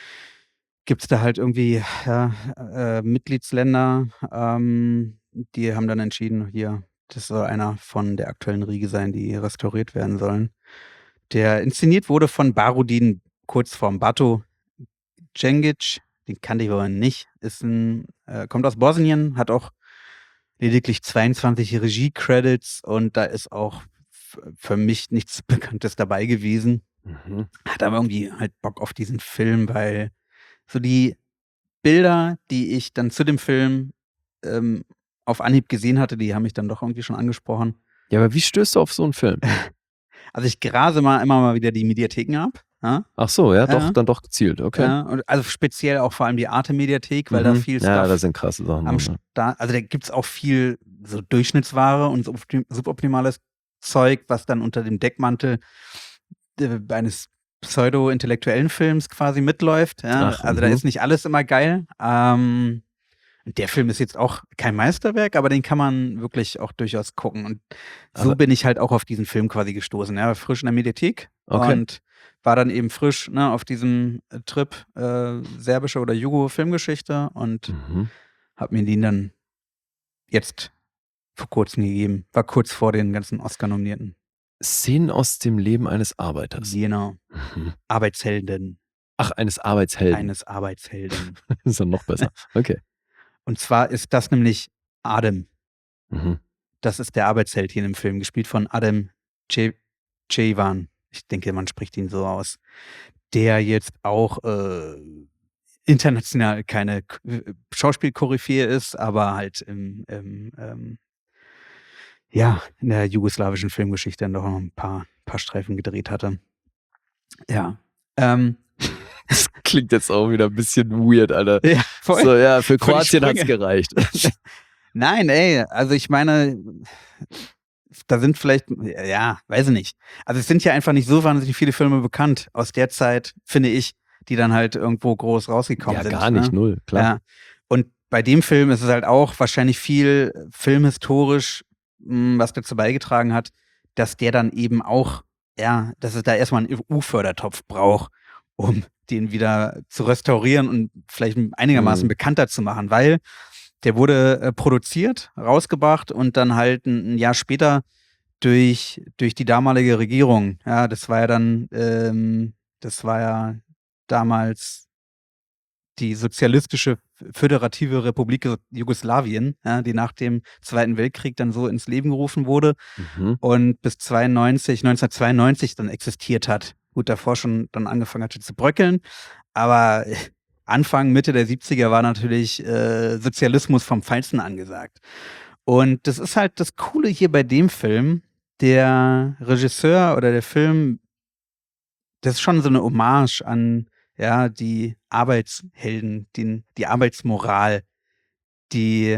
Speaker 3: gibt es da halt irgendwie ja, äh, Mitgliedsländer, ähm, die haben dann entschieden, hier, das soll einer von der aktuellen Riege sein, die restauriert werden sollen. Der inszeniert wurde von Barudin, Kurzform Batu Cengic, den kannte ich aber nicht, ist ein, äh, kommt aus Bosnien, hat auch lediglich zweiundzwanzig Regie-Credits und da ist auch f- für mich nichts Bekanntes dabei gewesen.
Speaker 2: Mhm.
Speaker 3: Hat aber irgendwie halt Bock auf diesen Film, weil so die Bilder, die ich dann zu dem Film ähm, auf Anhieb gesehen hatte, die haben mich dann doch irgendwie schon angesprochen.
Speaker 2: Ja, aber wie stößt du auf so einen Film?
Speaker 3: Also ich grase mal immer mal wieder die Mediatheken ab. Ja?
Speaker 2: Ach so, ja, doch,
Speaker 3: Ja.
Speaker 2: dann doch gezielt, okay.
Speaker 3: Ja, und also speziell auch vor allem die Arte-Mediathek, weil da
Speaker 2: Mhm.
Speaker 3: viel
Speaker 2: Ja,
Speaker 3: Stuff
Speaker 2: da sind krasse Sachen.
Speaker 3: am
Speaker 2: drin,
Speaker 3: Start, also da gibt es auch viel so Durchschnittsware und suboptim- suboptimales Zeug, was dann unter dem Deckmantel äh, eines pseudo-intellektuellen Films quasi mitläuft. Ja?
Speaker 2: Ach,
Speaker 3: also da
Speaker 2: mhm.
Speaker 3: ist nicht alles immer geil. Ähm, und der Film ist jetzt auch kein Meisterwerk, aber den kann man wirklich auch durchaus gucken. Und so
Speaker 2: Aber-
Speaker 3: bin ich halt auch auf diesen Film quasi gestoßen. Ja, frisch in der Mediathek
Speaker 2: Okay.
Speaker 3: und war dann eben frisch ne, auf diesem äh, Trip äh, serbische oder Jugo-Filmgeschichte und
Speaker 2: Mhm.
Speaker 3: hab mir den dann jetzt vor kurzem gegeben. War kurz vor den ganzen Oscar-Nominierten.
Speaker 2: Szenen aus dem Leben eines Arbeiters.
Speaker 3: Genau.
Speaker 2: Mhm.
Speaker 3: Arbeitshelden.
Speaker 2: Ach, eines Arbeitshelden.
Speaker 3: Eines Arbeitshelden.
Speaker 2: Das ist dann noch besser. Okay.
Speaker 3: Und zwar ist das nämlich Adem.
Speaker 2: Mhm.
Speaker 3: Das ist der Arbeitsheld hier in dem Film, gespielt von Adem Ce Ceylan, ich denke, man spricht ihn so aus, der jetzt auch äh, international keine K- äh, Schauspielkoryphäe ist, aber halt im, im ähm, ja, in der jugoslawischen Filmgeschichte dann doch noch ein paar, paar Streifen gedreht hatte. Ja. Ähm,
Speaker 2: Das klingt jetzt auch wieder ein bisschen weird, Alter.
Speaker 3: ja, voll.
Speaker 2: So, ja, für
Speaker 3: Voll die
Speaker 2: Kroatien hat's
Speaker 3: Sprünge.
Speaker 2: gereicht.
Speaker 3: Nein, ey, also ich meine, da sind vielleicht, ja, weiß ich nicht. Also es sind ja einfach nicht so wahnsinnig viele Filme bekannt aus der Zeit, finde ich, die dann halt irgendwo groß rausgekommen
Speaker 2: Ja,
Speaker 3: sind.
Speaker 2: gar nicht,
Speaker 3: ne?
Speaker 2: null, klar.
Speaker 3: Ja. Und bei dem Film ist es halt auch wahrscheinlich viel filmhistorisch, mh, was dazu beigetragen hat, dass der dann eben auch, ja, dass es da erstmal einen E U-Fördertopf braucht, um den wieder zu restaurieren und vielleicht einigermaßen
Speaker 2: Mhm.
Speaker 3: bekannter zu machen, weil der wurde äh, produziert, rausgebracht und dann halt ein, ein Jahr später durch, durch die damalige Regierung, ja, das war ja dann, ähm, das war ja damals die sozialistische Föderative Republik Jugoslawien, ja, die nach dem Zweiten Weltkrieg dann so ins Leben gerufen wurde
Speaker 2: Mhm.
Speaker 3: und bis zweiundneunzig, neunzehnhundertzweiundneunzig dann existiert hat. Gut, davor schon dann angefangen hatte zu bröckeln, aber Anfang, Mitte der siebziger war natürlich äh, Sozialismus vom Feinsten angesagt. Und das ist halt das Coole hier bei dem Film. Der Regisseur oder der Film, das ist schon so eine Hommage an ja, die Arbeitshelden, den, die Arbeitsmoral. Die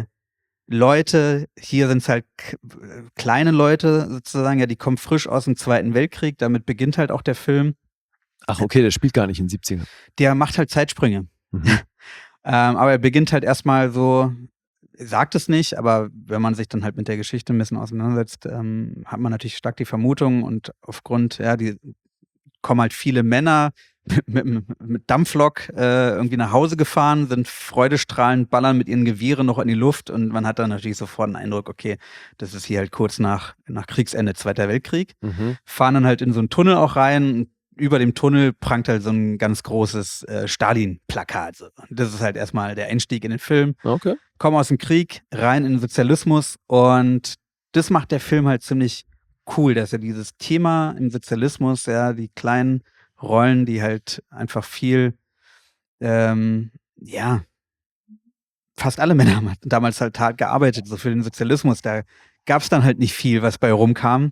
Speaker 3: Leute, hier sind es halt k- kleine Leute sozusagen, ja, die kommen frisch aus dem Zweiten Weltkrieg, damit beginnt halt auch der Film.
Speaker 2: Ach, okay, der spielt gar nicht in den siebzigern.
Speaker 3: Der macht halt Zeitsprünge.
Speaker 2: Mhm.
Speaker 3: Ähm, aber er beginnt halt erstmal so, er sagt es nicht, aber wenn man sich dann halt mit der Geschichte ein bisschen auseinandersetzt, ähm, hat man natürlich stark die Vermutung und aufgrund, ja, die kommen halt viele Männer mit, mit, mit Dampflok äh, irgendwie nach Hause gefahren, sind freudestrahlend, ballern mit ihren Gewehren noch in die Luft und man hat dann natürlich sofort einen Eindruck, okay, das ist hier halt kurz nach, nach Kriegsende, Zweiter Weltkrieg.
Speaker 2: Mhm.
Speaker 3: Fahren dann halt in so einen Tunnel auch rein und über dem Tunnel prangt halt so ein ganz großes äh, Stalin-Plakat. So. Das ist halt erstmal der Einstieg in den Film.
Speaker 2: Okay.
Speaker 3: Kommen aus dem Krieg, rein in den Sozialismus und das macht der Film halt ziemlich cool, dass er dieses Thema im Sozialismus, ja, die kleinen Rollen, die halt einfach viel, ähm, ja, fast alle Männer haben damals halt hart gearbeitet, so für den Sozialismus. Da gab es dann halt nicht viel, was bei rumkam.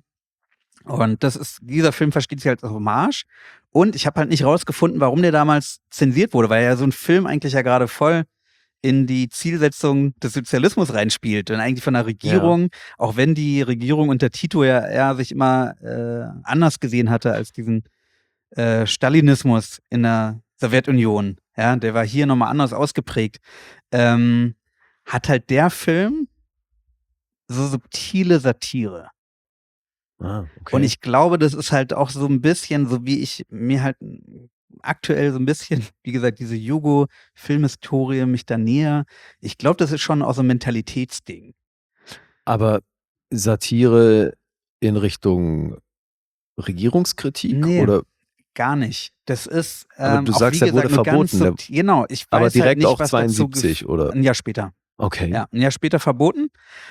Speaker 3: Und das ist, dieser Film versteht sich halt als Hommage. Und ich habe halt nicht rausgefunden, warum der damals zensiert wurde, weil ja so ein Film eigentlich ja gerade voll in die Zielsetzung des Sozialismus reinspielt. Und eigentlich von der Regierung, auch wenn die Regierung unter Tito ja eher sich immer äh, anders gesehen hatte als diesen äh, Stalinismus in der Sowjetunion. Ja, der war hier nochmal anders ausgeprägt. Ähm, hat halt der Film so subtile Satire.
Speaker 2: Ah, okay.
Speaker 3: Und ich glaube, das ist halt auch so ein bisschen, so wie ich mir halt aktuell so ein bisschen, wie gesagt, diese Jugo-Filmhistorie mich da näher. Ich glaube, das ist schon auch so ein Mentalitätsding.
Speaker 2: Aber Satire in Richtung Regierungskritik
Speaker 3: Nee.
Speaker 2: oder
Speaker 3: Gar nicht. Das ist,
Speaker 2: Aber
Speaker 3: ähm,
Speaker 2: du
Speaker 3: auch,
Speaker 2: sagst,
Speaker 3: wie
Speaker 2: der wurde
Speaker 3: gesagt, nur ganz
Speaker 2: verboten, der-
Speaker 3: subtil- Genau, ich weiß
Speaker 2: aber direkt
Speaker 3: halt nicht,
Speaker 2: auch
Speaker 3: was dazu
Speaker 2: zweiundsiebzig
Speaker 3: gef-
Speaker 2: oder
Speaker 3: Ein Jahr später.
Speaker 2: okay.
Speaker 3: Ja, ein Jahr später verboten.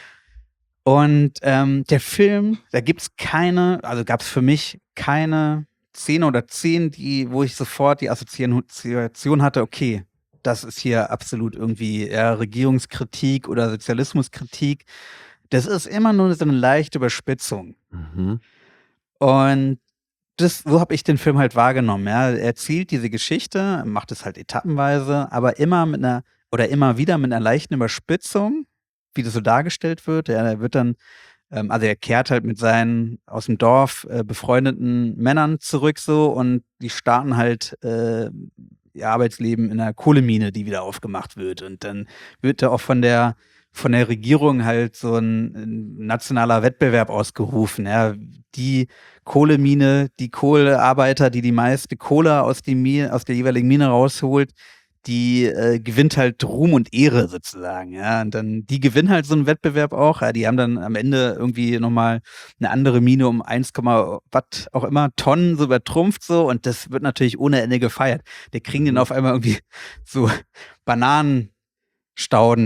Speaker 3: Und ähm, der Film, da gibt's keine, also gab's für mich keine Szene oder zehn, die, wo ich sofort die Assoziation hatte, okay, das ist hier absolut irgendwie ja, Regierungskritik oder Sozialismuskritik. Das ist immer nur so eine leichte Überspitzung.
Speaker 2: Mhm.
Speaker 3: Und das, so habe ich den Film halt wahrgenommen. Ja. Er erzählt diese Geschichte, macht es halt etappenweise, aber immer mit einer, oder immer wieder mit einer leichten Überspitzung, wie das so dargestellt wird. Ja, er wird dann, ähm, also er kehrt halt mit seinen aus dem Dorf äh, befreundeten Männern zurück so und die starten halt äh, ihr Arbeitsleben in einer Kohlemine, die wieder aufgemacht wird. Und dann wird da auch von der von der Regierung halt so ein, ein nationaler Wettbewerb ausgerufen. Ja. Die Kohlemine, die Kohlearbeiter, die die meiste Kohle aus, die Mine, aus der jeweiligen Mine rausholt, die äh, gewinnt halt Ruhm und Ehre sozusagen. Ja. Und dann, die gewinnen halt so einen Wettbewerb auch. Ja. Die haben dann am Ende irgendwie nochmal eine andere Mine um eins, was auch immer Tonnen so übertrumpft so und das wird natürlich ohne Ende gefeiert. Die kriegen dann auf einmal irgendwie so Bananenstauden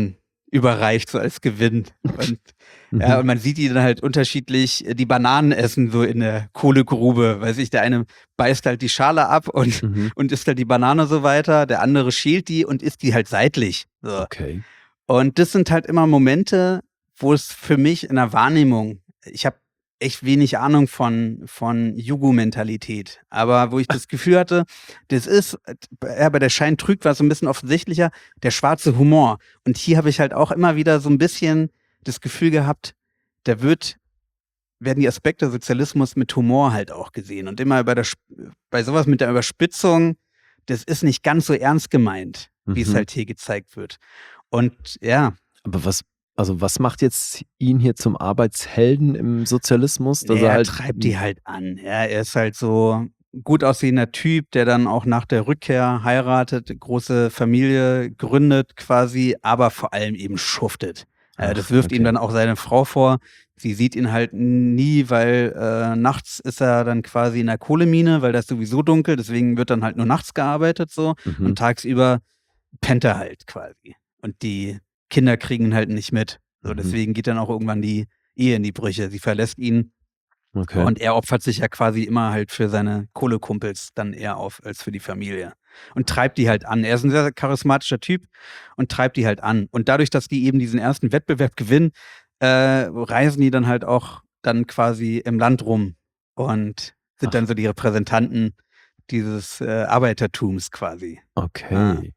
Speaker 3: überreicht, so als Gewinn. Und,
Speaker 2: Mhm.
Speaker 3: ja, und man sieht die dann halt unterschiedlich die Bananen essen, so in der Kohlegrube. Weiß ich, der eine beißt halt die Schale ab und,
Speaker 2: Mhm.
Speaker 3: und isst halt die Banane so weiter, der andere schält die und isst die halt seitlich. So.
Speaker 2: Okay.
Speaker 3: Und das sind halt immer Momente, wo es für mich in der Wahrnehmung, ich habe echt wenig Ahnung von, von Jugu-Mentalität, aber wo ich das Gefühl hatte, das ist, ja, bei der Schein trügt war es so ein bisschen offensichtlicher, der schwarze Humor. Und hier habe ich halt auch immer wieder so ein bisschen das Gefühl gehabt, da wird, werden die Aspekte Sozialismus mit Humor halt auch gesehen. Und immer bei, der, bei sowas mit der Überspitzung, das ist nicht ganz so ernst gemeint, wie
Speaker 2: Mhm.
Speaker 3: es halt hier gezeigt wird. Und ja,
Speaker 2: Aber was, also was macht jetzt ihn hier zum Arbeitshelden im Sozialismus? Dass
Speaker 3: er
Speaker 2: er halt
Speaker 3: treibt die halt an. Ja, er ist halt so gut aussehender Typ, der dann auch nach der Rückkehr heiratet, große Familie gründet quasi, aber vor allem eben schuftet. Äh,
Speaker 2: Ach,
Speaker 3: das wirft
Speaker 2: okay.
Speaker 3: ihm dann auch seine Frau vor. Sie sieht ihn halt nie, weil äh, nachts ist er dann quasi in der Kohlemine, weil das ist sowieso dunkel, deswegen wird dann halt nur nachts gearbeitet so
Speaker 2: Mhm.
Speaker 3: und tagsüber pennt er halt quasi. Und die Kinder kriegen ihn halt nicht mit. So,
Speaker 2: Mhm.
Speaker 3: deswegen geht dann auch irgendwann die Ehe in die Brüche. Sie verlässt ihn
Speaker 2: Okay.
Speaker 3: und er opfert sich ja quasi immer halt für seine Kohlekumpels dann eher auf als für die Familie. Und treibt die halt an. Er ist ein sehr, sehr charismatischer Typ und treibt die halt an. Und dadurch, dass die eben diesen ersten Wettbewerb gewinnen, äh, reisen die dann halt auch dann quasi im Land rum und sind
Speaker 2: Ach.
Speaker 3: dann so die Repräsentanten dieses äh, Arbeitertums quasi.
Speaker 2: Okay.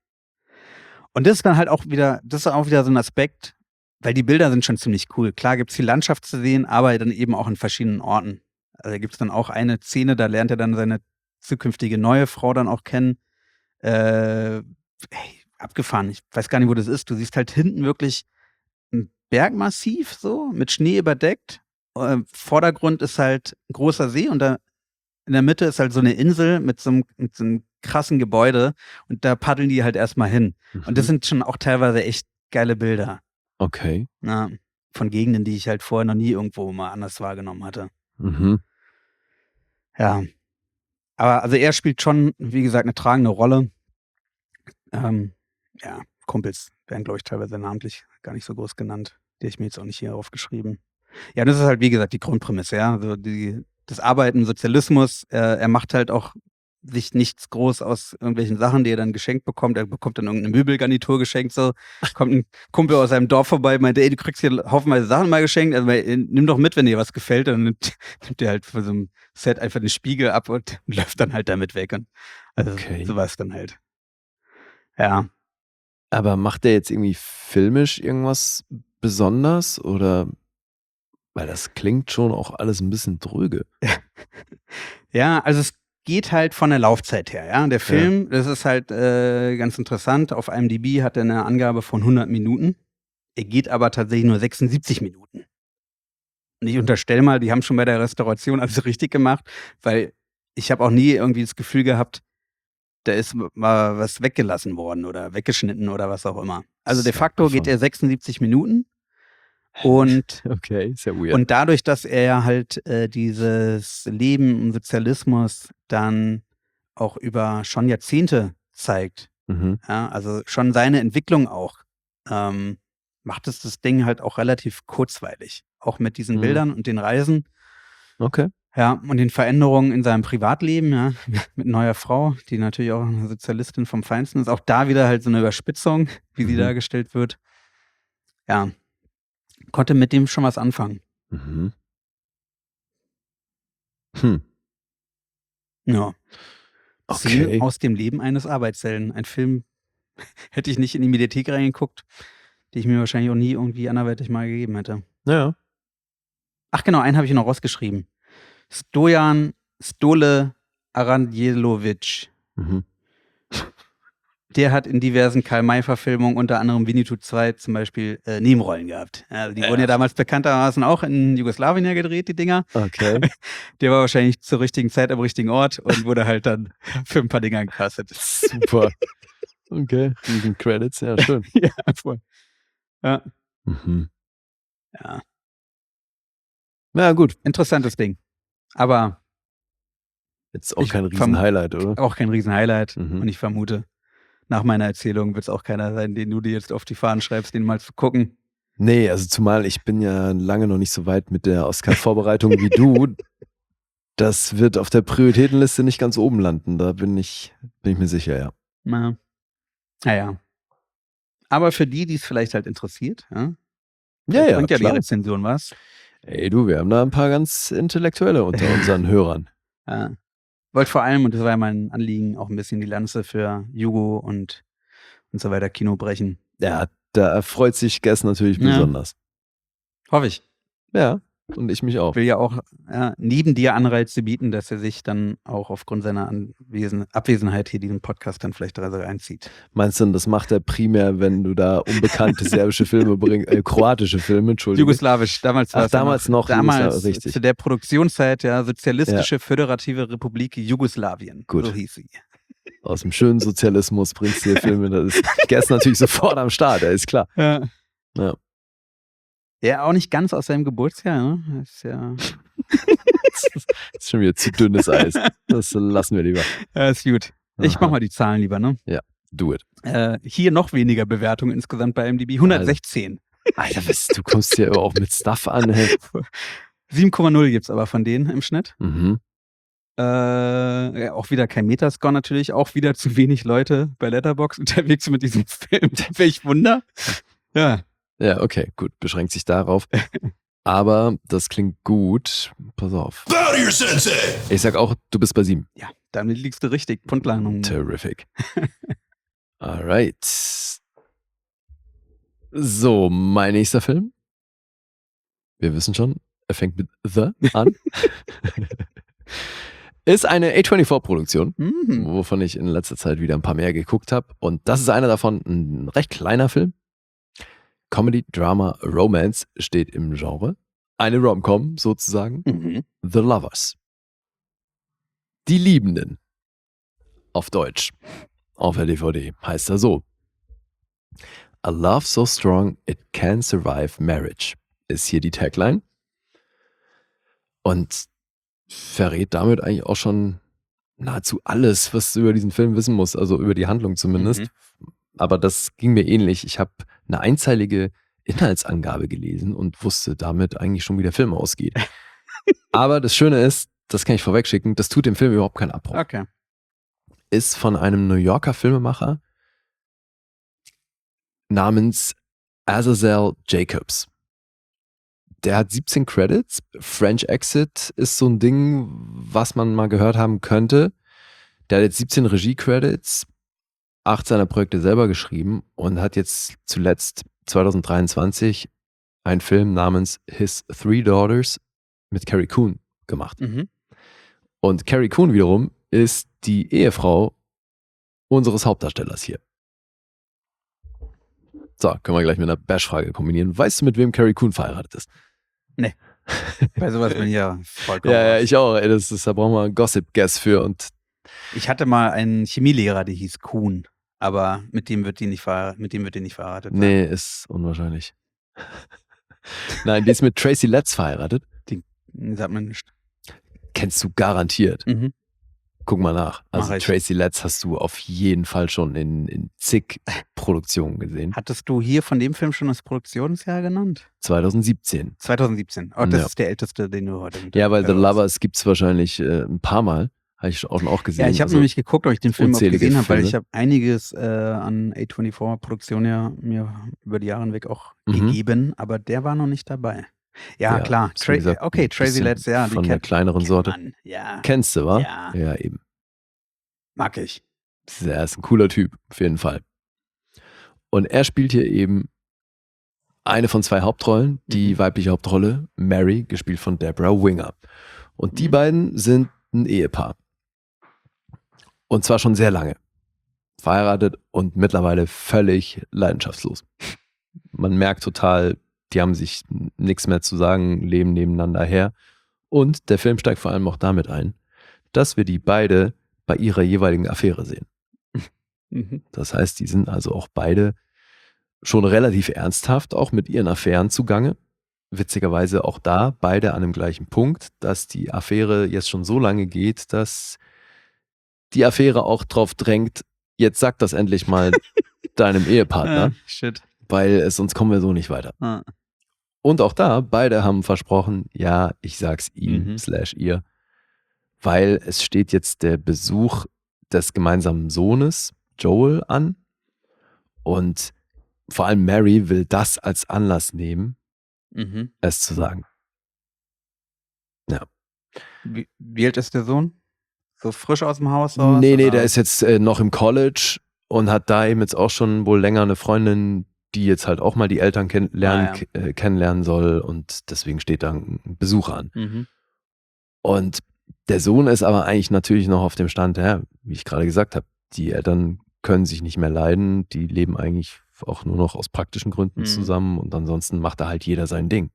Speaker 3: Und das ist dann halt auch wieder, das ist auch wieder so ein Aspekt, weil die Bilder sind schon ziemlich cool. Klar gibt es viel Landschaft zu sehen, aber dann eben auch in verschiedenen Orten. Also da gibt es dann auch eine Szene, da lernt er dann seine zukünftige neue Frau dann auch kennen. Äh, ey, abgefahren, ich weiß gar nicht, wo das ist. Du siehst halt hinten wirklich ein Bergmassiv so, mit Schnee überdeckt. Äh, Vordergrund ist halt ein großer See und da in der Mitte ist halt so eine Insel mit so einem, mit so einem krassen Gebäude und da paddeln die halt erstmal hin. Und das
Speaker 2: Mhm.
Speaker 3: sind schon auch teilweise echt geile Bilder.
Speaker 2: Okay.
Speaker 3: Na, von Gegenden, die ich halt vorher noch nie irgendwo mal anders wahrgenommen hatte.
Speaker 2: Mhm.
Speaker 3: Ja. Aber also er spielt schon, wie gesagt, eine tragende Rolle. Ähm, ja, Kumpels werden, glaube ich, teilweise namentlich gar nicht so groß genannt. Die habe ich mir jetzt auch nicht hier aufgeschrieben. Ja, das ist halt, wie gesagt, die Grundprämisse, ja. Also die, das Arbeiten, Sozialismus, äh, er macht halt auch sich nichts groß aus irgendwelchen Sachen, die er dann geschenkt bekommt. Er bekommt dann irgendeine Möbelgarnitur geschenkt, so. Kommt ein Kumpel aus seinem Dorf vorbei, meinte, ey, du kriegst hier haufenweise Sachen mal geschenkt, also weil, nimm doch mit, wenn dir was gefällt. Dann nimmt, nimmt er halt von so einem Set einfach den Spiegel ab und läuft dann halt damit weg. Und also
Speaker 2: Okay.
Speaker 3: sowas dann halt. Ja.
Speaker 2: Aber macht der jetzt irgendwie filmisch irgendwas besonders oder? Weil das klingt schon auch alles ein bisschen dröge.
Speaker 3: Ja, also es geht halt von der Laufzeit her, ja. Der Film, das ist halt äh, ganz interessant. Auf IMDb hat er eine Angabe von hundert Minuten. Er geht aber tatsächlich nur sechsundsiebzig Minuten. Und ich unterstelle mal, die haben schon bei der Restauration alles richtig gemacht, weil ich habe auch nie irgendwie das Gefühl gehabt, da ist mal was weggelassen worden oder weggeschnitten oder was auch immer. Also de
Speaker 2: Ist
Speaker 3: facto geht
Speaker 2: abgefahren.
Speaker 3: er sechsundsiebzig Minuten und
Speaker 2: Okay, ist ja weird.
Speaker 3: Und dadurch, dass er halt äh, dieses Leben im Sozialismus dann auch über schon Jahrzehnte zeigt,
Speaker 2: Mhm.
Speaker 3: ja, also schon seine Entwicklung auch, ähm, macht es das Ding halt auch relativ kurzweilig. Auch mit diesen
Speaker 2: Mhm.
Speaker 3: Bildern und den Reisen,
Speaker 2: Okay.
Speaker 3: ja, und den Veränderungen in seinem Privatleben, ja, mit neuer Frau, die natürlich auch eine Sozialistin vom Feinsten ist. Auch da wieder halt so eine Überspitzung, wie sie
Speaker 2: Mhm.
Speaker 3: dargestellt wird. Ja, konnte mit dem schon was anfangen.
Speaker 2: Mhm. Hm.
Speaker 3: Ja. Szenen
Speaker 2: Okay.
Speaker 3: aus dem Leben eines Arbeitshelden. Ein Film, hätte ich nicht in die Mediathek reingeguckt, die ich mir wahrscheinlich auch nie irgendwie anderweitig mal gegeben hätte.
Speaker 2: Ja.
Speaker 3: Ach genau, einen habe ich noch rausgeschrieben. Stojan Stole Aranjelovic.
Speaker 2: Mhm.
Speaker 3: Der hat in diversen Karl-May-Verfilmungen, unter anderem Winnetou zwei zum Beispiel, äh, Nebenrollen gehabt. Also die
Speaker 2: Ja.
Speaker 3: wurden ja damals bekanntermaßen auch in Jugoslawien ja gedreht, die Dinger.
Speaker 2: Okay.
Speaker 3: Der war wahrscheinlich zur richtigen Zeit am richtigen Ort und wurde halt dann für ein paar Dinger gecastet.
Speaker 2: Super. Okay. Riesen Credits, ja, schön.
Speaker 3: Ja, voll. Ja,
Speaker 2: Mhm.
Speaker 3: ja.
Speaker 2: Ja, gut.
Speaker 3: Interessantes Ding. Aber
Speaker 2: Jetzt auch
Speaker 3: Ich
Speaker 2: kein
Speaker 3: verm-
Speaker 2: Riesen-Highlight, oder?
Speaker 3: auch kein Riesen-Highlight.
Speaker 2: Mhm.
Speaker 3: Und ich vermute, nach meiner Erzählung wird es auch keiner sein, den du dir jetzt auf die Fahnen schreibst, den mal zu gucken.
Speaker 2: Nee, also zumal ich bin ja lange noch nicht so weit mit der Oscar-Vorbereitung wie du. Das wird auf der Prioritätenliste nicht ganz oben landen, da bin ich, bin ich mir sicher, ja.
Speaker 3: Na, naja. Aber für die, die es vielleicht halt interessiert, ja,
Speaker 2: Ja, ja,
Speaker 3: bringt ja
Speaker 2: klar.
Speaker 3: die Rezension was.
Speaker 2: Ey, du, wir haben da ein paar ganz Intellektuelle unter unseren Hörern.
Speaker 3: Ja. Wollte vor allem, und das war ja mein Anliegen, auch ein bisschen die Lanze für Jugo und, und so weiter Kino brechen.
Speaker 2: Ja, da erfreut sich Guess natürlich
Speaker 3: Ja.
Speaker 2: besonders.
Speaker 3: Hoffe ich.
Speaker 2: Ja, und ich mich auch.
Speaker 3: Will ja auch ja, neben dir Anreize bieten, dass er sich dann auch aufgrund seiner Anwesen Abwesenheit hier diesen Podcast dann vielleicht reinzieht.
Speaker 2: Meinst du, das macht er primär, wenn du da unbekannte serbische Filme bringst, äh, kroatische Filme, Entschuldigung.
Speaker 3: Jugoslawisch, damals war
Speaker 2: Ach,
Speaker 3: es ja
Speaker 2: damals noch
Speaker 3: damals
Speaker 2: Jugoslawisch, richtig.
Speaker 3: zu der Produktionszeit, ja, Sozialistische Föderative Republik Jugoslawien.
Speaker 2: Gut.
Speaker 3: So hieß sie.
Speaker 2: Aus dem schönen Sozialismus bringst du dir Filme, das ist Guess natürlich sofort am Start, ist klar.
Speaker 3: Ja.
Speaker 2: Ja.
Speaker 3: Ja, auch nicht ganz aus seinem Geburtsjahr, ne? Das ist ja.
Speaker 2: Das ist schon wieder zu dünnes Eis. Das lassen wir lieber.
Speaker 3: Ja, ist gut. Ich
Speaker 2: Aha.
Speaker 3: mach mal die Zahlen lieber, ne?
Speaker 2: Do it.
Speaker 3: Äh, hier noch weniger Bewertungen insgesamt bei I M D B. hundertsechzehn.
Speaker 2: Alter, was, du kommst hier aber auch mit Stuff an. Hey.
Speaker 3: sieben Komma null gibt's aber von denen im Schnitt.
Speaker 2: Mhm.
Speaker 3: Äh, ja, auch wieder kein Metascore natürlich. Auch wieder zu wenig Leute bei Letterboxd unterwegs mit diesem Film. Welch Wunder. Ja.
Speaker 2: Ja, okay, gut. Beschränkt sich darauf. Aber das klingt gut. Pass auf. Ich sag auch, du bist bei sieben.
Speaker 3: Ja, damit liegst du richtig. Punktlandung.
Speaker 2: Terrific. Alright. So, mein nächster Film. Wir wissen schon, er fängt mit The an. Ist eine A vierundzwanzig Produktion,
Speaker 3: Mhm.
Speaker 2: wovon ich in letzter Zeit wieder ein paar mehr geguckt habe. Und das ist einer davon, ein recht kleiner Film. Comedy, Drama, Romance steht im Genre. Eine Rom-Com sozusagen.
Speaker 3: Mhm.
Speaker 2: The Lovers. Die Liebenden. Auf Deutsch. Auf der D V D heißt er so. A love so strong it can survive marriage ist hier die Tagline. Und verrät damit eigentlich auch schon nahezu alles, was du über diesen Film wissen musst, also über die Handlung zumindest.
Speaker 3: Mhm.
Speaker 2: Aber das ging mir ähnlich. Ich habe eine einzeilige Inhaltsangabe gelesen und wusste damit eigentlich schon, wie der Film ausgeht. Aber das Schöne ist, das kann ich vorwegschicken, das tut dem Film überhaupt keinen Abbruch.
Speaker 3: Okay.
Speaker 2: Ist von einem New Yorker Filmemacher namens Azazel Jacobs. Der hat siebzehn Credits. French Exit ist so ein Ding, was man mal gehört haben könnte. Der hat jetzt siebzehn Regie-Credits, acht seiner Projekte selber geschrieben und hat jetzt zuletzt zwanzig dreiundzwanzig einen Film namens His Three Daughters mit Carrie Coon gemacht.
Speaker 3: Mhm.
Speaker 2: Und Carrie Coon wiederum ist die Ehefrau unseres Hauptdarstellers hier. So, können wir gleich mit einer Bash-Frage kombinieren. Weißt du, mit wem Carrie Coon verheiratet ist?
Speaker 3: Nee. Bei sowas bin ich ja vollkommen
Speaker 2: Ja, ja,
Speaker 3: raus.
Speaker 2: ich auch. Ey, das ist, da brauchen wir einen Gossip-Guess für. Und
Speaker 3: Ich hatte mal einen Chemielehrer, der hieß Kuhn, aber mit dem wird die nicht verheiratet, mit dem wird die nicht verheiratet sein.
Speaker 2: nee, ist unwahrscheinlich. Nein, die ist mit Tracy Letts verheiratet.
Speaker 3: Sagt man nicht.
Speaker 2: Kennst du garantiert.
Speaker 3: Mhm.
Speaker 2: Guck mal nach. Also
Speaker 3: Mach ich.
Speaker 2: Tracy Letts hast du auf jeden Fall schon in, in zig Produktionen gesehen.
Speaker 3: Hattest du hier von dem Film schon das Produktionsjahr genannt?
Speaker 2: zwanzig siebzehn.
Speaker 3: zwanzig siebzehn. Oh, das
Speaker 2: Ja.
Speaker 3: ist der älteste, den du heute mit
Speaker 2: Ja, weil The
Speaker 3: also,
Speaker 2: Lovers gibt es wahrscheinlich äh, ein paar Mal. Habe ich auch schon auch gesehen.
Speaker 3: Ja, ich habe
Speaker 2: Also,
Speaker 3: nämlich geguckt, ob ich den Film auch
Speaker 2: unzählige
Speaker 3: gesehen habe, weil
Speaker 2: Filme.
Speaker 3: ich habe einiges äh, an A vierundzwanzig-Produktionen ja mir über die Jahre hinweg auch
Speaker 2: Mhm.
Speaker 3: gegeben, aber der war noch nicht dabei. Ja,
Speaker 2: Ja,
Speaker 3: klar.
Speaker 2: ist wie
Speaker 3: Tra
Speaker 2: gesagt
Speaker 3: okay,
Speaker 2: ein
Speaker 3: Tracy
Speaker 2: bisschen
Speaker 3: Letts, ja. Die
Speaker 2: von der
Speaker 3: kennt,
Speaker 2: kleineren
Speaker 3: kennt
Speaker 2: Sorte.
Speaker 3: man. Ja,
Speaker 2: Kennst du, wa?
Speaker 3: Ja.
Speaker 2: Ja, eben.
Speaker 3: mag ich.
Speaker 2: Er ist ein cooler Typ, auf jeden Fall. Und er spielt hier eben eine von zwei Hauptrollen, die
Speaker 3: Mhm.
Speaker 2: weibliche Hauptrolle, Mary, gespielt von Deborah Winger. Und die
Speaker 3: Mhm.
Speaker 2: beiden sind ein Ehepaar. Und zwar schon sehr lange. Verheiratet und mittlerweile völlig leidenschaftslos. Man merkt total, die haben sich nichts mehr zu sagen, leben nebeneinander her. Und der Film steigt vor allem auch damit ein, dass wir die beide bei ihrer jeweiligen Affäre sehen.
Speaker 3: Mhm.
Speaker 2: Das heißt, die sind also auch beide schon relativ ernsthaft auch mit ihren Affären zugange. Witzigerweise auch da beide an dem gleichen Punkt, dass die Affäre jetzt schon so lange geht, dass die Affäre auch drauf drängt, jetzt sag das endlich mal deinem Ehepartner,
Speaker 3: Ah, shit.
Speaker 2: weil äh, sonst kommen wir so nicht weiter.
Speaker 3: Ah.
Speaker 2: Und auch da, beide haben versprochen, ja, ich sag's ihm
Speaker 3: Mhm.
Speaker 2: slash ihr, weil es steht jetzt der Besuch des gemeinsamen Sohnes Joel an und vor allem Mary will das als Anlass nehmen,
Speaker 3: Mhm.
Speaker 2: es zu sagen.
Speaker 3: Wie, wie alt ist der Sohn? So frisch aus dem Haus raus?
Speaker 2: Nee, nee,
Speaker 3: oder?
Speaker 2: der ist jetzt äh, noch im College und hat da eben jetzt auch schon wohl länger eine Freundin, die jetzt halt auch mal die Eltern kennenlernen,
Speaker 3: Ah, ja.
Speaker 2: k- äh, kennenlernen soll und deswegen steht da ein Besuch an.
Speaker 3: Mhm.
Speaker 2: Und der Sohn ist aber eigentlich natürlich noch auf dem Stand, ja, wie ich gerade gesagt habe, die Eltern können sich nicht mehr leiden, die leben eigentlich auch nur noch aus praktischen Gründen
Speaker 3: Mhm.
Speaker 2: zusammen und ansonsten macht da halt jeder sein Ding.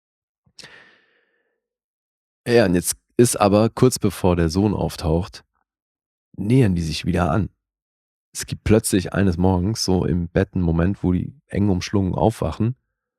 Speaker 2: Ja, und jetzt ist aber kurz bevor der Sohn auftaucht, nähern die sich wieder an. Es gibt plötzlich eines Morgens so im Bett einen Moment, wo die eng umschlungen aufwachen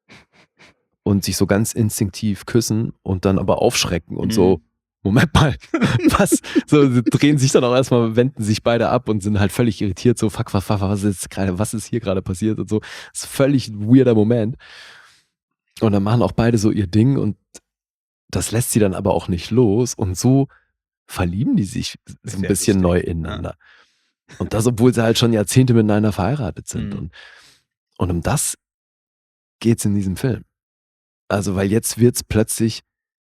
Speaker 2: und sich so ganz instinktiv küssen und dann aber aufschrecken und so,
Speaker 3: Mhm.
Speaker 2: Moment mal, was? So, sie drehen sich dann auch erstmal, wenden sich beide ab und sind halt völlig irritiert, so, fuck, was, was, was ist gerade, was ist hier gerade passiert und so. Das ist völlig ein weirder Moment. Und dann machen auch beide so ihr Ding und das lässt sie dann aber auch nicht los und so verlieben die sich so ein
Speaker 3: Sehr
Speaker 2: bisschen
Speaker 3: lustig.
Speaker 2: neu ineinander. Und das, obwohl sie halt schon Jahrzehnte miteinander verheiratet sind.
Speaker 3: Mhm.
Speaker 2: Und, und um das geht's in diesem Film. Also, weil jetzt wird's plötzlich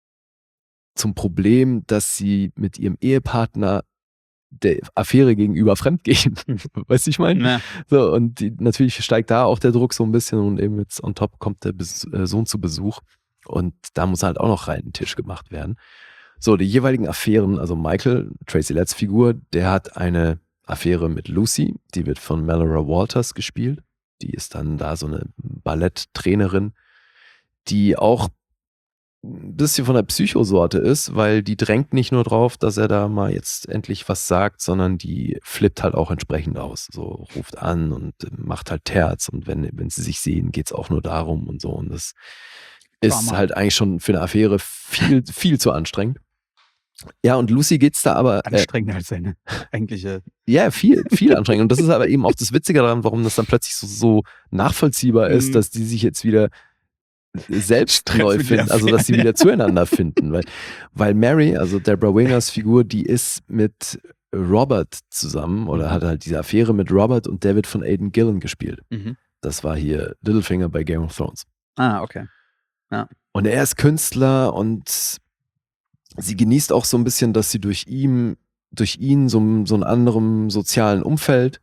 Speaker 2: zum Problem, dass sie mit ihrem Ehepartner der Affäre gegenüber fremdgehen. Weißt du, ich meine?
Speaker 3: Ja.
Speaker 2: So, und die, natürlich steigt da auch der Druck so ein bisschen und eben jetzt on top kommt der Bes äh, Sohn zu Besuch und da muss halt auch noch rein ein Tisch gemacht werden. So, die jeweiligen Affären, also Michael, Tracy Letts Figur, der hat eine Affäre mit Lucy, die wird von Melora Walters gespielt. Die ist dann da so eine Balletttrainerin, die auch ein bisschen von der Psychosorte ist, weil die drängt nicht nur drauf, dass er da mal jetzt endlich was sagt, sondern die flippt halt auch entsprechend aus. So ruft an und macht halt Terz und wenn, wenn sie sich sehen, geht es auch nur darum und so. Und das ist
Speaker 3: Drama.
Speaker 2: halt eigentlich schon für eine Affäre viel, viel zu anstrengend. Ja, und Lucy geht's da aber äh,
Speaker 3: Anstrengender als seine eigentliche.
Speaker 2: ja, viel, viel anstrengend. Und das ist aber eben auch das Witzige daran, warum das dann plötzlich so, so nachvollziehbar ist,
Speaker 3: Mhm.
Speaker 2: dass die sich jetzt wieder selbst
Speaker 3: Stress
Speaker 2: neu
Speaker 3: mit
Speaker 2: finden,
Speaker 3: der
Speaker 2: also dass sie
Speaker 3: Affäre.
Speaker 2: wieder zueinander finden. Weil, weil Mary, also Deborah Wingers Figur, die ist mit Robert zusammen oder
Speaker 3: Mhm.
Speaker 2: hat halt diese Affäre mit Robert und der wird von Aidan Gillen gespielt.
Speaker 3: Mhm.
Speaker 2: Das war hier Littlefinger bei Game of Thrones.
Speaker 3: Ah, okay.
Speaker 2: Und er ist Künstler und sie genießt auch so ein bisschen, dass sie durch ihn, durch ihn so, so ein anderem sozialen Umfeld,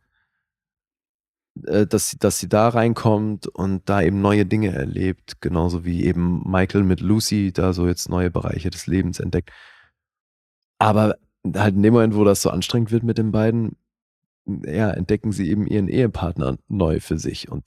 Speaker 2: äh, dass, sie, dass sie da reinkommt und da eben neue Dinge erlebt, genauso wie eben Michael mit Lucy da so jetzt neue Bereiche des Lebens entdeckt. Aber halt in dem Moment, wo das so anstrengend wird mit den beiden, ja, entdecken sie eben ihren Ehepartner neu für sich. Und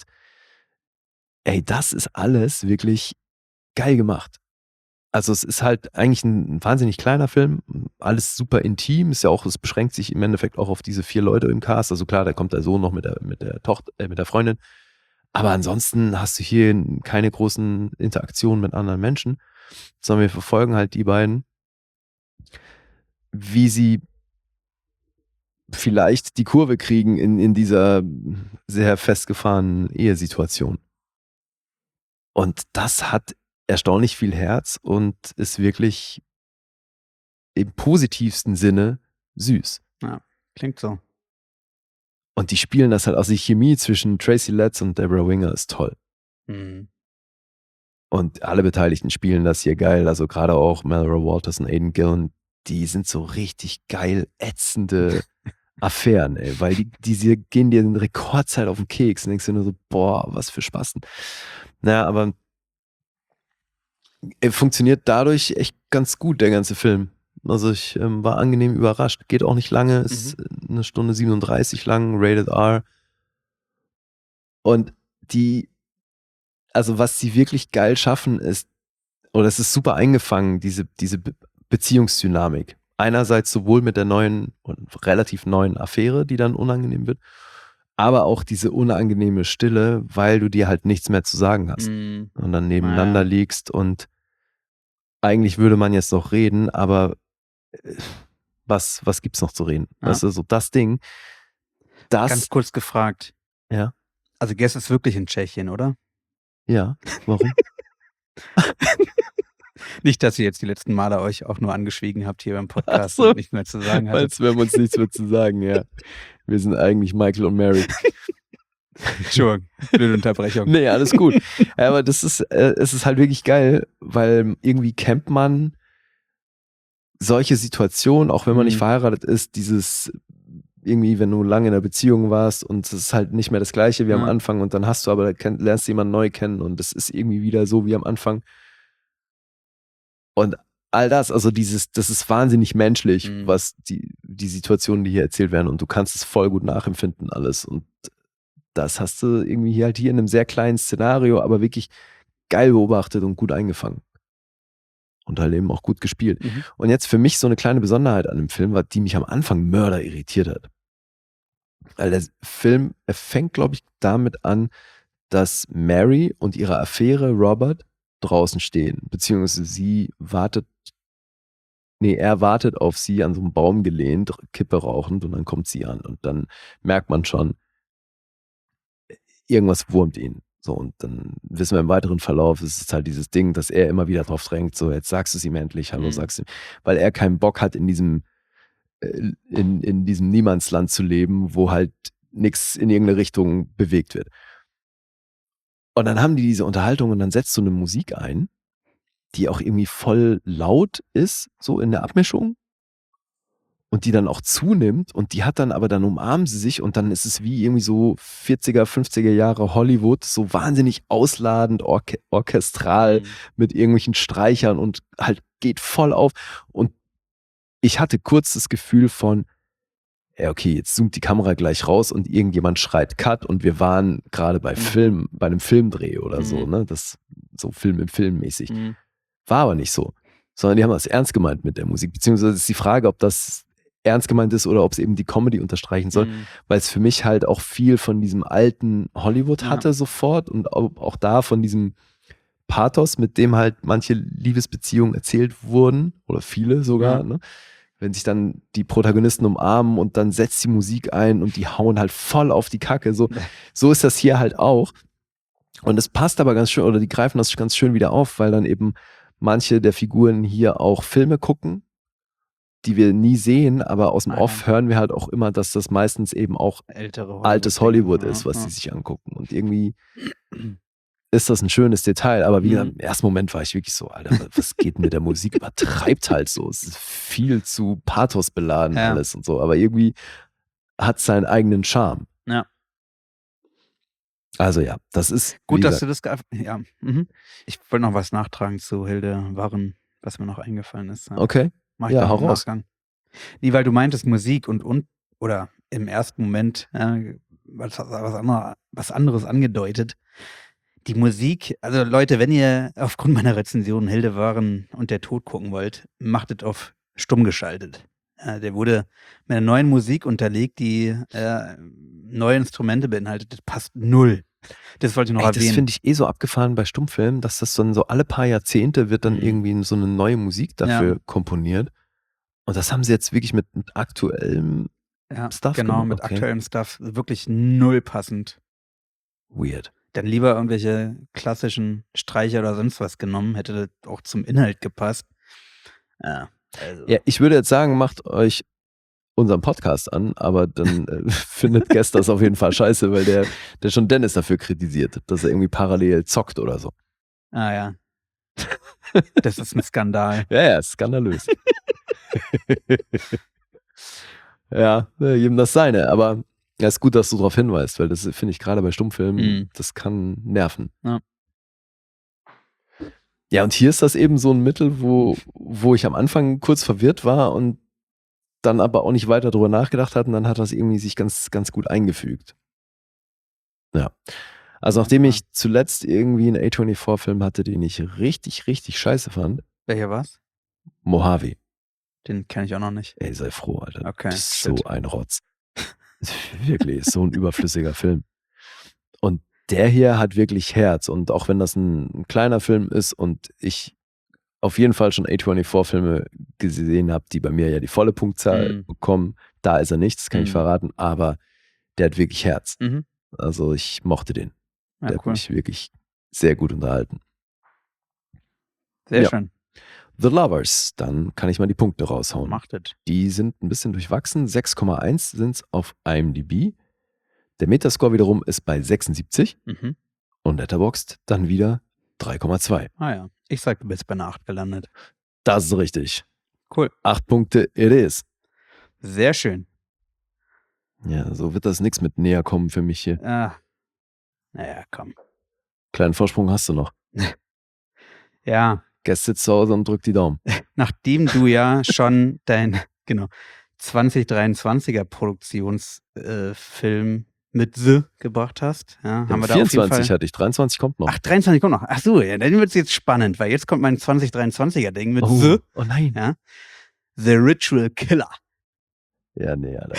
Speaker 2: ey, das ist alles wirklich geil gemacht. Also es ist halt eigentlich ein, ein wahnsinnig kleiner Film, alles super intim, ist ja auch, es beschränkt sich im Endeffekt auch auf diese vier Leute im Cast. Also klar, da kommt der Sohn noch mit der, mit der Tochter, äh, mit der Freundin. Aber ansonsten hast du hier keine großen Interaktionen mit anderen Menschen, sondern wir verfolgen halt die beiden, wie sie vielleicht die Kurve kriegen in, in dieser sehr festgefahrenen Ehesituation. Und das hat erstaunlich viel Herz und ist wirklich im positivsten Sinne süß.
Speaker 3: Klingt so.
Speaker 2: Und die spielen das halt aus. Die Chemie zwischen Tracy Letts und Deborah Winger ist toll.
Speaker 3: Mhm.
Speaker 2: Und alle Beteiligten spielen das hier geil. Also gerade auch Melora Walters und Aidan Gillen, die sind so richtig geil ätzende Affären, ey. Weil die, die, die gehen dir in Rekordzeit auf den Keks und denkst dir nur so, boah, was für Spasten. Naja, aber er funktioniert dadurch echt ganz gut, der ganze Film. Also ich ähm, war angenehm überrascht. Geht auch nicht lange, ist eine Stunde siebenunddreißig lang, Rated R. Und die, also was sie wirklich geil schaffen ist, oder es ist super eingefangen, diese, diese Be- Beziehungsdynamik. Einerseits sowohl mit der neuen und relativ neuen Affäre, die dann unangenehm wird, aber auch diese unangenehme Stille, weil du dir halt nichts mehr zu sagen hast.
Speaker 3: Mhm.
Speaker 2: Und dann nebeneinander
Speaker 3: Naja.
Speaker 2: liegst und eigentlich würde man jetzt noch reden, aber äh, was, was gibt's noch zu reden?
Speaker 3: Ja.
Speaker 2: Weißt du, so das Ding. Das,
Speaker 3: Ganz kurz gefragt.
Speaker 2: Ja.
Speaker 3: Also Guess ist wirklich in Tschechien, oder?
Speaker 2: Ja, warum?
Speaker 3: Nicht, dass ihr jetzt die letzten Male euch auch nur angeschwiegen habt hier beim Podcast
Speaker 2: so.
Speaker 3: und nichts mehr zu sagen hattet.
Speaker 2: Als wir uns nichts mehr zu sagen, ja. Wir sind eigentlich Michael und Mary.
Speaker 3: Entschuldigung, blöde Unterbrechung.
Speaker 2: Nee, alles gut. Aber das ist, äh, es ist halt wirklich geil, weil irgendwie kennt man solche Situationen, auch wenn man nicht
Speaker 3: Mhm.
Speaker 2: verheiratet ist, dieses irgendwie, wenn du lange in einer Beziehung warst und es ist halt nicht mehr das Gleiche wie am
Speaker 3: Ja.
Speaker 2: Anfang und dann hast du aber, kenn, lernst du jemanden neu kennen und es ist irgendwie wieder so wie am Anfang. Und all das, also dieses, das ist wahnsinnig menschlich,
Speaker 3: Mhm.
Speaker 2: was die, die Situationen, die hier erzählt werden und du kannst es voll gut nachempfinden alles und das hast du irgendwie hier halt hier in einem sehr kleinen Szenario, aber wirklich geil beobachtet und gut eingefangen. Und halt eben auch gut gespielt.
Speaker 3: Mhm.
Speaker 2: Und jetzt für mich so eine kleine Besonderheit an dem Film war, die mich am Anfang Mörder irritiert hat. Weil der Film, er fängt, glaube ich, damit an, dass Mary und ihre Affäre Robert draußen stehen. Beziehungsweise sie wartet, nee, er wartet auf sie an so einem Baum gelehnt, Kippe rauchend und dann kommt sie an. Und dann merkt man schon, irgendwas wurmt ihn. So, und dann wissen wir im weiteren Verlauf, es ist halt dieses Ding, dass er immer wieder drauf drängt, so, jetzt sagst du es ihm endlich, hallo,
Speaker 3: Mhm.
Speaker 2: sagst du ihm, weil er keinen Bock hat, in diesem, äh, in, in diesem Niemandsland zu leben, wo halt nichts in irgendeine Richtung bewegt wird. Und dann haben die diese Unterhaltung und dann setzt du eine Musik ein, die auch irgendwie voll laut ist, so in der Abmischung. Und die dann auch zunimmt und die hat dann aber, dann umarmen sie sich und dann ist es wie irgendwie so vierziger, fünfziger Jahre Hollywood, so wahnsinnig ausladend, orke orchestral
Speaker 3: Mhm.
Speaker 2: mit irgendwelchen Streichern und halt geht voll auf. Und ich hatte kurz das Gefühl von, ja okay, jetzt zoomt die Kamera gleich raus und irgendjemand schreit Cut und wir waren gerade bei
Speaker 3: Mhm.
Speaker 2: Film, bei einem Filmdreh oder so,
Speaker 3: Mhm.
Speaker 2: ne? Das so Film im Film mäßig.
Speaker 3: Mhm.
Speaker 2: War aber nicht so, sondern die haben das ernst gemeint mit der Musik, beziehungsweise ist die Frage, ob das ernst gemeint ist oder ob es eben die Comedy unterstreichen soll,
Speaker 3: Mhm.
Speaker 2: weil es für mich halt auch viel von diesem alten Hollywood
Speaker 3: Ja.
Speaker 2: hatte sofort und auch, auch da von diesem Pathos, mit dem halt manche Liebesbeziehungen erzählt wurden oder viele sogar,
Speaker 3: Ja.
Speaker 2: ne? Wenn sich dann die Protagonisten umarmen und dann setzt die Musik ein und die hauen halt voll auf die Kacke, so, so ist das hier halt auch und es passt aber ganz schön oder die greifen das ganz schön wieder auf, weil dann eben manche der Figuren hier auch Filme gucken, die wir nie sehen, aber aus dem
Speaker 3: Ah,
Speaker 2: Off
Speaker 3: ja.
Speaker 2: hören wir halt auch immer, dass das meistens eben auch
Speaker 3: Ältere
Speaker 2: altes
Speaker 3: Hollywood-Dinge,
Speaker 2: Hollywood ist,
Speaker 3: ja,
Speaker 2: was
Speaker 3: ja.
Speaker 2: sie sich angucken. Und irgendwie ist das ein schönes Detail. Aber wie gesagt,
Speaker 3: Mhm.
Speaker 2: im ersten Moment war ich wirklich so, Alter, was geht mit der Musik? Übertreibt halt so. Es ist viel zu Pathos beladen
Speaker 3: Ja.
Speaker 2: alles und so. Aber irgendwie hat es seinen eigenen Charme.
Speaker 3: Ja.
Speaker 2: Also ja, das ist
Speaker 3: Gut,
Speaker 2: wie
Speaker 3: dass du
Speaker 2: gesagt,
Speaker 3: das ge ja. Mhm. Ich wollte noch was nachtragen zu Hilde Warren, was mir noch eingefallen ist. Ja.
Speaker 2: okay.
Speaker 3: Mach ich
Speaker 2: Ja,
Speaker 3: dann
Speaker 2: hau
Speaker 3: im
Speaker 2: raus.
Speaker 3: Nachgang. Nee, weil du meintest Musik und, und oder im ersten Moment ja, was, was, andere, was anderes angedeutet. Die Musik, also Leute, wenn ihr aufgrund meiner Rezension Hilde Warren und der Tod gucken wollt, macht es auf stumm geschaltet. Ja, der wurde mit einer neuen Musik unterlegt, die äh, neue Instrumente beinhaltet. Das passt null. Das wollte ich noch
Speaker 2: Ey, das
Speaker 3: erwähnen.
Speaker 2: finde ich eh so abgefahren bei Stummfilmen, dass das dann so alle paar Jahrzehnte wird dann
Speaker 3: Mhm.
Speaker 2: irgendwie so eine neue Musik dafür
Speaker 3: Ja.
Speaker 2: komponiert. Und das haben sie jetzt wirklich mit, mit aktuellem
Speaker 3: Ja,
Speaker 2: Stuff
Speaker 3: genau,
Speaker 2: gemacht.
Speaker 3: mit
Speaker 2: Okay.
Speaker 3: aktuellem Stuff. Wirklich null passend.
Speaker 2: Weird.
Speaker 3: Dann lieber irgendwelche klassischen Streicher oder sonst was genommen, hätte das auch zum Inhalt gepasst. Ja, also.
Speaker 2: Ja, ich würde jetzt sagen, macht euch unseren Podcast an, aber dann äh, findet Guest das auf jeden Fall scheiße, weil der, der schon Dennis dafür kritisiert, dass er irgendwie parallel zockt oder so.
Speaker 3: Ah ja. Das ist ein Skandal.
Speaker 2: Ja, ja, skandalös. Ja, äh, jedem das seine, aber ja, ist gut, dass du darauf hinweist, weil das finde ich gerade bei Stummfilmen,
Speaker 3: Mhm.
Speaker 2: das kann nerven.
Speaker 3: Ja.
Speaker 2: Ja, und hier ist das eben so ein Mittel, wo, wo ich am Anfang kurz verwirrt war und dann aber auch nicht weiter drüber nachgedacht hat und dann hat das irgendwie sich ganz, ganz gut eingefügt. Ja. Also nachdem
Speaker 3: Ja.
Speaker 2: ich zuletzt irgendwie einen A vierundzwanzig-Film hatte, den ich richtig, richtig scheiße fand,
Speaker 3: Welcher war's?
Speaker 2: Mojave.
Speaker 3: Den kenne ich auch noch nicht.
Speaker 2: Ey, sei froh, Alter.
Speaker 3: Okay,
Speaker 2: Das ist so
Speaker 3: shit.
Speaker 2: ein Rotz. Wirklich, ist so ein überflüssiger Film. Und der hier hat wirklich Herz. Und auch wenn das ein, ein kleiner Film ist und ich auf jeden Fall schon A vierundzwanzig-Filme gesehen habe, die bei mir ja die volle Punktzahl
Speaker 3: Mhm.
Speaker 2: bekommen, da ist er nicht, das kann ich
Speaker 3: Mhm.
Speaker 2: verraten. Aber der hat wirklich Herz.
Speaker 3: Mhm.
Speaker 2: Also ich mochte den.
Speaker 3: Ja,
Speaker 2: der hat
Speaker 3: cool.
Speaker 2: mich wirklich sehr gut unterhalten.
Speaker 3: Sehr
Speaker 2: Ja.
Speaker 3: schön.
Speaker 2: The Lovers, dann kann ich mal die Punkte raushauen.
Speaker 3: Macht es.
Speaker 2: Die sind ein bisschen durchwachsen. sechs Komma eins sind es auf IMDb. Der Metascore wiederum ist bei sechsundsiebzig
Speaker 3: Mhm.
Speaker 2: und Letterboxd dann wieder drei Komma zwei.
Speaker 3: Ah ja. Ich sag, du bist bei einer acht gelandet.
Speaker 2: Das ist richtig.
Speaker 3: Cool.
Speaker 2: Acht Punkte, it is.
Speaker 3: Sehr schön.
Speaker 2: Ja, so wird das nichts mit näher kommen für mich hier.
Speaker 3: Ah. Naja, komm.
Speaker 2: Kleinen Vorsprung hast du noch.
Speaker 3: Ja,
Speaker 2: Guest sitzt zu Hause und drückt die Daumen.
Speaker 3: nachdem du ja schon dein, genau, zwanzig dreiundzwanziger Produktionsfilm mit The gebracht hast, ja, haben wir da auf jeden
Speaker 2: vierundzwanzig
Speaker 3: Fall.
Speaker 2: hatte ich, dreiundzwanzig kommt noch.
Speaker 3: Ach, dreiundzwanzig kommt noch. Ach so, ja, dann wird es jetzt spannend, weil jetzt kommt mein zwanzig dreiundzwanziger Ding mit
Speaker 2: oh,
Speaker 3: The,
Speaker 2: oh nein.
Speaker 3: ja, The Ritual Killer.
Speaker 2: Ja, nee, Alter.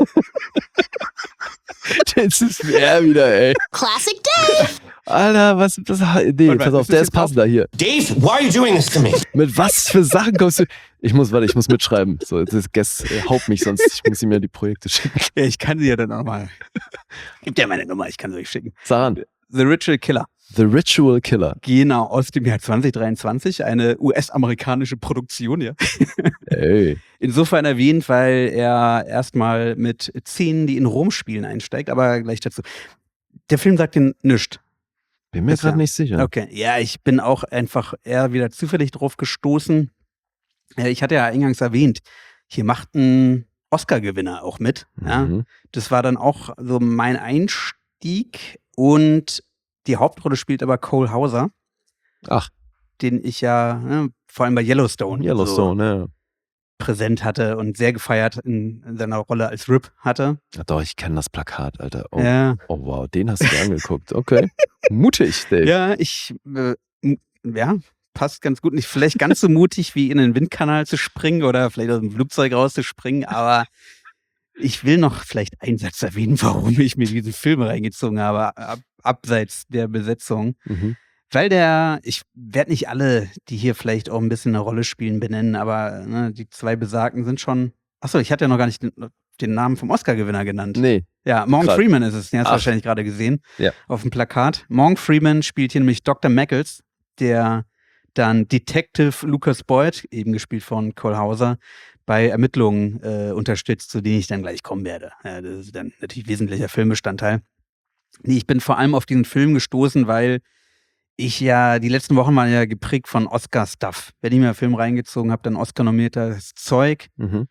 Speaker 2: Das ist wer wieder, ey.
Speaker 5: Classic Dave!
Speaker 2: Alter, was, was nee,
Speaker 3: Warte mal,
Speaker 2: pass auf,
Speaker 3: ist das
Speaker 2: der ist
Speaker 3: jetzt drauf?
Speaker 2: passender hier.
Speaker 5: Dave, why are you doing this to me?
Speaker 2: Mit was für Sachen kommst du? Ich muss, warte, ich muss mitschreiben. So, das Guest äh, haut mich, sonst ich muss ihm ja die Projekte schicken.
Speaker 3: Ja, ich kann sie ja dann auch mal. Gib dir meine Nummer, ich kann sie euch schicken.
Speaker 2: Sag an.
Speaker 3: The Ritual Killer.
Speaker 2: The Ritual Killer.
Speaker 3: Genau, aus dem Jahr zwanzig dreiundzwanzig, eine U S-amerikanische Produktion, ja.
Speaker 2: Ey.
Speaker 3: Insofern erwähnt, weil er erstmal mit Szenen, die in Rom spielen, einsteigt, aber gleich dazu. Der Film sagt dir nichts.
Speaker 2: Bin mir
Speaker 3: Das
Speaker 2: gerade
Speaker 3: ja-
Speaker 2: nicht sicher.
Speaker 3: Okay, ja, ich bin auch einfach eher wieder zufällig drauf gestoßen. Äh, Ich hatte ja eingangs erwähnt, hier macht ein Oscar-Gewinner auch mit. Ja.
Speaker 2: Mhm.
Speaker 3: Das war dann auch so mein Einstieg und die Hauptrolle spielt aber Cole Hauser,
Speaker 2: Ach,
Speaker 3: den ich ja ne, vor allem bei Yellowstone, so
Speaker 2: Yellowstone, ja.
Speaker 3: präsent hatte und sehr gefeiert in, in seiner Rolle als Rip hatte.
Speaker 2: Ja, doch, ich kenne das Plakat, Alter. Oh,
Speaker 3: Ja,
Speaker 2: oh wow, den hast du dir angeguckt. Okay. Mutig, Dave.
Speaker 3: ja, ich, äh, m- ja, passt ganz gut. Nicht vielleicht ganz so mutig wie in den Windkanal zu springen oder vielleicht aus dem Flugzeug rauszuspringen, aber ich will noch vielleicht einen Satz erwähnen, warum ich mir diesen Film reingezogen habe, ab, abseits der Besetzung.
Speaker 2: Mhm.
Speaker 3: Weil der, ich werde nicht alle, die hier vielleicht auch ein bisschen eine Rolle spielen, benennen, aber ne, die zwei Besagten sind schon. Achso, ich hatte ja noch gar nicht den, den Namen vom Oscar-Gewinner genannt.
Speaker 2: Nee.
Speaker 3: Ja, Morgan
Speaker 2: Grad.
Speaker 3: Freeman ist es, den hast du
Speaker 2: Ach.
Speaker 3: wahrscheinlich gerade gesehen
Speaker 2: Ja.
Speaker 3: auf dem Plakat. Morgan Freeman spielt hier nämlich Doktor Mackles, der dann Detective Lucas Boyd, eben gespielt von Cole Hauser, bei Ermittlungen äh, unterstützt, zu denen ich dann gleich kommen werde. Ja, das ist dann natürlich wesentlicher Filmbestandteil. Nee, ich bin vor allem auf diesen Film gestoßen, weil ich ja, die letzten Wochen waren ja geprägt von Oscar-Stuff. Wenn ich mir einen Film reingezogen habe, dann Oscar-nominiertes Zeug.
Speaker 2: Mhm.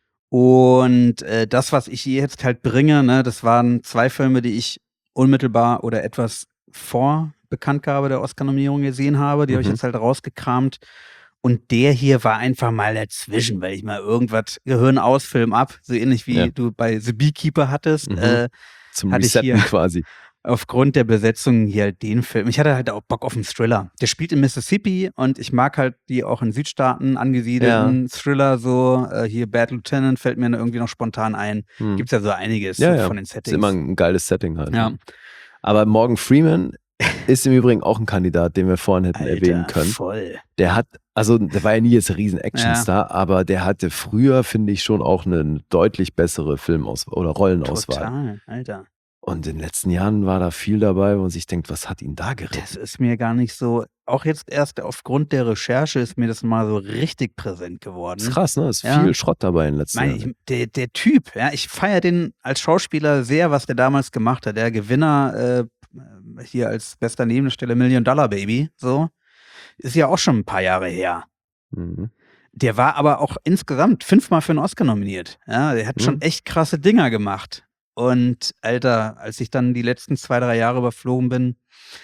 Speaker 3: Und äh, das, was ich jetzt halt bringe, ne, das waren zwei Filme, die ich unmittelbar oder etwas vor Bekanntgabe der Oscar-Nominierung gesehen habe. Die habe ich
Speaker 2: Mhm.
Speaker 3: jetzt halt rausgekramt. Und der hier war einfach mal dazwischen, weil ich mal irgendwas Gehirn aus, Film ab, so ähnlich wie
Speaker 2: Ja.
Speaker 3: du bei The Beekeeper hattest.
Speaker 2: Mhm.
Speaker 3: Äh,
Speaker 2: Zum
Speaker 3: Hatte ich
Speaker 2: Resetten
Speaker 3: hier-
Speaker 2: quasi.
Speaker 3: aufgrund der Besetzung hier halt den Film. Ich hatte halt auch Bock auf einen Thriller. Der spielt in Mississippi und ich mag halt die auch in Südstaaten angesiedelten Thriller, so äh, hier Bad Lieutenant fällt mir irgendwie noch spontan ein.
Speaker 2: Hm.
Speaker 3: Gibt's ja so einiges
Speaker 2: Ja,
Speaker 3: so
Speaker 2: ja.
Speaker 3: von den
Speaker 2: Ist
Speaker 3: Settings.
Speaker 2: immer ein geiles Setting halt.
Speaker 3: Ja.
Speaker 2: Aber Morgan Freeman ist im Übrigen auch ein Kandidat, den wir vorhin hätten
Speaker 3: Alter,
Speaker 2: erwähnen können.
Speaker 3: voll.
Speaker 2: Der hat, also der war ja nie jetzt ein riesen Actionstar, aber der hatte früher, finde ich, schon auch eine deutlich bessere Filmauswahl oder Rollenauswahl.
Speaker 3: Total, Alter.
Speaker 2: Und in den letzten Jahren war da viel dabei, wo man sich denkt, was hat ihn da geritten?
Speaker 3: Das ist mir gar nicht so, auch jetzt erst aufgrund der Recherche ist mir das mal so richtig präsent geworden.
Speaker 2: Das ist krass, ne? Ist
Speaker 3: Ja.
Speaker 2: viel Schrott dabei in den letzten
Speaker 3: Mein,
Speaker 2: Jahren.
Speaker 3: ich, der, der Typ, ja, ich feiere den als Schauspieler sehr, was der damals gemacht hat. Der Gewinner äh, hier als bester Nebendarsteller Million Dollar Baby, so, ist ja auch schon ein paar Jahre her.
Speaker 2: Mhm.
Speaker 3: Der war aber auch insgesamt fünfmal für einen Oscar nominiert. Ja, der hat
Speaker 2: Mhm.
Speaker 3: schon echt krasse Dinger gemacht. Und Alter, als ich dann die letzten zwei, drei Jahre überflogen bin,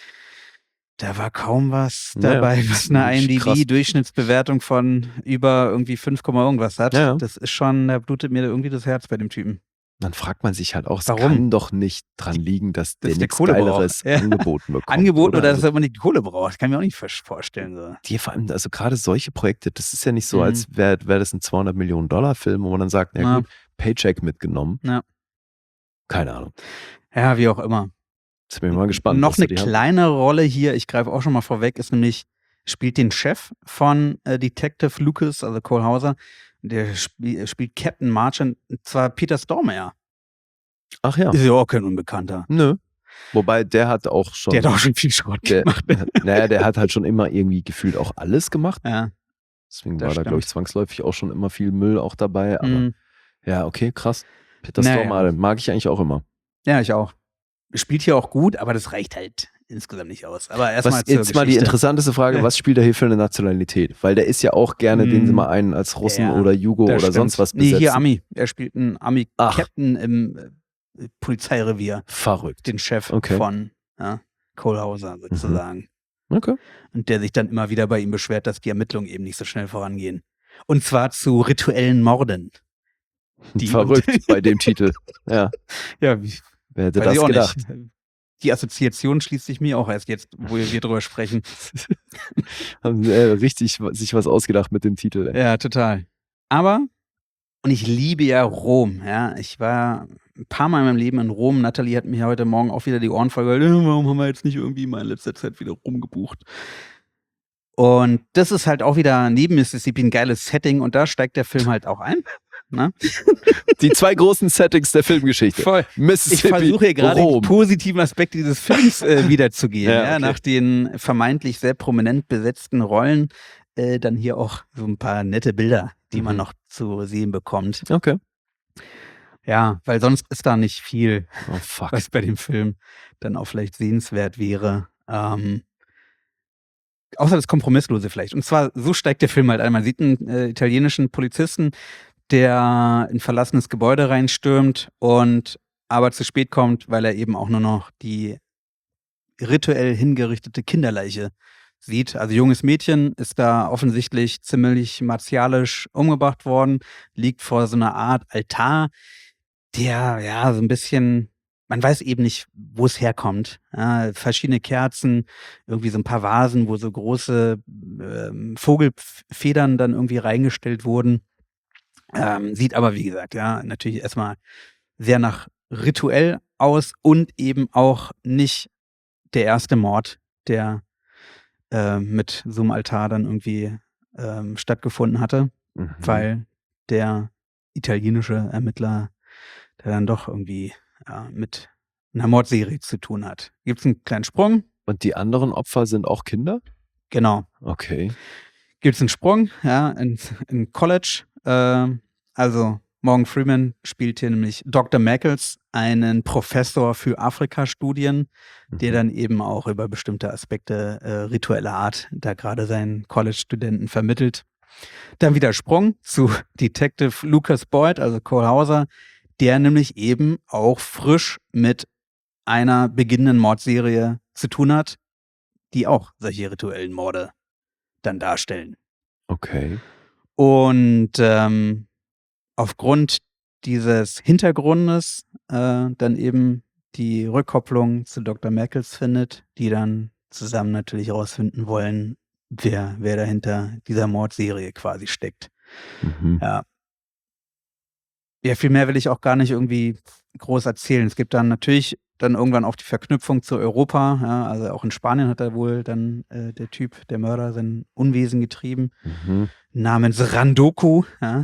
Speaker 3: da war kaum was
Speaker 2: Ja,
Speaker 3: dabei,
Speaker 2: das
Speaker 3: was
Speaker 2: ist
Speaker 3: eine
Speaker 2: wirklich krass.
Speaker 3: IMDb-Durchschnittsbewertung von über irgendwie fünf, irgendwas hat.
Speaker 2: Ja, ja.
Speaker 3: Das ist schon, da blutet mir irgendwie das Herz bei dem Typen.
Speaker 2: Dann fragt man sich halt auch, es
Speaker 3: Warum?
Speaker 2: kann doch nicht dran liegen, dass der
Speaker 3: der
Speaker 2: nichts
Speaker 3: Kohle
Speaker 2: Geileres
Speaker 3: braucht. Ja.
Speaker 2: angeboten bekommt.
Speaker 3: Angeboten oder,
Speaker 2: Also,
Speaker 3: dass er immer nicht die Kohle braucht. Kann ich mir auch nicht vers- vorstellen. So.
Speaker 2: die vor allem, also gerade solche Projekte, das ist ja nicht so,
Speaker 3: Mhm.
Speaker 2: als wäre wär das ein zweihundert Millionen Dollar Film, wo man dann sagt, na
Speaker 3: Ja.
Speaker 2: gut, Paycheck mitgenommen.
Speaker 3: Ja.
Speaker 2: Keine Ahnung.
Speaker 3: Ja, wie auch immer.
Speaker 2: Jetzt bin ich mal gespannt.
Speaker 3: Noch
Speaker 2: was
Speaker 3: eine
Speaker 2: die haben.
Speaker 3: kleine Rolle hier, ich greife auch schon mal vorweg, ist nämlich, spielt den Chef von äh, Detective Lucas, also Cole Hauser. Der spiel, spielt Captain Marchand, und zwar Peter Stormare.
Speaker 2: Ach ja.
Speaker 3: Ist ja auch kein Unbekannter.
Speaker 2: Nö. Wobei, der hat auch schon.
Speaker 3: Der hat auch schon viel Schrott
Speaker 2: der,
Speaker 3: gemacht.
Speaker 2: Naja, der hat halt schon immer irgendwie gefühlt auch alles gemacht.
Speaker 3: Ja.
Speaker 2: Deswegen
Speaker 3: Das
Speaker 2: war da, glaube ich,
Speaker 3: stimmt.
Speaker 2: zwangsläufig auch schon immer viel Müll auch dabei. Aber
Speaker 3: Mhm.
Speaker 2: ja, okay, krass. Peter
Speaker 3: Naja.
Speaker 2: Stormare mag ich eigentlich auch immer.
Speaker 3: Ja, ich auch. Spielt hier auch gut, aber das reicht halt insgesamt nicht aus. Aber erstmal
Speaker 2: Was,
Speaker 3: zur
Speaker 2: jetzt mal die
Speaker 3: Geschichte.
Speaker 2: interessanteste Frage,
Speaker 3: Ja.
Speaker 2: was spielt er hier für eine Nationalität? Weil der ist ja auch gerne,
Speaker 3: Mm.
Speaker 2: den sie mal einen als Russen
Speaker 3: Ja,
Speaker 2: oder Jugo
Speaker 3: Das
Speaker 2: oder
Speaker 3: stimmt.
Speaker 2: sonst was
Speaker 3: Nee,
Speaker 2: besetzen.
Speaker 3: hier Ami. Er spielt einen
Speaker 2: Ach.
Speaker 3: Ami-Captain im äh, Polizeirevier.
Speaker 2: Verrückt.
Speaker 3: Den Chef
Speaker 2: Okay.
Speaker 3: von ja, Cole Hauser sozusagen.
Speaker 2: Okay.
Speaker 3: Und der sich dann immer wieder bei ihm beschwert, dass die Ermittlungen eben nicht so schnell vorangehen. Und zwar zu rituellen Morden. Die-
Speaker 2: Verrückt bei dem Titel. Ja,
Speaker 3: Ja, wie,
Speaker 2: wer hätte
Speaker 3: weiß ich
Speaker 2: das
Speaker 3: auch
Speaker 2: gedacht?
Speaker 3: nicht. Die Assoziation schließt sich mir auch erst jetzt, wo wir drüber sprechen.
Speaker 2: Haben äh, richtig wa- sich was ausgedacht mit dem Titel. Ey.
Speaker 3: Ja, total. Aber, und ich liebe ja Rom, ja. Ich war ein paar Mal in meinem Leben in Rom. Nathalie hat mir heute Morgen auch wieder die Ohren voll geholt. "Äh, Warum haben wir jetzt nicht irgendwie mal in letzter Zeit wieder Rom gebucht? Und das ist halt auch wieder neben Mississippi ein geiles Setting und da steigt der Film halt auch ein. Ne?
Speaker 2: Die zwei großen Settings der Filmgeschichte.
Speaker 3: Voll. Ich
Speaker 2: Mississippi,
Speaker 3: versuche hier gerade die
Speaker 2: Rom.
Speaker 3: positiven Aspekte dieses Films äh, wiederzugeben.
Speaker 2: Ja,
Speaker 3: ja,
Speaker 2: okay.
Speaker 3: Nach den vermeintlich sehr prominent besetzten Rollen äh, dann hier auch so ein paar nette Bilder, die man
Speaker 2: Mhm.
Speaker 3: noch zu sehen bekommt.
Speaker 2: Okay.
Speaker 3: Ja, weil sonst ist da nicht viel,
Speaker 2: Oh fuck.
Speaker 3: was bei dem Film dann auch vielleicht sehenswert wäre. Ähm, außer das Kompromisslose vielleicht. Und zwar, so steigt der Film halt ein. Man sieht einen äh, italienischen Polizisten, der in ein verlassenes Gebäude reinstürmt und aber zu spät kommt, weil er eben auch nur noch die rituell hingerichtete Kinderleiche sieht. Also junges Mädchen ist da offensichtlich ziemlich martialisch umgebracht worden, liegt vor so einer Art Altar, der ja so ein bisschen, man weiß eben nicht, wo es herkommt. Ja, verschiedene Kerzen, irgendwie so ein paar Vasen, wo so große ähm, Vogelfedern dann irgendwie reingestellt wurden. Ähm, sieht aber, wie gesagt, ja, natürlich erstmal sehr nach rituell aus und eben auch nicht der erste Mord, der äh, mit so einem Altar dann irgendwie ähm, stattgefunden hatte,
Speaker 2: Mhm.
Speaker 3: weil der italienische Ermittler, der dann doch irgendwie ja, mit einer Mordserie zu tun hat. Gibt es einen kleinen Sprung?
Speaker 2: Und die anderen Opfer sind auch Kinder?
Speaker 3: Genau.
Speaker 2: Okay.
Speaker 3: Gibt es einen Sprung, ja, in, in College. Äh, also Morgan Freeman spielt hier nämlich Doktor Mackles, einen Professor für Afrika-Studien, der
Speaker 2: Mhm.
Speaker 3: dann eben auch über bestimmte Aspekte äh, ritueller Art da gerade seinen College-Studenten vermittelt. Dann wieder Sprung zu Detective Lucas Boyd, also Cole Hauser, der nämlich eben auch frisch mit einer beginnenden Mordserie zu tun hat, die auch solche rituellen Morde dann darstellen.
Speaker 2: Okay.
Speaker 3: Und ähm, aufgrund dieses Hintergrundes äh, dann eben die Rückkopplung zu Doktor Mackles findet, die dann zusammen natürlich herausfinden wollen, wer, wer dahinter dieser Mordserie quasi steckt.
Speaker 2: Mhm.
Speaker 3: Ja. Ja, viel mehr will ich auch gar nicht irgendwie groß erzählen. Es gibt dann natürlich dann irgendwann auch die Verknüpfung zu Europa. Ja, also auch in Spanien hat er wohl dann äh, der Typ, der Mörder, sein Unwesen getrieben.
Speaker 2: Mhm.
Speaker 3: Namens Randoku, ja,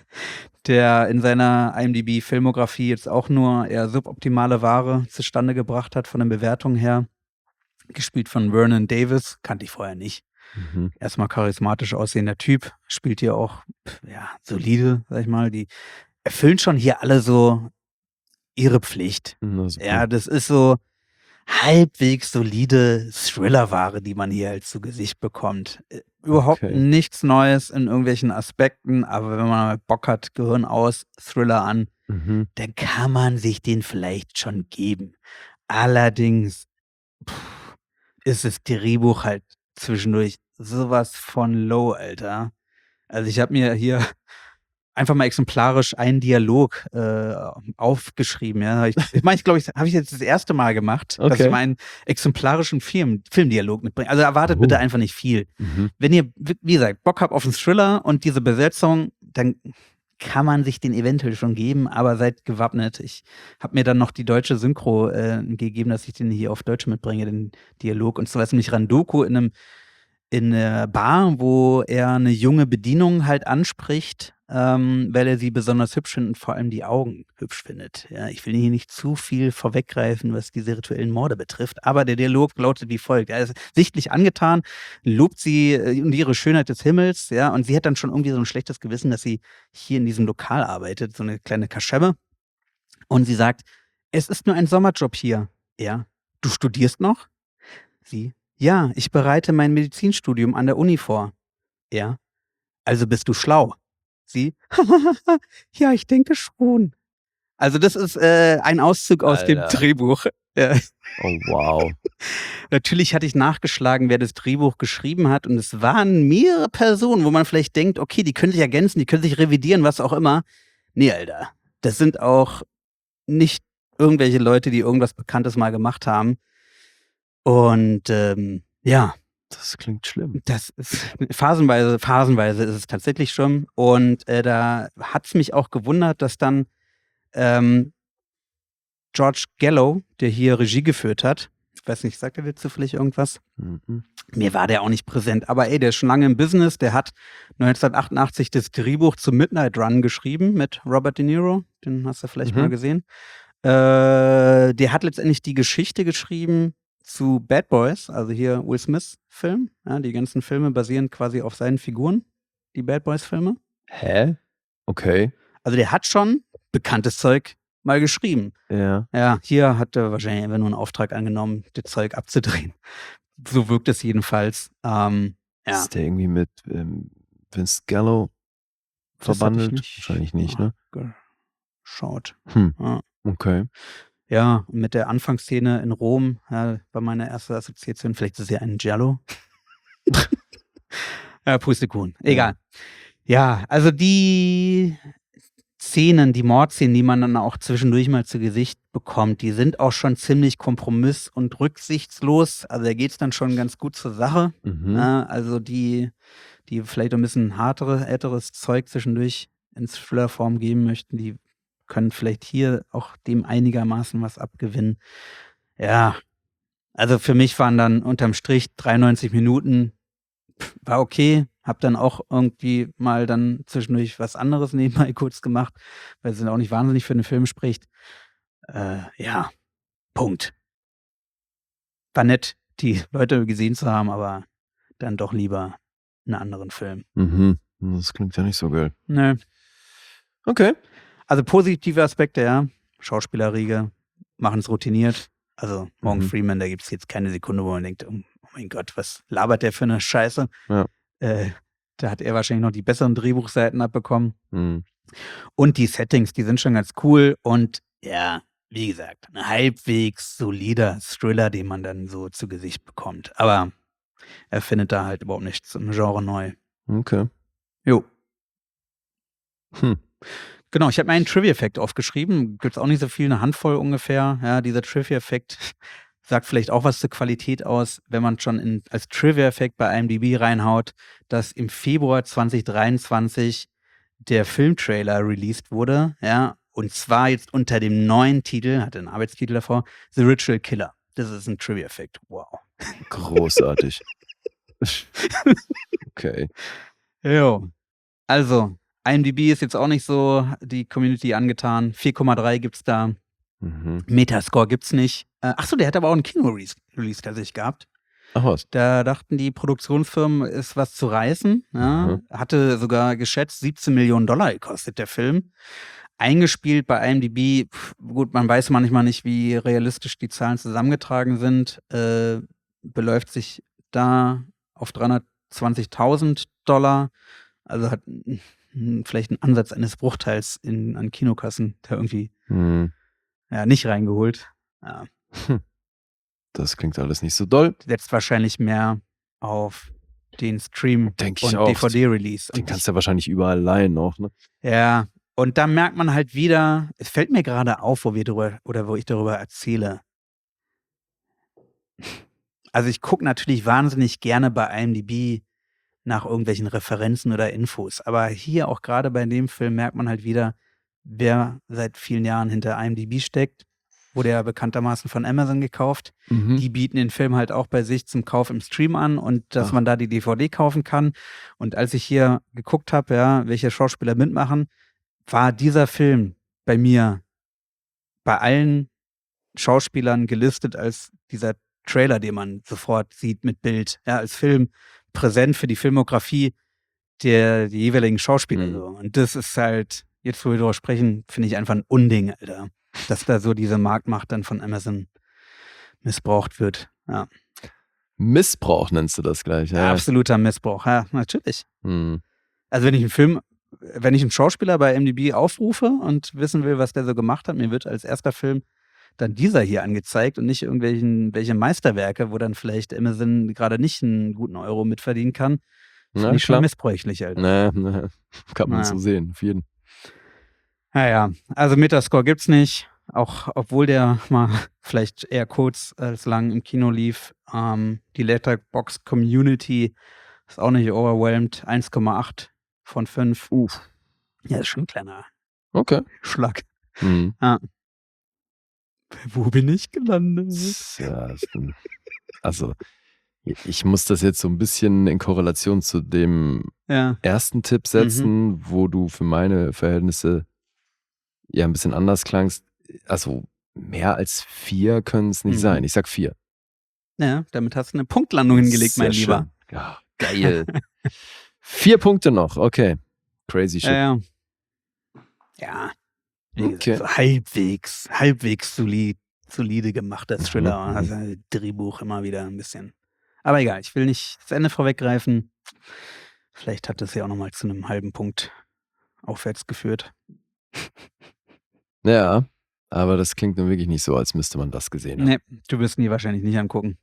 Speaker 3: der in seiner I M D B-Filmografie jetzt auch nur eher suboptimale Ware zustande gebracht hat von den Bewertungen her. Gespielt von Vernon Davis, kannte ich vorher nicht.
Speaker 2: Mhm.
Speaker 3: Erstmal charismatisch aussehender Typ, spielt hier auch pf, ja, solide, sag ich mal. Die erfüllen schon hier alle so ihre Pflicht.
Speaker 2: Na, super.
Speaker 3: Ja, das ist so halbwegs solide Thriller-Ware, die man hier halt zu Gesicht bekommt. Äh, Überhaupt
Speaker 2: Okay.
Speaker 3: nichts Neues in irgendwelchen Aspekten, aber wenn man mal Bock hat, Gehirn aus, Thriller an,
Speaker 2: Mhm.
Speaker 3: dann kann man sich den vielleicht schon geben. Allerdings pff, ist das Drehbuch halt zwischendurch sowas von low, Alter. Also ich habe mir hier einfach mal exemplarisch einen Dialog äh, aufgeschrieben. Ja. Ich, ich meine, ich glaube, ich habe ich jetzt das erste Mal gemacht, dass
Speaker 2: Okay.
Speaker 3: ich meinen exemplarischen Film, Filmdialog mitbringe. Also erwartet
Speaker 2: Oh.
Speaker 3: bitte einfach nicht viel.
Speaker 2: Mhm.
Speaker 3: Wenn ihr, wie gesagt, Bock habt auf einen Thriller und diese Besetzung, dann kann man sich den eventuell schon geben, aber seid gewappnet. Ich habe mir dann noch die deutsche Synchro äh, gegeben, dass ich den hier auf Deutsch mitbringe, den Dialog. Und zwar ist nämlich Randoku in einem in einer Bar, wo er eine junge Bedienung halt anspricht ähm, weil er sie besonders hübsch findet und vor allem die Augen hübsch findet. Ja, ich will hier nicht zu viel vorweggreifen, was diese rituellen Morde betrifft, aber der Dialog lautet wie folgt. Er ist sichtlich angetan, lobt sie äh, und ihre Schönheit des Himmels, ja, und sie hat dann schon irgendwie so ein schlechtes Gewissen, dass sie hier in diesem Lokal arbeitet, so eine kleine Kaschemme. Und sie sagt, es ist nur ein Sommerjob hier. Er, du studierst noch? Sie, ja, ich bereite mein Medizinstudium an der Uni vor. Er, also bist du schlau? Sie, ja, ich denke schon. Also das ist äh, ein Auszug aus dem
Speaker 2: Alter.
Speaker 3: Drehbuch. Ja.
Speaker 2: Oh, wow.
Speaker 3: Natürlich hatte ich nachgeschlagen, wer das Drehbuch geschrieben hat, und es waren mehrere Personen, wo man vielleicht denkt, okay, die können sich ergänzen, die können sich revidieren, was auch immer. Nee, Alter, das sind auch nicht irgendwelche Leute, die irgendwas Bekanntes mal gemacht haben. Und ähm, ja,
Speaker 2: Das klingt schlimm.
Speaker 3: das ist phasenweise, phasenweise ist es tatsächlich schon. Und äh, da hat es mich auch gewundert, dass dann ähm, George Gallo, der hier Regie geführt hat, ich weiß nicht, sagt er dir zufällig irgendwas?
Speaker 2: Mhm.
Speaker 3: Mir war der auch nicht präsent, aber ey, der ist schon lange im Business. Der hat neunzehnhundertachtundachtzig das Drehbuch zu Midnight Run geschrieben mit Robert De Niro. Den hast du vielleicht
Speaker 2: Mhm.
Speaker 3: mal gesehen. Äh, der hat letztendlich die Geschichte geschrieben zu Bad Boys, also hier Will Smith-Film. Ja, die ganzen Filme basieren quasi auf seinen Figuren, die Bad Boys-Filme.
Speaker 2: Hä? Okay.
Speaker 3: Also der hat schon bekanntes Zeug mal geschrieben.
Speaker 2: Ja.
Speaker 3: Ja, hier hat er wahrscheinlich einfach nur einen Auftrag angenommen, das Zeug abzudrehen. So wirkt es jedenfalls. Ähm, ja.
Speaker 2: Ist der irgendwie mit ähm, Vince Gallo
Speaker 3: Das hab ich
Speaker 2: verbandelt?
Speaker 3: nicht
Speaker 2: Wahrscheinlich nicht, ne?
Speaker 3: Geschaut.
Speaker 2: Hm.
Speaker 3: Ja.
Speaker 2: Okay.
Speaker 3: Ja, und mit der Anfangsszene in Rom, ja, war meine erste Assoziation. Vielleicht ist es ja ein Giallo. Ja, Pustekuchen. Egal. Ja, also die Szenen, die Mordszenen, die man dann auch zwischendurch mal zu Gesicht bekommt, die sind auch schon ziemlich kompromiss- und rücksichtslos. Also da geht es dann schon ganz gut zur Sache.
Speaker 2: Mhm.
Speaker 3: Ja, also die, die vielleicht ein bisschen hartere, älteres Zeug zwischendurch ins Thrillerform geben möchten, die können vielleicht hier auch dem einigermaßen was abgewinnen. Ja, also für mich waren dann unterm Strich dreiundneunzig Minuten, pff, war okay. Hab dann auch irgendwie mal dann zwischendurch was anderes nebenbei kurz gemacht, weil es auch nicht wahnsinnig für den Film spricht. Äh, ja, Punkt. War nett, die Leute gesehen zu haben, aber dann doch lieber einen anderen Film.
Speaker 2: Mhm. Das klingt ja nicht so geil.
Speaker 3: Nö.
Speaker 2: Okay.
Speaker 3: Also positive Aspekte, ja. Schauspielerriege, machen es routiniert. Also Morgan
Speaker 2: Mhm.
Speaker 3: Freeman, da gibt es jetzt keine Sekunde, wo man denkt, oh, oh mein Gott, was labert der für eine Scheiße?
Speaker 2: Ja.
Speaker 3: Äh, da hat er wahrscheinlich noch die besseren Drehbuchseiten abbekommen.
Speaker 2: Mhm.
Speaker 3: Und die Settings, die sind schon ganz cool. Und ja, wie gesagt, ein halbwegs solider Thriller, den man dann so zu Gesicht bekommt. Aber er findet da halt überhaupt nichts im Genre neu.
Speaker 2: Okay.
Speaker 3: Jo.
Speaker 2: Hm.
Speaker 3: Genau, ich habe mir einen Trivia-Effekt aufgeschrieben. Gibt es auch nicht so viel, eine Handvoll ungefähr. Ja, dieser Trivia-Effekt sagt vielleicht auch was zur Qualität aus, wenn man schon in, als Trivia-Effekt bei IMDb reinhaut, dass im Februar zwanzig dreiundzwanzig der Filmtrailer released wurde. Ja, und zwar jetzt unter dem neuen Titel, hatte einen Arbeitstitel davor, The Ritual Killer. Das ist ein Trivia-Effekt. Wow.
Speaker 2: Großartig. Okay.
Speaker 3: Jo. Also, IMDb ist jetzt auch nicht so die Community angetan. vier Komma drei gibt's da.
Speaker 2: Mhm.
Speaker 3: Metascore gibt's nicht. Äh, achso, der hat aber auch einen Kino-Release tatsächlich gehabt.
Speaker 2: Ach was.
Speaker 3: Da dachten die Produktionsfirmen, ist was zu reißen. Ja.
Speaker 2: Mhm.
Speaker 3: Hatte sogar geschätzt siebzehn Millionen Dollar gekostet, der Film. Eingespielt bei IMDb, pf, gut, man weiß manchmal nicht, wie realistisch die Zahlen zusammengetragen sind, äh, beläuft sich da auf dreihundertzwanzigtausend Dollar. Also hat mm, vielleicht einen Ansatz eines Bruchteils in, an Kinokassen da irgendwie
Speaker 2: Hm.
Speaker 3: ja, nicht reingeholt. Ja,
Speaker 2: Das klingt alles nicht so doll.
Speaker 3: setzt wahrscheinlich mehr auf den Stream
Speaker 2: Denk ich
Speaker 3: und
Speaker 2: auch.
Speaker 3: D V D-Release.
Speaker 2: Den
Speaker 3: Und
Speaker 2: kannst du ja wahrscheinlich überall leihen noch, ne?
Speaker 3: ja, und da merkt man halt wieder, es fällt mir gerade auf, wo wir drüber oder wo ich darüber erzähle. Also ich gucke natürlich wahnsinnig gerne bei IMDb nach irgendwelchen Referenzen oder Infos, aber hier auch gerade bei dem Film merkt man halt wieder, wer seit vielen Jahren hinter IMDb steckt. wurde ja bekanntermaßen von Amazon gekauft.
Speaker 2: Mhm.
Speaker 3: Die bieten den Film halt auch bei sich zum Kauf im Stream an und dass
Speaker 2: Ach.
Speaker 3: man da die D V D kaufen kann. Und als ich hier geguckt habe, ja, welche Schauspieler mitmachen, war dieser Film bei mir bei allen Schauspielern gelistet als dieser Trailer, den man sofort sieht mit Bild, ja, als Film präsent für die Filmografie der die jeweiligen Schauspieler.
Speaker 2: Mhm.
Speaker 3: So. Und das ist halt, jetzt wo wir darüber sprechen, finde ich einfach ein Unding, Alter. Dass da so diese Marktmacht dann von Amazon missbraucht wird. Ja.
Speaker 2: Missbrauch nennst du das gleich, ja.
Speaker 3: Absoluter Missbrauch, ja, natürlich.
Speaker 2: Hm.
Speaker 3: Also wenn ich einen Film, wenn ich einen Schauspieler bei M D B aufrufe und wissen will, was der so gemacht hat, mir wird als erster Film dann dieser hier angezeigt und nicht irgendwelchen welche Meisterwerke, wo dann vielleicht Amazon gerade nicht einen guten Euro mitverdienen kann. Finde
Speaker 2: Na,
Speaker 3: ich schon
Speaker 2: klar.
Speaker 3: missbräuchlich, Alter.
Speaker 2: Nee, nee. Kann man
Speaker 3: Naja.
Speaker 2: so sehen, auf jeden.
Speaker 3: Naja, also Metascore gibt's nicht, auch obwohl der mal vielleicht eher kurz als lang im Kino lief. Ähm, die Letterboxd Community ist auch nicht overwhelmed, eins Komma acht von fünf.
Speaker 2: Uff.
Speaker 3: Ja, ist schon ein kleiner
Speaker 2: Okay.
Speaker 3: Schlag.
Speaker 2: Hm.
Speaker 3: Wo bin ich gelandet?
Speaker 2: Ja, ist ein- also, ich muss das jetzt so ein bisschen in Korrelation zu dem
Speaker 3: Ja,
Speaker 2: ersten Tipp setzen, wo du für meine Verhältnisse ja ein bisschen anders klangst. Also, mehr als vier können es nicht
Speaker 3: Mhm.
Speaker 2: sein. Ich sag vier.
Speaker 3: ja, damit hast du eine Punktlandung hingelegt,
Speaker 2: Sehr
Speaker 3: mein Lieber.
Speaker 2: schön. Ja, geil. Vier Punkte noch, okay. Crazy shit.
Speaker 3: Ja, ja. Ja, wie gesagt,
Speaker 2: Okay.
Speaker 3: so halbwegs, halbwegs solid, solide gemacht, das Thriller.
Speaker 2: Mhm.
Speaker 3: Also Drehbuch immer wieder ein bisschen. Aber egal, ich will nicht das Ende vorweggreifen. Vielleicht hat das ja auch nochmal zu einem halben Punkt aufwärts geführt.
Speaker 2: Ja, aber das klingt nun wirklich nicht so, als müsste man das gesehen haben.
Speaker 3: Nee, du wirst ihn wahrscheinlich nicht angucken.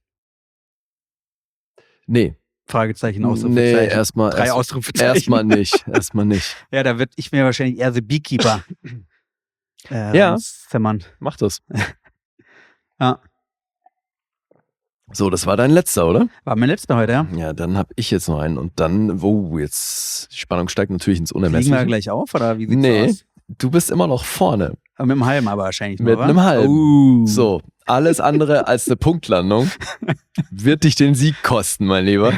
Speaker 2: Nee,
Speaker 3: Fragezeichen,
Speaker 2: nee,
Speaker 3: Ausrufezeichen.
Speaker 2: erstmal
Speaker 3: Drei
Speaker 2: erst,
Speaker 3: Ausrufezeichen.
Speaker 2: erstmal nicht. Erstmal nicht.
Speaker 3: Ja, da wird ich mir wahrscheinlich eher The Beekeeper äh,
Speaker 2: Ja.
Speaker 3: reinzimmern.
Speaker 2: Mach das.
Speaker 3: Ja,
Speaker 2: So, das war dein letzter, oder?
Speaker 3: war mein letzter heute, ja.
Speaker 2: Ja, dann habe ich jetzt noch einen und dann, wo jetzt, die Spannung steigt natürlich ins
Speaker 3: Fliegen wir
Speaker 2: Unermessliche.
Speaker 3: gleich auf, oder wie sieht's
Speaker 2: Nee,
Speaker 3: aus?
Speaker 2: du bist immer noch vorne.
Speaker 3: Aber mit einem halben aber wahrscheinlich nur,
Speaker 2: Mit
Speaker 3: wa?
Speaker 2: einem halben.
Speaker 3: Uh.
Speaker 2: So, alles andere als eine Punktlandung wird dich den Sieg kosten, mein Lieber.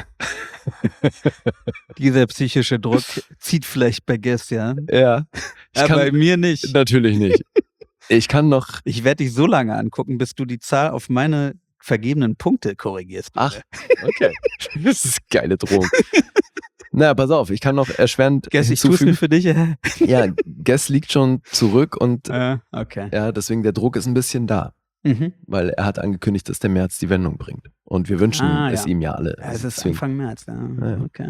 Speaker 3: Dieser psychische Druck zieht vielleicht bei Guess, ja.
Speaker 2: Ja, ich
Speaker 3: Aber bei
Speaker 2: kann,
Speaker 3: mir nicht.
Speaker 2: natürlich nicht. Ich kann noch,
Speaker 3: Ich werde dich so lange angucken, bis du die Zahl auf meine vergebenen Punkte korrigierst.
Speaker 2: ach, okay. Das ist geile Drohung. Na, pass auf, ich kann noch erschwerend
Speaker 3: Guess, ich tue es mir für dich. äh,
Speaker 2: Ja, Guess liegt schon zurück und
Speaker 3: okay.
Speaker 2: ja, deswegen der Druck ist ein bisschen da,
Speaker 3: Mhm.
Speaker 2: weil er hat angekündigt, dass der März die Wendung bringt. Und wir wünschen
Speaker 3: Ah,
Speaker 2: es
Speaker 3: ja.
Speaker 2: ihm ja alle.
Speaker 3: Ja, es
Speaker 2: Also
Speaker 3: ist
Speaker 2: deswegen-
Speaker 3: Anfang März. Ja.
Speaker 2: Ja.
Speaker 3: Okay.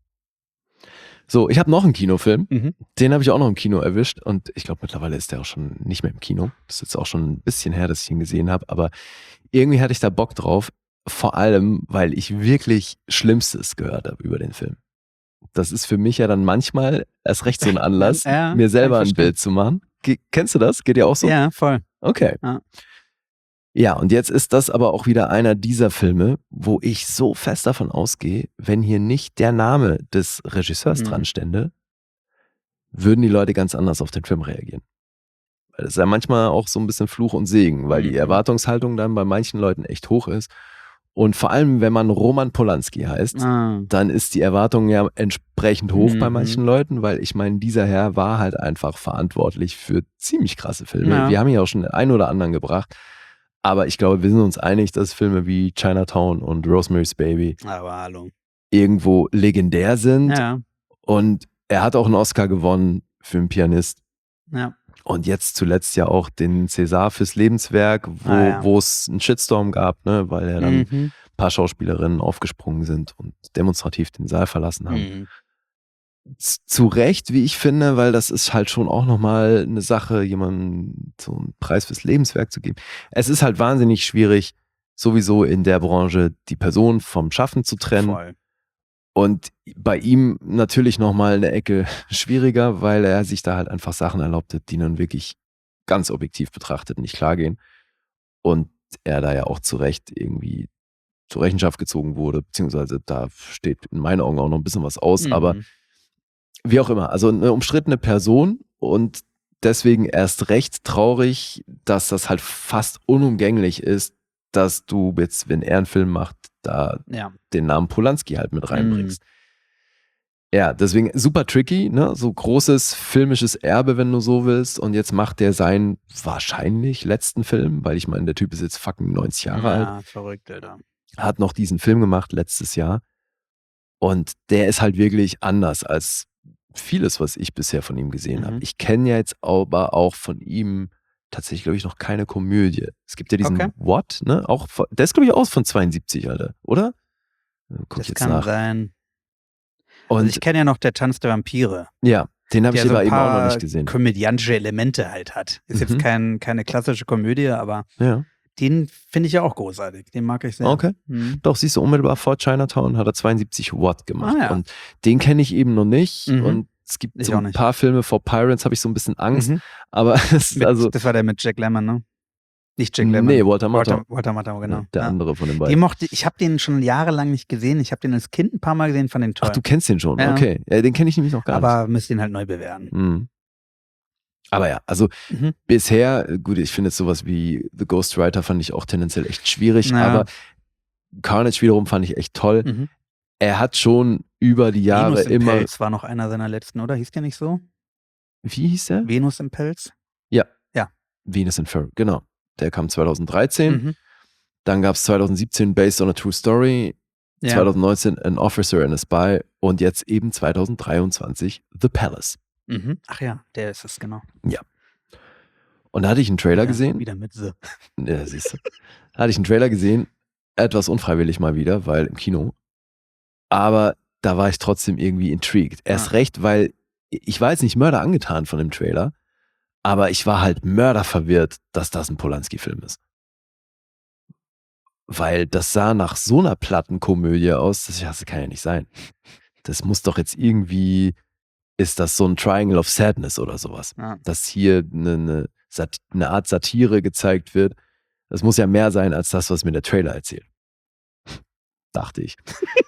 Speaker 2: So, ich habe noch einen Kinofilm.
Speaker 3: Mhm.
Speaker 2: Den habe ich auch noch im Kino erwischt und ich glaube, mittlerweile ist der auch schon nicht mehr im Kino. Das ist jetzt auch schon ein bisschen her, dass ich ihn gesehen habe, aber irgendwie hatte ich da Bock drauf. Vor allem, weil ich wirklich Schlimmstes gehört habe über den Film. Das ist für mich ja dann manchmal erst recht so ein Anlass,
Speaker 3: Ja,
Speaker 2: mir selber
Speaker 3: kann
Speaker 2: ein
Speaker 3: ich
Speaker 2: Bild zu machen. Ge kennst du das? Geht dir auch so?
Speaker 3: Ja, voll.
Speaker 2: Okay.
Speaker 3: Ja.
Speaker 2: Ja, und jetzt ist das aber auch wieder einer dieser Filme, wo ich so fest davon ausgehe, wenn hier nicht der Name des Regisseurs
Speaker 3: Mhm.
Speaker 2: dran stände, würden die Leute ganz anders auf den Film reagieren. Weil das ist ja manchmal auch so ein bisschen Fluch und Segen, weil die
Speaker 3: Mhm.
Speaker 2: Erwartungshaltung dann bei manchen Leuten echt hoch ist. Und vor allem, wenn man Roman Polanski heißt,
Speaker 3: Ah.
Speaker 2: dann ist die Erwartung ja entsprechend hoch bei
Speaker 3: Mhm.
Speaker 2: manchen Leuten, weil ich meine, dieser Herr war halt einfach verantwortlich für ziemlich krasse Filme.
Speaker 3: Ja.
Speaker 2: Wir haben hier auch schon den einen oder anderen gebracht. Aber ich glaube, wir sind uns einig, dass Filme wie Chinatown und Rosemary's Baby
Speaker 3: Aber hallo.
Speaker 2: irgendwo legendär sind.
Speaker 3: Ja,
Speaker 2: Und er hat auch einen Oscar gewonnen für einen Pianist.
Speaker 3: ja.
Speaker 2: Und jetzt zuletzt ja auch den César fürs Lebenswerk, wo
Speaker 3: Ah, ja.
Speaker 2: wo es einen Shitstorm gab, ne, weil ja dann
Speaker 3: Mhm.
Speaker 2: ein paar Schauspielerinnen aufgesprungen sind und demonstrativ den Saal verlassen haben.
Speaker 3: Mhm.
Speaker 2: Z- Zu Recht, wie ich finde, weil das ist halt schon auch nochmal eine Sache, jemandem so einen Preis fürs Lebenswerk zu geben. Es ist halt wahnsinnig schwierig, sowieso in der Branche die Person vom Schaffen zu trennen.
Speaker 3: Voll.
Speaker 2: Und bei ihm natürlich nochmal eine Ecke schwieriger, weil er sich da halt einfach Sachen erlaubte, die nun wirklich ganz objektiv betrachtet nicht klar gehen. Und er da ja auch zu Recht irgendwie zur Rechenschaft gezogen wurde, beziehungsweise da steht in meinen Augen auch noch ein bisschen was aus,
Speaker 3: Mhm.
Speaker 2: aber wie auch immer, also eine umstrittene Person und deswegen erst recht traurig, dass das halt fast unumgänglich ist, dass du jetzt, wenn er einen Film macht, da
Speaker 3: Ja.
Speaker 2: den Namen Polanski halt mit reinbringst. Mm. Ja, deswegen super tricky, ne? So großes filmisches Erbe, wenn du so willst. Und jetzt macht der seinen wahrscheinlich letzten Film, weil ich meine, der Typ ist jetzt fucking neunzig Jahre alt.
Speaker 3: Ja, verrückt, Alter.
Speaker 2: Hat noch diesen Film gemacht letztes Jahr. Und der ist halt wirklich anders als vieles, was ich bisher von ihm gesehen
Speaker 3: Mhm.
Speaker 2: habe. Ich kenne ja jetzt aber auch von ihm tatsächlich, glaube ich, noch keine Komödie. Es gibt ja diesen
Speaker 3: Okay.
Speaker 2: What, ne? Auch von, der ist, glaube ich, aus von zweiundsiebzig, Alter, oder? Guck
Speaker 3: Das
Speaker 2: jetzt
Speaker 3: kann
Speaker 2: nach.
Speaker 3: sein.
Speaker 2: Und
Speaker 3: Also ich kenne ja noch der Tanz der Vampire,
Speaker 2: ja, den habe ich
Speaker 3: der so
Speaker 2: aber
Speaker 3: ein
Speaker 2: eben auch noch
Speaker 3: paar
Speaker 2: nicht gesehen.
Speaker 3: komödiantische Elemente halt hat. Ist
Speaker 2: Mhm.
Speaker 3: jetzt kein, keine klassische Komödie, aber
Speaker 2: Ja,
Speaker 3: den finde ich ja auch großartig. Den mag ich sehr.
Speaker 2: okay.
Speaker 3: Mhm.
Speaker 2: Doch, siehst du, unmittelbar vor Chinatown hat er zweiundsiebzig What gemacht.
Speaker 3: Ah, ja.
Speaker 2: Und den kenne ich eben noch nicht.
Speaker 3: Mhm.
Speaker 2: Und es gibt
Speaker 3: Ich
Speaker 2: so
Speaker 3: auch
Speaker 2: ein
Speaker 3: nicht.
Speaker 2: paar Filme vor Pirates, habe ich so ein bisschen Angst.
Speaker 3: Mhm.
Speaker 2: Aber es ist
Speaker 3: Mit,
Speaker 2: also.
Speaker 3: das war der mit Jack Lemmon, ne? Nicht Jack Lemmon.
Speaker 2: Nee, Walter Matthau.
Speaker 3: Walter, Walter Matthau, genau.
Speaker 2: Ja, der
Speaker 3: ja.
Speaker 2: andere von den
Speaker 3: Den
Speaker 2: beiden.
Speaker 3: mochte, ich habe den schon jahrelang nicht gesehen. Ich habe den als Kind ein paar Mal gesehen, fand den toll.
Speaker 2: Ach, du kennst den schon,
Speaker 3: Ja.
Speaker 2: okay. Ja, den kenne ich nämlich noch gar nicht.
Speaker 3: aber müsst ihn halt neu bewerten.
Speaker 2: Mhm. Aber ja, also
Speaker 3: Mhm.
Speaker 2: bisher, gut, ich finde jetzt sowas wie The Ghostwriter fand ich auch tendenziell echt schwierig,
Speaker 3: Ja.
Speaker 2: aber Carnage wiederum fand ich echt toll.
Speaker 3: Mhm.
Speaker 2: Er hat schon über die Jahre
Speaker 3: Venus im
Speaker 2: immer.
Speaker 3: Pelz war noch einer seiner letzten, oder? Hieß der nicht so?
Speaker 2: Wie hieß der?
Speaker 3: Venus im Pelz?
Speaker 2: Venus in Fur, genau. Der kam zweitausenddreizehn.
Speaker 3: Mhm.
Speaker 2: Dann gab es zweitausendsiebzehn Based on a True Story,
Speaker 3: Ja.
Speaker 2: zweitausendneunzehn An Officer and a Spy und jetzt eben zweitausenddreiundzwanzig The Palace.
Speaker 3: Mhm. Ach ja, der ist es, genau.
Speaker 2: Und da hatte ich einen Trailer
Speaker 3: Ja,
Speaker 2: gesehen.
Speaker 3: Wieder mit The.
Speaker 2: Ja, siehst du. Da hatte ich einen Trailer gesehen, etwas unfreiwillig mal wieder, weil im Kino. Aber da war ich trotzdem irgendwie intrigued. Erst
Speaker 3: Ah.
Speaker 2: recht, weil ich war jetzt nicht Mörder angetan von dem Trailer, aber ich war halt Mörder verwirrt, dass das ein Polanski-Film ist. Weil das sah nach so einer Plattenkomödie aus, dass ich dachte, das kann ja nicht sein. Das muss doch jetzt irgendwie, ist das so ein Triangle of Sadness oder sowas.
Speaker 3: Ja.
Speaker 2: Dass hier eine, eine, Sat- eine Art Satire gezeigt wird. Das muss ja mehr sein als das, was mir der Trailer erzählt. Dachte ich.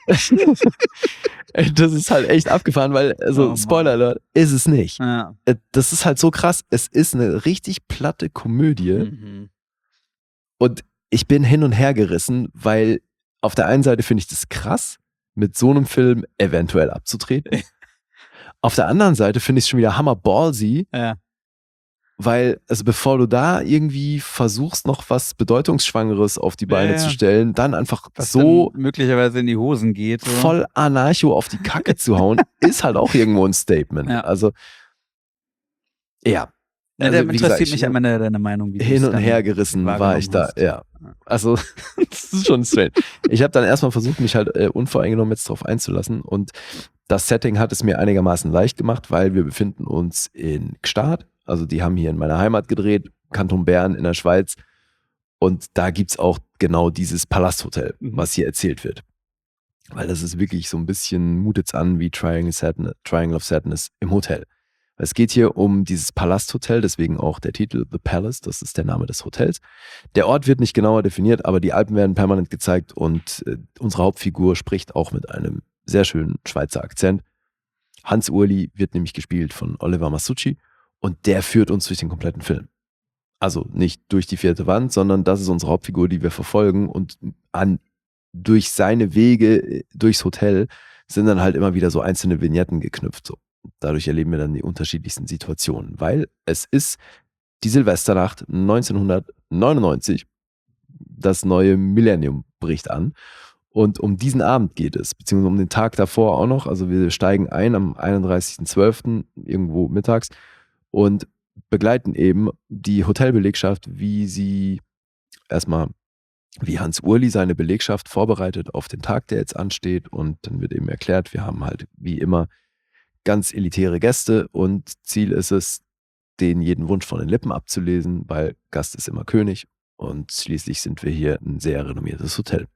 Speaker 2: Ey, das ist halt echt abgefahren, weil, also
Speaker 3: Oh Mann.
Speaker 2: Spoiler Alert, ist es nicht.
Speaker 3: Ja.
Speaker 2: Äh, Das ist halt so krass. Es ist eine richtig platte Komödie
Speaker 3: Mhm.
Speaker 2: und ich bin hin und her gerissen, weil auf der einen Seite finde ich das krass, mit so einem Film eventuell abzutreten. Auf der anderen Seite finde ich es schon wieder hammer ballsy,
Speaker 3: Ja.
Speaker 2: weil, also bevor du da irgendwie versuchst, noch was Bedeutungsschwangeres auf die Beine
Speaker 3: Ja,
Speaker 2: zu
Speaker 3: ja.
Speaker 2: stellen, dann einfach
Speaker 3: Was
Speaker 2: so
Speaker 3: dann möglicherweise in die Hosen geht. So.
Speaker 2: voll anarcho auf die Kacke zu hauen, ist halt auch irgendwo ein Statement.
Speaker 3: Ja.
Speaker 2: Also, ja.
Speaker 3: Ja,
Speaker 2: Also,
Speaker 3: da
Speaker 2: wie
Speaker 3: interessiert
Speaker 2: gesagt,
Speaker 3: mich
Speaker 2: ich-
Speaker 3: am Ende deine Meinung. Wie du
Speaker 2: Hin
Speaker 3: es
Speaker 2: und
Speaker 3: dann
Speaker 2: her gerissen war ich
Speaker 3: wahrgenommen
Speaker 2: da,
Speaker 3: hast.
Speaker 2: ja. Also, das ist schon strange. Ich habe dann erstmal versucht, mich halt äh, unvoreingenommen jetzt drauf einzulassen und das Setting hat es mir einigermaßen leicht gemacht, weil wir befinden uns in Gstaad, also die haben hier in meiner Heimat gedreht, Kanton Bern in der Schweiz und da gibt's auch genau dieses Palasthotel,
Speaker 3: Mhm.
Speaker 2: was hier erzählt wird. Weil das ist wirklich so ein bisschen, mutet's an wie Triangle, Sadness, Triangle of Sadness im Hotel. Es geht hier um dieses Palasthotel, deswegen auch der Titel The Palace, das ist der Name des Hotels. Der Ort wird nicht genauer definiert, aber die Alpen werden permanent gezeigt und äh, unsere Hauptfigur spricht auch mit einem sehr schönen Schweizer Akzent. Hans Urli wird nämlich gespielt von Oliver Masucci und der führt uns durch den kompletten Film. Also nicht durch die vierte Wand, sondern das ist unsere Hauptfigur, die wir verfolgen und an, durch seine Wege äh, durchs Hotel sind dann halt immer wieder so einzelne Vignetten geknüpft. So. Dadurch erleben wir dann die unterschiedlichsten Situationen, weil es ist die Silvesternacht neunzehnhundertneunundneunzig, das neue Millennium bricht an und um diesen Abend geht es, beziehungsweise um den Tag davor auch noch, also wir steigen ein am einunddreißigsten zwölften irgendwo mittags und begleiten eben die Hotelbelegschaft, wie sie erstmal, wie Hans Urli seine Belegschaft vorbereitet auf den Tag, der jetzt ansteht und dann wird eben erklärt, wir haben halt wie immer ganz elitäre Gäste und Ziel ist es, denen jeden Wunsch von den Lippen abzulesen, weil Gast ist immer König und schließlich sind wir hier ein sehr renommiertes Hotel.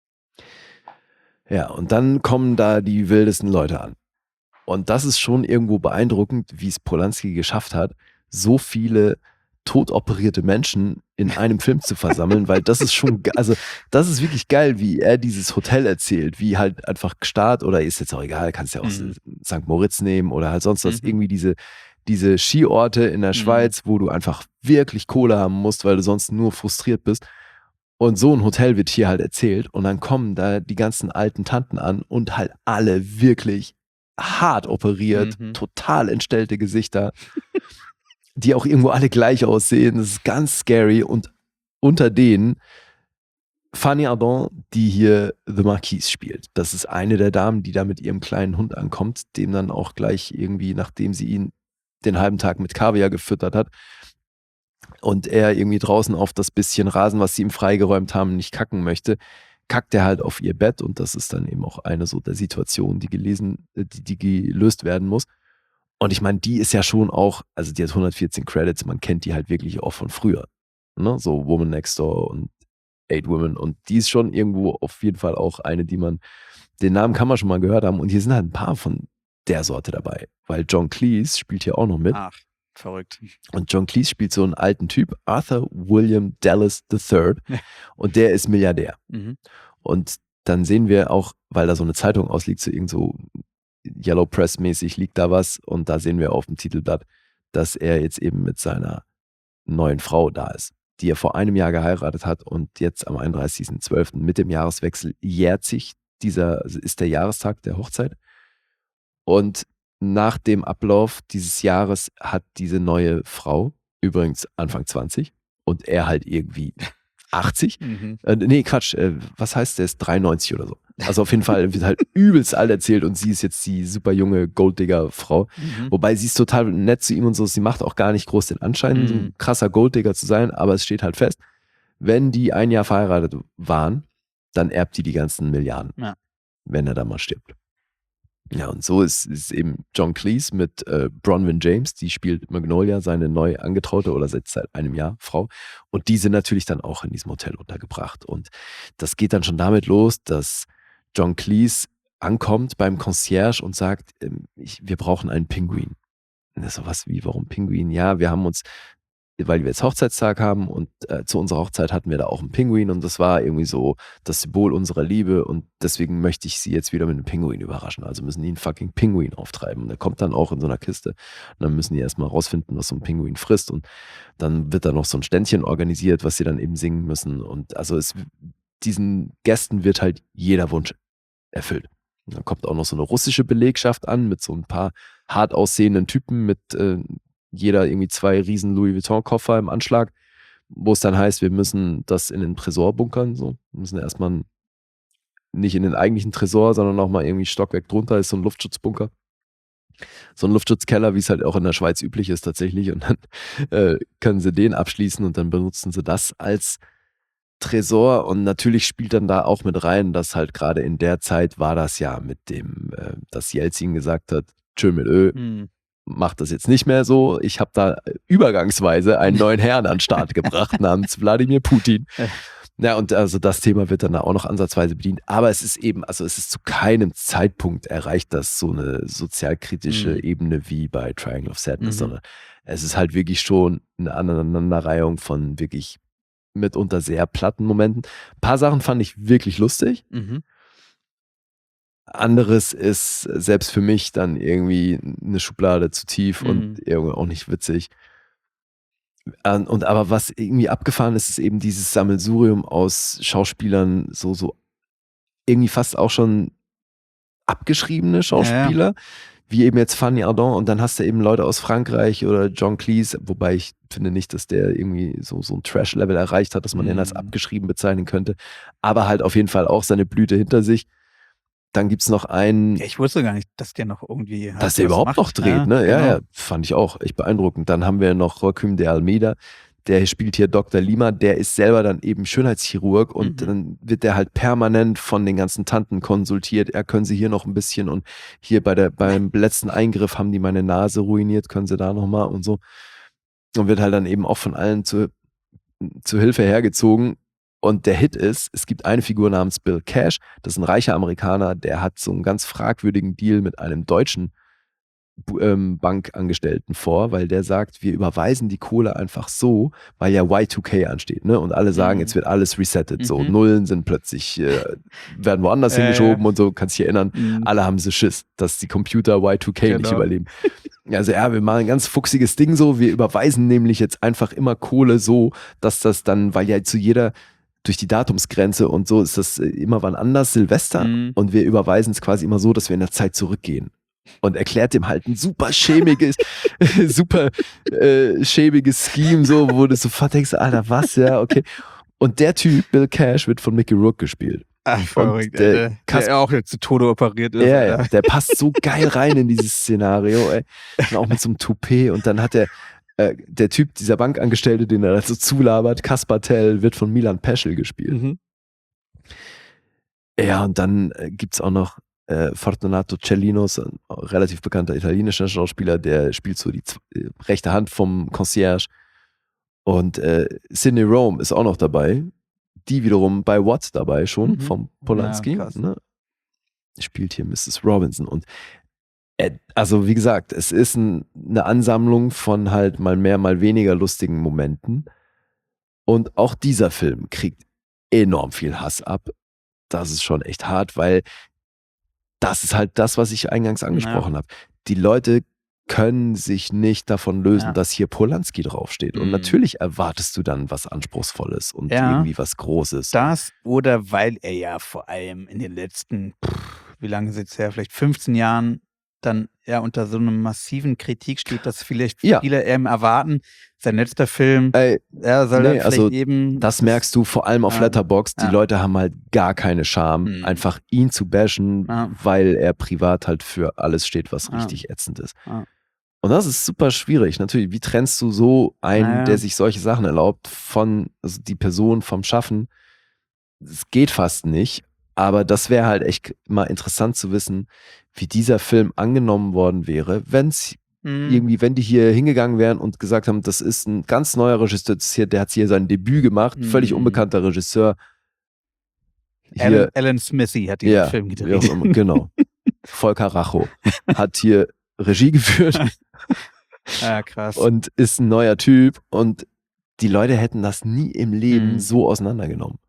Speaker 2: Ja, und dann kommen da die wildesten Leute an. Und das ist schon irgendwo beeindruckend, wie es Polanski geschafft hat, so viele totoperierte Menschen in einem Film zu versammeln, weil das ist schon, ge- also das ist wirklich geil, wie er dieses Hotel erzählt, wie halt einfach Gstaad oder ist jetzt auch egal, kannst ja auch
Speaker 3: Mhm.
Speaker 2: Sankt Moritz nehmen oder halt sonst was,
Speaker 3: Mhm.
Speaker 2: irgendwie diese, diese Skiorte in der
Speaker 3: Mhm.
Speaker 2: Schweiz, wo du einfach wirklich Kohle haben musst, weil du sonst nur frustriert bist. Und so ein Hotel wird hier halt erzählt und dann kommen da die ganzen alten Tanten an und halt alle wirklich hart operiert,
Speaker 3: Mhm.
Speaker 2: total entstellte Gesichter, die auch irgendwo alle gleich aussehen. Das ist ganz scary und unter denen Fanny Ardant, die hier The Marquise spielt. Das ist eine der Damen, die da mit ihrem kleinen Hund ankommt, dem dann auch gleich irgendwie, nachdem sie ihn den halben Tag mit Kaviar gefüttert hat und er irgendwie draußen auf das bisschen Rasen, was sie ihm freigeräumt haben, nicht kacken möchte, kackt er halt auf ihr Bett und das ist dann eben auch eine so der Situationen, die gelesen, die, die gelöst werden muss. Und ich meine, die ist ja schon auch, also die hat hundertvierzehn Credits, man kennt die halt wirklich auch von früher. Ne? So Woman Next Door und Eight Women und die ist schon irgendwo auf jeden Fall auch eine, die man, den Namen kann man schon mal gehört haben und hier sind halt ein paar von der Sorte dabei, weil John Cleese spielt hier auch noch mit
Speaker 3: Ach, verrückt.
Speaker 2: und John Cleese spielt so einen alten Typ, Arthur William Dallas der Dritte und der ist Milliardär
Speaker 3: Mhm.
Speaker 2: und dann sehen wir auch, weil da so eine Zeitung ausliegt, so irgend so Yellow Press mäßig liegt da was und da sehen wir auf dem Titelblatt, dass er jetzt eben mit seiner neuen Frau da ist, die er vor einem Jahr geheiratet hat und jetzt am einunddreißigsten zwölften mit dem Jahreswechsel jährt sich dieser, ist der Jahrestag der Hochzeit und nach dem Ablauf dieses Jahres hat diese neue Frau, übrigens Anfang zwanzig und er halt irgendwie achtzig,
Speaker 3: Mhm.
Speaker 2: äh, nee Quatsch, äh, was heißt der ist dreiundneunzig oder so. Also auf jeden Fall wird halt übelst alt erzählt und sie ist jetzt die super junge Golddigger-Frau.
Speaker 3: Mhm.
Speaker 2: Wobei sie ist total nett zu ihm und so, sie macht auch gar nicht groß den Anschein, so ein
Speaker 3: Mhm.
Speaker 2: krasser Golddigger zu sein, aber es steht halt fest, wenn die ein Jahr verheiratet waren, dann erbt die die ganzen Milliarden,
Speaker 3: Ja.
Speaker 2: wenn er dann mal stirbt. Ja, und so ist, ist eben John Cleese mit äh, Bronwyn James, die spielt Magnolia, seine neu angetraute oder seit, seit einem Jahr Frau. Und die sind natürlich dann auch in diesem Hotel untergebracht. Und das geht dann schon damit los, dass John Cleese ankommt beim Concierge und sagt, ähm, ich, wir brauchen einen Pinguin. Und das ist so was wie, warum Pinguin? Ja, wir haben uns, weil wir jetzt Hochzeitstag haben und äh, zu unserer Hochzeit hatten wir da auch einen Pinguin und das war irgendwie so das Symbol unserer Liebe und deswegen möchte ich sie jetzt wieder mit einem Pinguin überraschen. Also müssen die einen fucking Pinguin auftreiben. Und der kommt dann auch in so einer Kiste und dann müssen die erstmal rausfinden, was so ein Pinguin frisst und dann wird da noch so ein Ständchen organisiert, was sie dann eben singen müssen und also es, diesen Gästen wird halt jeder Wunsch erfüllt. Und dann kommt auch noch so eine russische Belegschaft an mit so ein paar hart aussehenden Typen mit äh, jeder irgendwie zwei riesen Louis Vuitton-Koffer im Anschlag, wo es dann heißt, wir müssen das in den Tresor bunkern. So. Wir müssen erstmal nicht in den eigentlichen Tresor, sondern auch mal irgendwie Stockwerk drunter ist so ein Luftschutzbunker. So ein Luftschutzkeller, wie es halt auch in der Schweiz üblich ist tatsächlich. Und dann äh, können sie den abschließen und dann benutzen sie das als Tresor. Und natürlich spielt dann da auch mit rein, dass halt gerade in der Zeit war das ja mit dem, äh, dass Jelzin gesagt hat, tschö mit Ö,
Speaker 3: Mhm.
Speaker 2: macht das jetzt nicht mehr so. Ich habe da übergangsweise einen neuen Herrn an den Start gebracht, namens Wladimir Putin. Ja, und also das Thema wird dann da auch noch ansatzweise bedient. Aber es ist eben, also es ist zu keinem Zeitpunkt erreicht das so eine sozialkritische
Speaker 3: Mhm.
Speaker 2: Ebene wie bei Triangle of Sadness,
Speaker 3: Mhm.
Speaker 2: sondern es ist halt wirklich schon eine Aneinanderreihung von wirklich mitunter sehr platten Momenten. Ein paar Sachen fand ich wirklich lustig.
Speaker 3: Mhm.
Speaker 2: Anderes ist selbst für mich dann irgendwie eine Schublade zu tief
Speaker 3: Mhm.
Speaker 2: und irgendwie auch nicht witzig. Ähm, Und aber was irgendwie abgefahren ist, ist eben dieses Sammelsurium aus Schauspielern, so, so irgendwie fast auch schon abgeschriebene Schauspieler, wie eben jetzt Fanny Ardant und dann hast du eben Leute aus Frankreich oder John Cleese, wobei ich finde nicht, dass der irgendwie so, so ein Trash-Level erreicht hat, dass man den als
Speaker 3: Mhm.
Speaker 2: abgeschrieben bezeichnen könnte, aber halt auf jeden Fall auch seine Blüte hinter sich. Dann gibt es noch einen,
Speaker 3: Ja, ich wusste gar nicht, dass der noch irgendwie. halt
Speaker 2: dass der
Speaker 3: was
Speaker 2: überhaupt
Speaker 3: macht.
Speaker 2: noch dreht, ne? Ja,
Speaker 3: genau.
Speaker 2: ja, fand ich auch echt beeindruckend. Dann haben wir noch Joaquim de Almeida, der spielt hier Doktor Lima, der ist selber dann eben Schönheitschirurg und
Speaker 3: Mhm.
Speaker 2: dann wird der halt permanent von den ganzen Tanten konsultiert. Ja, können Sie hier noch ein bisschen und hier bei der, beim letzten Eingriff haben die meine Nase ruiniert, können Sie da nochmal und so. Und wird halt dann eben auch von allen zu, zu Hilfe hergezogen. Und der Hit ist, es gibt eine Figur namens Bill Cash, das ist ein reicher Amerikaner, der hat so einen ganz fragwürdigen Deal mit einem Deutschen ähm, Bankangestellten vor, weil der sagt, wir überweisen die Kohle einfach so, weil ja Y zwei K ansteht, ne? Und alle sagen,
Speaker 3: Mhm.
Speaker 2: jetzt wird alles resettet. So
Speaker 3: Mhm.
Speaker 2: Nullen sind plötzlich, äh, werden woanders
Speaker 3: Ja,
Speaker 2: hingeschoben
Speaker 3: ja.
Speaker 2: und so, kannst dich erinnern.
Speaker 3: Mhm.
Speaker 2: Alle haben so Schiss, dass die Computer Y zwei K nicht
Speaker 3: Genau.
Speaker 2: überleben. Also ja, wir machen ein ganz fuchsiges Ding so, wir überweisen nämlich jetzt einfach immer Kohle so, dass das dann, weil ja zu jeder, durch die Datumsgrenze und so ist das immer wann anders, Silvester,
Speaker 3: Mhm.
Speaker 2: und wir überweisen es quasi immer so, dass wir in der Zeit zurückgehen. Und erklärt dem halt ein super schäbiges, super äh, schäbiges Scheme, so, wo du sofort denkst, Alter, was, ja, okay. Und der Typ, Bill Cash, wird von Mickey Rourke gespielt.
Speaker 3: Ach, verrückt,
Speaker 2: der
Speaker 3: der, der,
Speaker 2: Kas-
Speaker 3: der auch jetzt zu Tode operiert ist.
Speaker 2: Ja,
Speaker 3: Alter.
Speaker 2: ja, der passt so geil rein in dieses Szenario, ey. Und auch mit so einem Toupet. Und dann hat der, äh, der Typ, dieser Bankangestellte, den er da so zulabert, Kaspar Tell, wird von Milan Peschel gespielt.
Speaker 3: Mhm.
Speaker 2: Ja, und dann äh, gibt's auch noch äh, Fortunato Cellinos, ein relativ bekannter italienischer Schauspieler, der spielt so die z- äh, rechte Hand vom Concierge. Und äh, Sidney Rome ist auch noch dabei. Die wiederum bei What dabei schon,
Speaker 3: Mhm.
Speaker 2: vom Polanski.
Speaker 3: Ja, krass.
Speaker 2: Ne? Spielt hier Missus Robinson. Und äh, also wie gesagt, es ist ein, eine Ansammlung von halt mal mehr, mal weniger lustigen Momenten. Und auch dieser Film kriegt enorm viel Hass ab. Das ist schon echt hart, weil das ist halt das, was ich eingangs angesprochen habe. Die Leute können sich nicht davon lösen,
Speaker 3: Ja.
Speaker 2: dass hier Polanski draufsteht. Und
Speaker 3: Mhm.
Speaker 2: natürlich erwartest du dann was Anspruchsvolles und
Speaker 3: Ja.
Speaker 2: irgendwie was Großes.
Speaker 3: Das oder weil er ja vor allem in den letzten, pff, wie lange ist es her, vielleicht fünfzehn Jahren dann ja unter so einem massiven Kritik steht, dass vielleicht
Speaker 2: Ja.
Speaker 3: viele ähm, erwarten, sein letzter Film,
Speaker 2: Ey,
Speaker 3: er soll
Speaker 2: nee,
Speaker 3: dann vielleicht
Speaker 2: also
Speaker 3: eben.
Speaker 2: das merkst du vor allem auf
Speaker 3: Ja.
Speaker 2: Letterboxd. Die
Speaker 3: Ja.
Speaker 2: Leute haben halt gar keine Scham,
Speaker 3: Mhm.
Speaker 2: einfach ihn zu bashen,
Speaker 3: Ja.
Speaker 2: weil er privat halt für alles steht, was
Speaker 3: Ja.
Speaker 2: richtig ätzend ist.
Speaker 3: Ja.
Speaker 2: Und das ist super schwierig. Natürlich, wie trennst du so einen,
Speaker 3: Naja.
Speaker 2: der sich solche Sachen erlaubt, von also die Person vom Schaffen? Es geht fast nicht. Aber das wäre halt echt mal interessant zu wissen, wie dieser Film angenommen worden wäre, wenn es
Speaker 3: Mhm.
Speaker 2: irgendwie, wenn die hier hingegangen wären und gesagt haben, das ist ein ganz neuer Regisseur, das ist hier, der hat hier sein Debüt gemacht, völlig
Speaker 3: Mhm.
Speaker 2: unbekannter Regisseur.
Speaker 3: Alan,
Speaker 2: Hier,
Speaker 3: Alan Smithy hat diesen
Speaker 2: ja,
Speaker 3: Film
Speaker 2: wie
Speaker 3: gedreht.
Speaker 2: auch immer, genau. Volker Racho hat hier Regie geführt
Speaker 3: Ja, krass.
Speaker 2: und ist ein neuer Typ und die Leute hätten das nie im Leben
Speaker 3: Mhm.
Speaker 2: so auseinandergenommen.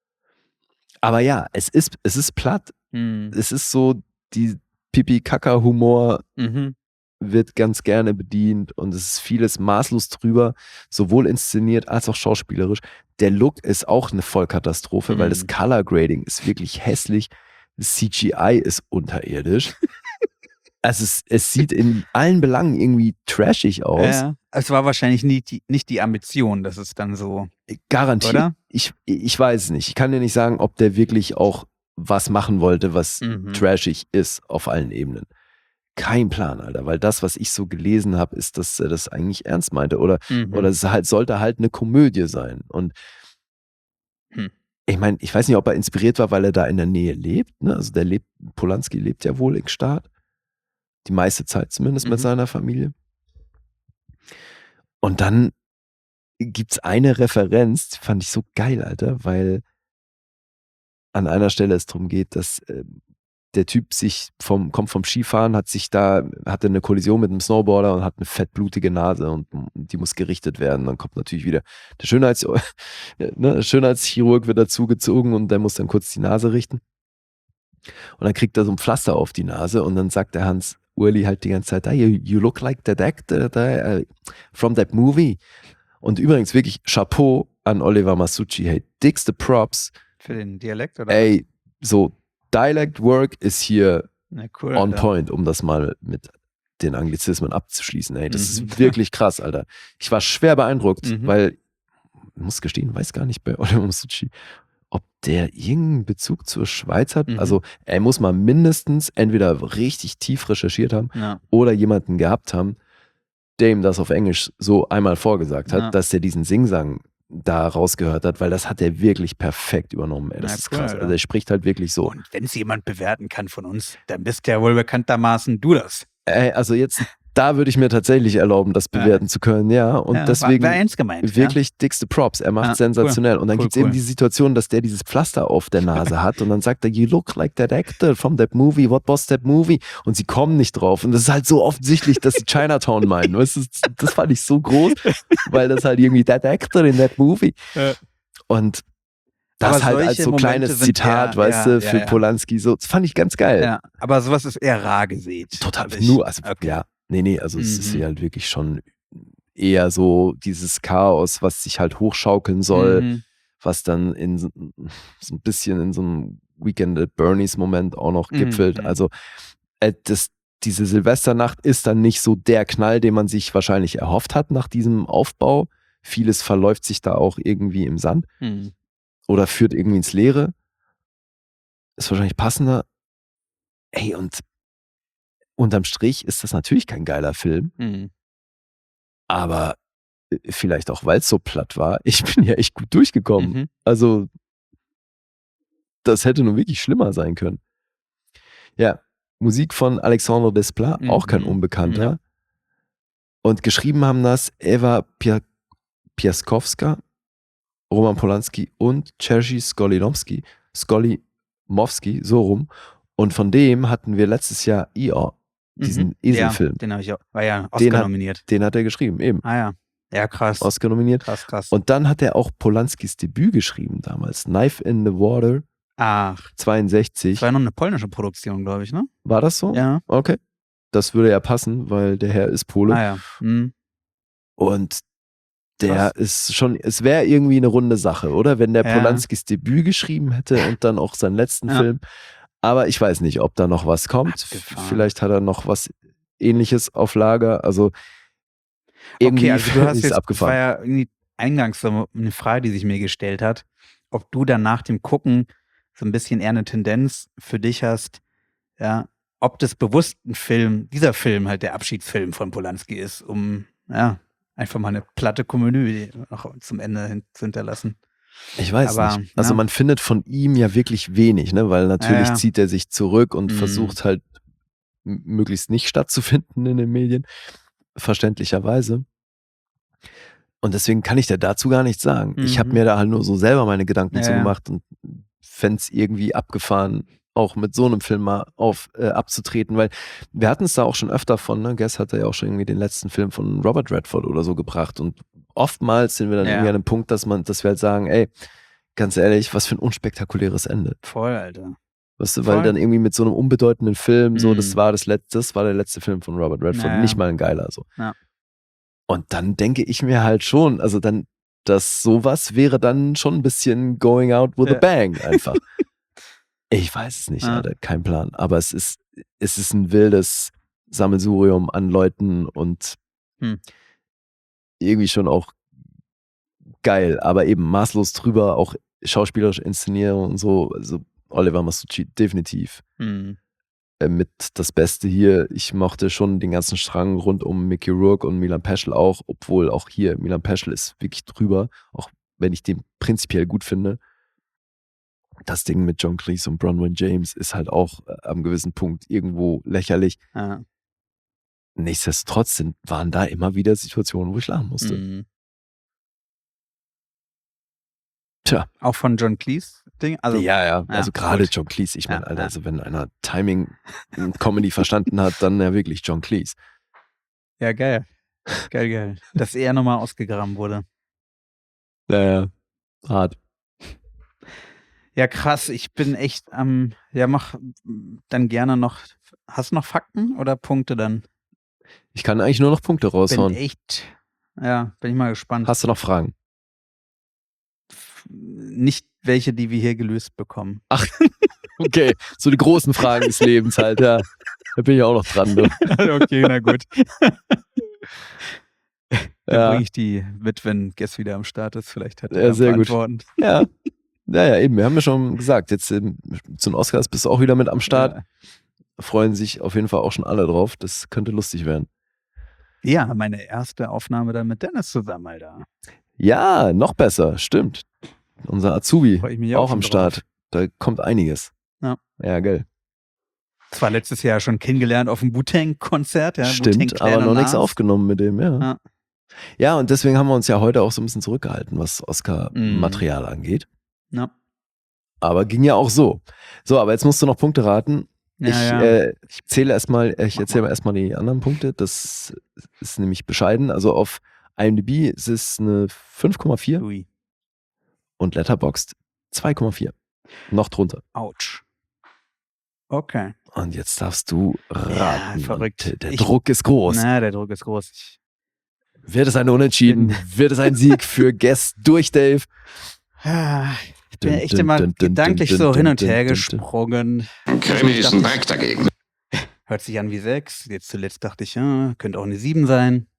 Speaker 2: Aber ja, es ist, es ist platt.
Speaker 3: Mhm.
Speaker 2: Es ist so, die Pipi-Kaka-Humor
Speaker 3: Mhm.
Speaker 2: wird ganz gerne bedient und es ist vieles maßlos drüber, sowohl inszeniert als auch schauspielerisch. Der Look ist auch eine Vollkatastrophe, weil
Speaker 3: Mhm.
Speaker 2: das Color Grading ist wirklich hässlich. Das C G I ist unterirdisch. Also es, es sieht in allen Belangen irgendwie trashig aus.
Speaker 3: Ja, es war wahrscheinlich nicht die, nicht die Ambition, dass es dann so,
Speaker 2: Garantiert.
Speaker 3: oder?
Speaker 2: Ich, ich weiß es nicht. Ich kann dir nicht sagen, ob der wirklich auch was machen wollte, was
Speaker 3: Mhm.
Speaker 2: trashig ist auf allen Ebenen. Kein Plan, Alter, weil das, was ich so gelesen habe, ist, dass er das eigentlich ernst meinte. Oder,
Speaker 3: Mhm.
Speaker 2: oder es halt, sollte halt eine Komödie sein. Und
Speaker 3: Hm.
Speaker 2: ich meine, ich weiß nicht, ob er inspiriert war, weil er da in der Nähe lebt. Ne? Also der lebt, Polanski lebt ja wohl in Gstaad. Die meiste Zeit zumindest mit
Speaker 3: Mhm.
Speaker 2: seiner Familie. Und dann gibt's eine Referenz, die fand ich so geil, Alter, weil an einer Stelle es darum geht, dass äh, der Typ sich vom, kommt vom Skifahren, hat sich da, hatte eine Kollision mit einem Snowboarder und hat eine fettblutige Nase und, und die muss gerichtet werden. Dann kommt natürlich wieder der Schönheits, ne, Schönheitschirurg wird dazugezogen und der muss dann kurz die Nase richten. Und dann kriegt er so ein Pflaster auf die Nase und dann sagt der Hans Urli halt die ganze Zeit, hey, you, you look like that actor uh, from that movie. Und übrigens wirklich Chapeau an Oliver Masucci, hey, dickste Props.
Speaker 3: Für den Dialekt, oder?
Speaker 2: Ey, so Dialect Work ist hier
Speaker 3: was? Ja, cool.
Speaker 2: on
Speaker 3: Alter.
Speaker 2: point, um das mal mit den Anglizismen abzuschließen. Ey, das
Speaker 3: Mhm.
Speaker 2: ist wirklich krass, Alter. Ich war schwer beeindruckt,
Speaker 3: Mhm.
Speaker 2: weil, ich muss gestehen, weiß gar nicht bei Oliver Masucci, ob der irgendeinen Bezug zur Schweiz hat.
Speaker 3: Mhm.
Speaker 2: Also er muss mal mindestens entweder richtig tief recherchiert haben
Speaker 3: Ja.
Speaker 2: oder jemanden gehabt haben, der ihm das auf Englisch so einmal vorgesagt hat,
Speaker 3: Ja.
Speaker 2: dass er diesen Singsang da rausgehört hat, weil das hat er wirklich perfekt übernommen. Ey. Das
Speaker 3: Ja,
Speaker 2: ist
Speaker 3: cool,
Speaker 2: krass.
Speaker 3: Alter.
Speaker 2: Also er spricht halt wirklich so.
Speaker 3: Und wenn es jemand bewerten kann von uns, dann bist ja wohl bekanntermaßen du das.
Speaker 2: Ey, also jetzt da würde ich mir tatsächlich erlauben, das bewerten
Speaker 3: Ja.
Speaker 2: zu können, ja. Und
Speaker 3: Ja,
Speaker 2: deswegen
Speaker 3: war, war ernst gemeint.
Speaker 2: wirklich dickste Props. Er macht
Speaker 3: Ja,
Speaker 2: sensationell. Und dann
Speaker 3: Cool,
Speaker 2: gibt es
Speaker 3: cool.
Speaker 2: eben die Situation, dass der dieses Pflaster auf der Nase hat und dann sagt er, you look like that actor from that movie, what was that movie? Und sie kommen nicht drauf. Und das ist halt so offensichtlich, dass sie Chinatown meinen. Weißt du, das, das fand ich so groß, weil das halt irgendwie that actor in that movie.
Speaker 3: Ja.
Speaker 2: Und das
Speaker 3: Aber
Speaker 2: halt als
Speaker 3: solche
Speaker 2: so
Speaker 3: Momente
Speaker 2: kleines
Speaker 3: sind
Speaker 2: Zitat,
Speaker 3: eher-
Speaker 2: weißt
Speaker 3: ja,
Speaker 2: du,
Speaker 3: ja,
Speaker 2: für
Speaker 3: ja.
Speaker 2: Polanski. So, das fand ich ganz geil.
Speaker 3: Ja, aber sowas ist eher rar gesät.
Speaker 2: Total.
Speaker 3: Hab ich-
Speaker 2: Nur, also,
Speaker 3: okay.
Speaker 2: ja, nee, nee, also es ist
Speaker 3: Mhm.
Speaker 2: hier halt wirklich schon eher so dieses Chaos, was sich halt hochschaukeln soll,
Speaker 3: Mhm.
Speaker 2: was dann in so, so ein bisschen in so einem Weekend at Bernie's Moment auch noch
Speaker 3: Mhm,
Speaker 2: gipfelt.
Speaker 3: mhm.
Speaker 2: Also äh, das, diese Silvesternacht ist dann nicht so der Knall, den man sich wahrscheinlich erhofft hat nach diesem Aufbau. Vieles verläuft sich da auch irgendwie im Sand
Speaker 3: Mhm.
Speaker 2: oder führt irgendwie ins Leere. Ist wahrscheinlich passender. Ey, und unterm Strich ist das natürlich kein geiler Film,
Speaker 3: Mhm.
Speaker 2: aber äh, vielleicht auch, weil es so platt war, ich bin ja echt gut durchgekommen.
Speaker 3: Mhm.
Speaker 2: Also, das hätte nun wirklich schlimmer sein können. Ja, Musik von Alexandre Desplat,
Speaker 3: Mhm.
Speaker 2: auch kein Unbekannter.
Speaker 3: Ja.
Speaker 2: Und geschrieben haben das Eva Pia Piaskowska, Roman Polanski und Jerzy Skolimowski, Skolimowski, so rum. Und von dem hatten wir letztes Jahr Eeyore, diesen
Speaker 3: Mhm.
Speaker 2: Eselfilm.
Speaker 3: Ja, den habe ich auch. War ja
Speaker 2: Den
Speaker 3: Oscar
Speaker 2: hat-
Speaker 3: nominiert.
Speaker 2: Den hat er geschrieben, eben.
Speaker 3: Ah ja. Ja, krass.
Speaker 2: Oscar nominiert.
Speaker 3: Krass, krass.
Speaker 2: Und dann hat er auch Polanskis Debüt geschrieben damals. Knife in the Water,
Speaker 3: Ach,
Speaker 2: zweiundsechzig.
Speaker 3: das war ja noch eine polnische Produktion, glaube ich, ne?
Speaker 2: War das so?
Speaker 3: Ja.
Speaker 2: Okay. Das würde ja passen, weil der Herr ist Pole.
Speaker 3: Ah ja. Mhm.
Speaker 2: Und der
Speaker 3: Krass.
Speaker 2: ist schon, es wäre irgendwie eine runde Sache, oder? Wenn der
Speaker 3: Ja.
Speaker 2: Polanskis Debüt geschrieben hätte und dann auch seinen letzten
Speaker 3: Ja.
Speaker 2: Film. Aber ich weiß nicht, ob da noch was kommt.
Speaker 3: Abgefahren.
Speaker 2: Vielleicht hat er noch was Ähnliches auf Lager. Also irgendwie
Speaker 3: Okay, also du hast
Speaker 2: ist
Speaker 3: jetzt, das war
Speaker 2: abgefahren.
Speaker 3: ja irgendwie eingangs so eine Frage, die sich mir gestellt hat, ob du dann nach dem Gucken so ein bisschen eher eine Tendenz für dich hast, ja, ob das bewusst ein Film, dieser Film halt der Abschiedsfilm von Polanski ist, um, ja, einfach mal eine platte Komödie noch zum Ende hin, zu hinterlassen.
Speaker 2: Ich weiß
Speaker 3: Aber,
Speaker 2: nicht. Also
Speaker 3: ja.
Speaker 2: man findet von ihm ja wirklich wenig, ne? Weil natürlich
Speaker 3: Ja, ja.
Speaker 2: zieht er sich zurück und
Speaker 3: Mhm.
Speaker 2: versucht halt m- möglichst nicht stattzufinden in den Medien, verständlicherweise. Und deswegen kann ich dir dazu gar nichts sagen. Ich habe
Speaker 3: Mhm.
Speaker 2: mir da halt nur so selber meine Gedanken
Speaker 3: Ja,
Speaker 2: zu
Speaker 3: ja.
Speaker 2: gemacht und fände es irgendwie abgefahren, auch mit so einem Film mal auf, äh, abzutreten, weil wir hatten es da auch schon öfter von, ne? Guess hatte ja auch schon irgendwie den letzten Film von Robert Redford oder so gebracht und oftmals sind wir dann
Speaker 3: Ja.
Speaker 2: irgendwie an einem Punkt, dass man, dass wir halt sagen, ey, ganz ehrlich, was für ein unspektakuläres Ende.
Speaker 3: Voll, Alter.
Speaker 2: Weißt du, weil
Speaker 3: Voll.
Speaker 2: dann irgendwie mit so einem unbedeutenden Film, so, das
Speaker 3: Mhm.
Speaker 2: war das letzte, das war der letzte Film von Robert Redford,
Speaker 3: Ja, ja.
Speaker 2: nicht mal ein geiler, so.
Speaker 3: Ja.
Speaker 2: Und dann denke ich mir halt schon, also dann, dass sowas wäre dann schon ein bisschen going out with a
Speaker 3: Ja.
Speaker 2: bang einfach. Ich weiß es nicht,
Speaker 3: Ja.
Speaker 2: Alter, kein Plan. Aber es ist, es ist ein wildes Sammelsurium an Leuten und
Speaker 3: Hm.
Speaker 2: irgendwie schon auch geil, aber eben maßlos drüber, auch schauspielerische Inszenierung und so. Also Oliver Masucci definitiv
Speaker 3: Mhm.
Speaker 2: äh, mit das Beste hier. Ich mochte schon den ganzen Strang rund um Mickey Rourke und Milan Peschel auch, obwohl auch hier Milan Peschel ist wirklich drüber, auch wenn ich den prinzipiell gut finde. Das Ding mit John Cleese und Bronwyn James ist halt auch äh, am gewissen Punkt irgendwo lächerlich.
Speaker 3: Ja.
Speaker 2: Nichtsdestotrotz sind, waren da immer wieder Situationen, wo ich lachen musste.
Speaker 3: Mhm.
Speaker 2: Tja.
Speaker 3: Auch von John Cleese Ding? Also,
Speaker 2: ja, ja,
Speaker 3: ja,
Speaker 2: also gerade
Speaker 3: gut.
Speaker 2: John Cleese. Ich meine,
Speaker 3: Ja,
Speaker 2: Alter,
Speaker 3: ja.
Speaker 2: also wenn einer Timing in Comedy verstanden hat, dann ja wirklich John Cleese.
Speaker 3: Ja, geil. Geil, geil. Dass er nochmal ausgegraben wurde.
Speaker 2: Naja, hart.
Speaker 3: Ja, krass. Ich bin echt am, ja, mach dann gerne noch, hast du noch Fakten oder Punkte dann?
Speaker 2: Ich kann eigentlich nur noch Punkte
Speaker 3: Bin
Speaker 2: raushauen.
Speaker 3: echt, ja, bin ich mal gespannt.
Speaker 2: Hast du noch Fragen?
Speaker 3: Nicht welche, die wir hier gelöst bekommen.
Speaker 2: Okay, so die großen Fragen des Lebens halt, ja. Da bin ich auch noch dran. Du.
Speaker 3: Okay, na gut. Dann
Speaker 2: Ja.
Speaker 3: bringe ich die mit, wenn Guess wieder am Start ist. Vielleicht hat
Speaker 2: Ja,
Speaker 3: er
Speaker 2: sehr gut.
Speaker 3: Antworten.
Speaker 2: Ja. Naja, eben, wir haben ja schon gesagt, jetzt ähm, zu den Oscars bist du auch wieder mit am Start.
Speaker 3: Ja.
Speaker 2: Freuen sich auf jeden Fall auch schon alle drauf. Das könnte lustig werden.
Speaker 3: Ja, meine erste Aufnahme dann mit Dennis zusammen, Alter.
Speaker 2: Ja, noch besser, stimmt. Unser Azubi,
Speaker 3: Freue ich mich
Speaker 2: auch
Speaker 3: schon
Speaker 2: am
Speaker 3: drauf.
Speaker 2: Start. Da kommt einiges.
Speaker 3: Ja.
Speaker 2: Ja, geil.
Speaker 3: Zwar letztes Jahr schon kennengelernt auf dem Wu-Tang-Konzert. Ja,
Speaker 2: Stimmt, aber noch nichts aufgenommen mit dem, ja.
Speaker 3: Ja.
Speaker 2: Ja, und deswegen haben wir uns ja heute auch so ein bisschen zurückgehalten, was Oscar-Material
Speaker 3: Mhm.
Speaker 2: angeht.
Speaker 3: Ja.
Speaker 2: Aber ging ja auch so. So, aber jetzt musst du noch Punkte raten.
Speaker 3: Ja,
Speaker 2: ich
Speaker 3: ja.
Speaker 2: Äh, zähle erstmal, ich
Speaker 3: Mach
Speaker 2: erzähle
Speaker 3: mal.
Speaker 2: erstmal die anderen Punkte. Das ist nämlich bescheiden. Also auf IMDb ist es eine fünf Komma vier
Speaker 3: Ui.
Speaker 2: und Letterboxd zwei Komma vier. Noch drunter.
Speaker 3: Autsch. Okay.
Speaker 2: Und jetzt darfst du raten.
Speaker 3: verrückt.
Speaker 2: Und der
Speaker 3: Ich-
Speaker 2: Druck ist groß.
Speaker 3: Na, der Druck ist groß. Ich,
Speaker 2: Wird es ein Unentschieden? Wird es ein Sieg für Guest durch Dave?
Speaker 3: Ah, ich bin
Speaker 2: Dun,
Speaker 3: echt
Speaker 2: dun,
Speaker 3: immer
Speaker 2: dun, dun,
Speaker 3: gedanklich
Speaker 2: dun,
Speaker 3: so
Speaker 2: dun,
Speaker 3: hin und
Speaker 2: dun,
Speaker 3: her
Speaker 2: dun, dun.
Speaker 3: gesprungen.
Speaker 4: Krimi ist ein
Speaker 3: dachte
Speaker 4: Dreck dagegen.
Speaker 3: Hört sich an wie sechs. Jetzt zuletzt dachte ich, ja, könnte auch eine sieben sein.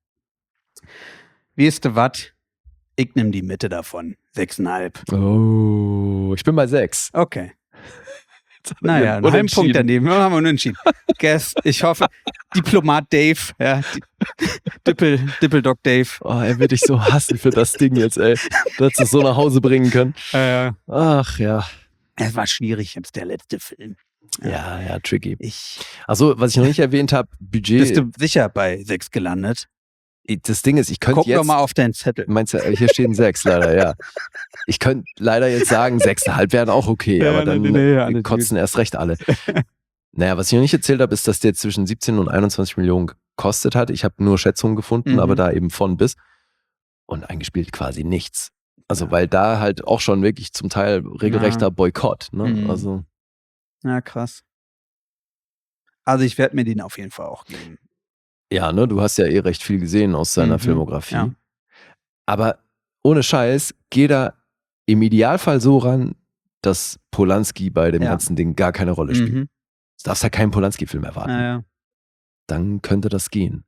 Speaker 3: Weißt du was? Ich nehme die Mitte davon. Sechseinhalb.
Speaker 2: Oh, ich bin bei sechs.
Speaker 3: Okay. Naja, einen halben Punkt daneben. Ja, haben wir unentschieden. Guess, ich hoffe, Diplomat Dave, ja, die, Dippel, Dippeldoc Dave.
Speaker 2: Oh, er wird dich so hassen für das Ding jetzt, ey. Du hättest es so nach Hause bringen können.
Speaker 3: Äh,
Speaker 2: Ach ja.
Speaker 3: es war schwierig, jetzt der letzte Film.
Speaker 2: Ja, ja, tricky.
Speaker 3: Ich,
Speaker 2: Achso, was ich noch nicht erwähnt habe, Budget.
Speaker 3: bist du sicher bei sechs gelandet?
Speaker 2: Das Ding ist, ich könnte
Speaker 3: Guck
Speaker 2: jetzt.
Speaker 3: doch mal auf deinen Zettel.
Speaker 2: Meinst du, hier stehen sechs leider, ja. Ich könnte leider jetzt sagen, sechseinhalb wären auch okay,
Speaker 3: Ja,
Speaker 2: aber dann
Speaker 3: nee, nee, ja, alles
Speaker 2: kotzen erst recht alle. Naja, was ich noch nicht erzählt habe, ist, dass der zwischen siebzehn und einundzwanzig Millionen gekostet hat. Ich habe nur Schätzungen gefunden,
Speaker 3: Mhm.
Speaker 2: aber da eben von bis. Und eingespielt quasi nichts. Also,
Speaker 3: Ja.
Speaker 2: weil da halt auch schon wirklich zum Teil regelrechter
Speaker 3: Ja.
Speaker 2: Boykott. Ne?
Speaker 3: Mhm.
Speaker 2: Also,
Speaker 3: Ja, krass. Also ich werde mir den auf jeden Fall auch geben.
Speaker 2: ja, ne, du hast ja eh recht viel gesehen aus seiner
Speaker 3: Mhm,
Speaker 2: Filmografie.
Speaker 3: ja.
Speaker 2: Aber ohne Scheiß, geh da im Idealfall so ran, dass Polanski bei dem
Speaker 3: Ja.
Speaker 2: ganzen Ding gar keine Rolle spielt.
Speaker 3: Mhm.
Speaker 2: Du darfst ja keinen Polanski-Film erwarten.
Speaker 3: Naja.
Speaker 2: Dann könnte das gehen.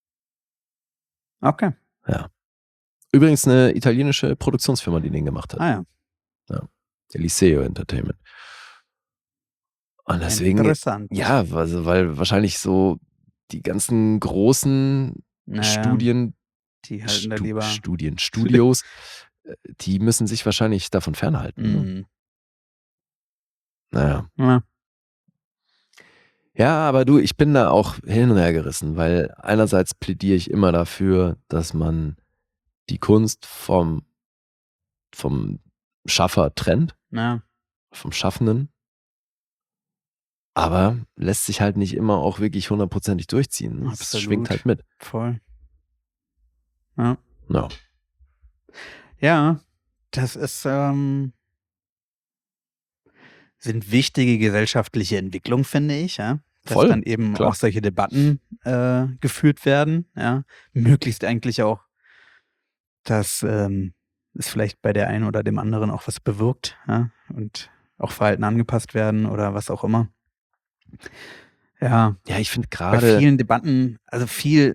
Speaker 3: Okay.
Speaker 2: Übrigens eine italienische Produktionsfirma, die den gemacht hat.
Speaker 3: Ah ja.
Speaker 2: Eliseo Entertainment. Und deswegen,
Speaker 3: Interessant.
Speaker 2: ja, also, weil wahrscheinlich so die ganzen großen
Speaker 3: Naja,
Speaker 2: Studien,
Speaker 3: die halten da
Speaker 2: Stu-
Speaker 3: lieber.
Speaker 2: Studien, Studios, äh, die müssen sich wahrscheinlich davon fernhalten. Ne?
Speaker 3: Mhm.
Speaker 2: Naja.
Speaker 3: Ja.
Speaker 2: Ja, aber du, ich bin da auch hin und her gerissen, weil einerseits plädiere ich immer dafür, dass man die Kunst vom, vom Schaffer trennt,
Speaker 3: Ja.
Speaker 2: vom Schaffenden, aber lässt sich halt nicht immer auch wirklich hundertprozentig durchziehen. ne? Es
Speaker 3: Absolut.
Speaker 2: schwingt halt mit.
Speaker 3: Voll. Ja.
Speaker 2: Ja.
Speaker 3: Ja, das ist, ähm, sind wichtige gesellschaftliche Entwicklungen, finde ich, ja. Dass
Speaker 2: Voll,
Speaker 3: dann eben
Speaker 2: klar.
Speaker 3: auch solche Debatten äh, geführt werden, ja. Möglichst eigentlich auch, dass ähm, es vielleicht bei der einen oder dem anderen auch was bewirkt, ja. Und auch Verhalten angepasst werden oder was auch immer. Ja,
Speaker 2: Ja, ich finde
Speaker 3: bei
Speaker 2: gerade,
Speaker 3: vielen Debatten, also viel,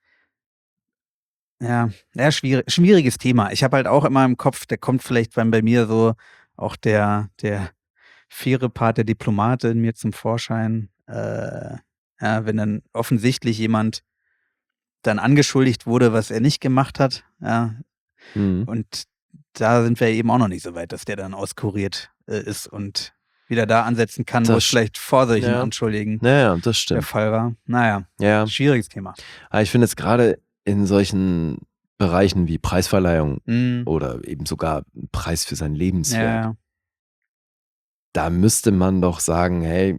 Speaker 3: ja, ja schwierig, schwieriges Thema. Ich habe halt auch immer im Kopf, der kommt vielleicht bei, bei mir so auch der, der faire Part der Diplomate in mir zum Vorschein. Äh, ja, wenn dann offensichtlich jemand dann angeschuldigt wurde, was er nicht gemacht hat, ja,
Speaker 2: hm,
Speaker 3: und da sind wir eben auch noch nicht so weit, dass der dann auskuriert äh, ist und wieder da ansetzen kann, wo
Speaker 2: Das
Speaker 3: es vielleicht vor solchen
Speaker 2: ja.
Speaker 3: Anschuldigen
Speaker 2: naja, das
Speaker 3: der
Speaker 2: stimmt.
Speaker 3: Fall war. Naja,
Speaker 2: Ja,
Speaker 3: schwieriges Thema.
Speaker 2: aber ich finde jetzt gerade in solchen Bereichen wie Preisverleihung
Speaker 3: Mhm.
Speaker 2: oder eben sogar ein Preis für sein Lebenswerk,
Speaker 3: Ja,
Speaker 2: da müsste man doch sagen, hey,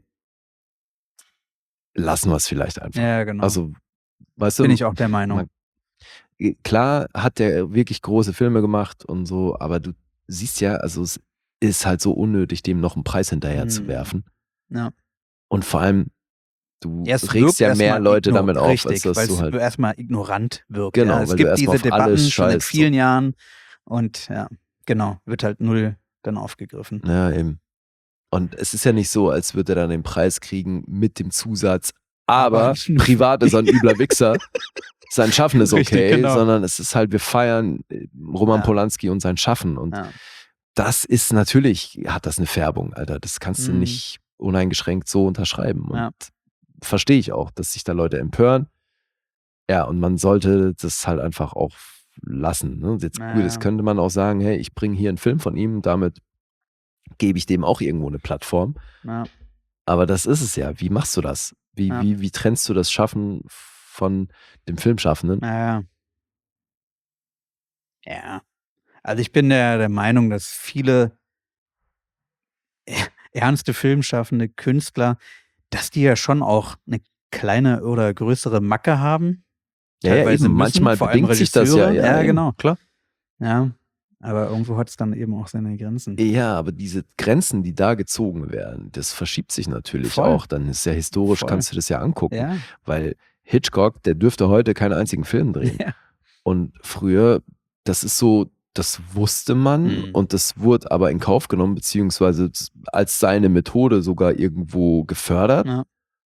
Speaker 2: lassen wir es vielleicht einfach.
Speaker 3: ja, genau.
Speaker 2: Also, weißt du,
Speaker 3: bin ich auch der Meinung.
Speaker 2: man- klar hat der wirklich große Filme gemacht und so, aber du siehst ja, also es ist halt so unnötig, dem noch einen Preis hinterher zu
Speaker 3: Mhm.
Speaker 2: werfen.
Speaker 3: Ja.
Speaker 2: Und vor allem, du
Speaker 3: Ja, es
Speaker 2: regst
Speaker 3: wirkt
Speaker 2: ja mehr
Speaker 3: erstmal
Speaker 2: Leute
Speaker 3: igno-
Speaker 2: damit auf,
Speaker 3: richtig,
Speaker 2: als dass
Speaker 3: weil
Speaker 2: du
Speaker 3: es
Speaker 2: halt.
Speaker 3: erstmal ignorant wirkt.
Speaker 2: Genau,
Speaker 3: ja. Es
Speaker 2: weil du
Speaker 3: gibt
Speaker 2: erstmal
Speaker 3: diese
Speaker 2: auf alles
Speaker 3: Debatten schon in
Speaker 2: scheißt, so.
Speaker 3: vielen Jahren und ja, genau, wird halt null dann aufgegriffen.
Speaker 2: Ja, eben. Und es ist ja nicht so, als würde er dann den Preis kriegen mit dem Zusatz, aber
Speaker 3: Aber-
Speaker 2: privat ist er ein übler Wichser. Sein Schaffen ist
Speaker 3: Richtig,
Speaker 2: okay,
Speaker 3: genau.
Speaker 2: sondern es ist halt, wir feiern äh, Roman
Speaker 3: Ja.
Speaker 2: Polanski und sein Schaffen. Und
Speaker 3: Ja.
Speaker 2: das ist natürlich, hat das eine Färbung, Alter. Das kannst du
Speaker 3: Mhm.
Speaker 2: nicht uneingeschränkt so unterschreiben. Und
Speaker 3: Ja.
Speaker 2: verstehe ich auch, dass sich da Leute empören. Ja, und man sollte das halt einfach auch lassen. Ne? Jetzt,
Speaker 3: Ja,
Speaker 2: gut, jetzt
Speaker 3: ja.
Speaker 2: könnte man auch sagen, hey, ich bringe hier einen Film von ihm, damit gebe ich dem auch irgendwo eine Plattform.
Speaker 3: Ja.
Speaker 2: Aber das ist es ja. Wie machst du das? Wie,
Speaker 3: Ja.
Speaker 2: wie, wie trennst du das Schaffen von dem Filmschaffenden?
Speaker 3: Ja. Ja. Also ich bin der, der Meinung, dass viele er- ernste filmschaffende Künstler, dass die ja schon auch eine kleine oder größere Macke haben.
Speaker 2: Ja, ja,
Speaker 3: Teilweise
Speaker 2: eben.
Speaker 3: müssen,
Speaker 2: Manchmal
Speaker 3: vor allem
Speaker 2: bedingt sich das ja.
Speaker 3: Regisseure.
Speaker 2: Ja,
Speaker 3: Ja,
Speaker 2: eben.
Speaker 3: genau.
Speaker 2: Klar.
Speaker 3: Ja. Aber irgendwo hat es dann eben auch seine Grenzen.
Speaker 2: Ja, aber diese Grenzen, die da gezogen werden, das verschiebt sich natürlich
Speaker 3: Voll.
Speaker 2: auch. Dann ist ja historisch,
Speaker 3: Voll.
Speaker 2: kannst du das ja angucken.
Speaker 3: Ja.
Speaker 2: Weil Hitchcock, der dürfte heute keinen einzigen Film drehen.
Speaker 3: Ja.
Speaker 2: Und früher, das ist so, das wusste man
Speaker 3: Mhm.
Speaker 2: und das wurde aber in Kauf genommen, beziehungsweise als seine Methode sogar irgendwo gefördert.
Speaker 3: Ja.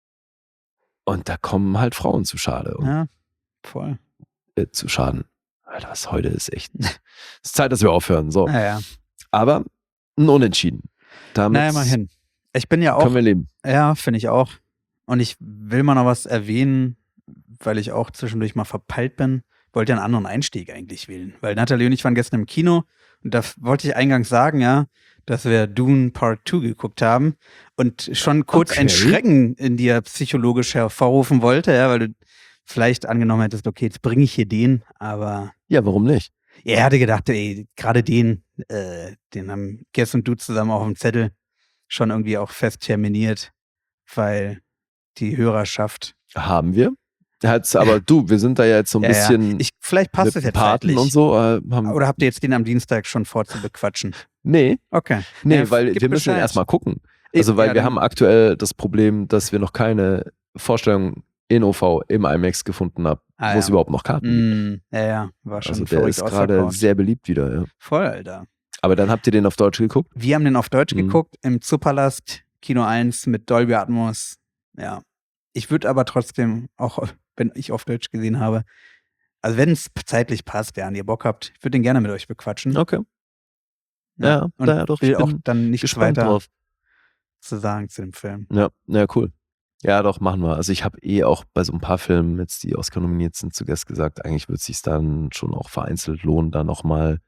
Speaker 2: Und da kommen halt Frauen zu Schade. Und,
Speaker 3: Ja. Voll.
Speaker 2: äh, zu Schaden. Alter, was heute ist echt. Es ist Zeit, dass wir aufhören. So.
Speaker 3: Naja.
Speaker 2: Aber ein Unentschieden. Damit
Speaker 3: Na, immerhin. Ich bin ja auch.
Speaker 2: können wir leben.
Speaker 3: Ja, finde ich auch. Und ich will mal noch was erwähnen, weil ich auch zwischendurch mal verpeilt bin. Wollte ja einen anderen Einstieg eigentlich wählen. Weil Nathalie und ich waren gestern im Kino und da wollte ich eingangs sagen, ja, dass wir Dune Part zwei geguckt haben und schon kurz
Speaker 2: Okay.
Speaker 3: ein Schrecken in dir psychologisch hervorrufen wollte, ja, weil du vielleicht angenommen hättest, okay, jetzt bringe ich hier den, aber
Speaker 2: Ja, warum nicht?
Speaker 3: er hatte gedacht, ey, gerade den, äh, den haben Guess und du zusammen auch auf dem Zettel schon irgendwie auch fest terminiert, weil die Hörerschaft.
Speaker 2: Haben wir. Hat's, aber du, wir sind da ja jetzt so ein
Speaker 3: Ja, ja.
Speaker 2: bisschen
Speaker 3: Ich, vielleicht passt
Speaker 2: mit
Speaker 3: es
Speaker 2: dem
Speaker 3: jetzt
Speaker 2: Paten
Speaker 3: zeitlich.
Speaker 2: und so. Äh, haben,
Speaker 3: Oder habt ihr jetzt den am Dienstag schon vor zu bequatschen?
Speaker 2: nee,
Speaker 3: Okay.
Speaker 2: nee,
Speaker 3: Ja,
Speaker 2: weil
Speaker 3: gib
Speaker 2: wir müssen
Speaker 3: Bescheid.
Speaker 2: erstmal gucken. Also, weil
Speaker 3: Ja,
Speaker 2: wir
Speaker 3: dann-
Speaker 2: haben aktuell das Problem, dass wir noch keine Vorstellung in O V im IMAX gefunden haben,
Speaker 3: Ah,
Speaker 2: wo es
Speaker 3: ja.
Speaker 2: überhaupt noch Karten gibt.
Speaker 3: Mm, ja, ja, war schon
Speaker 2: Also der
Speaker 3: verrückt
Speaker 2: ist gerade
Speaker 3: ausverkauft.
Speaker 2: sehr beliebt wieder. Ja.
Speaker 3: Voll, Alter.
Speaker 2: Aber dann habt ihr den auf Deutsch geguckt?
Speaker 3: Wir haben den auf Deutsch
Speaker 2: Mhm.
Speaker 3: geguckt, im Zoopalast, Kino eins mit Dolby Atmos. Ja. Ich würde aber trotzdem, auch wenn ich auf Deutsch gesehen habe, also wenn es zeitlich passt, ja, und ihr Bock habt, ich würde den gerne mit euch bequatschen.
Speaker 2: Okay. Ja,
Speaker 3: und
Speaker 2: ja, doch,
Speaker 3: will
Speaker 2: ich
Speaker 3: auch
Speaker 2: bin
Speaker 3: dann nichts
Speaker 2: gespannt
Speaker 3: weiter
Speaker 2: drauf.
Speaker 3: zu sagen zu dem Film.
Speaker 2: Ja, ja, cool. Ja, doch, machen wir. Also ich habe eh auch bei so ein paar Filmen, jetzt die Oscar nominiert sind, zu Gast gesagt, eigentlich wird es sich dann schon auch vereinzelt lohnen, da nochmal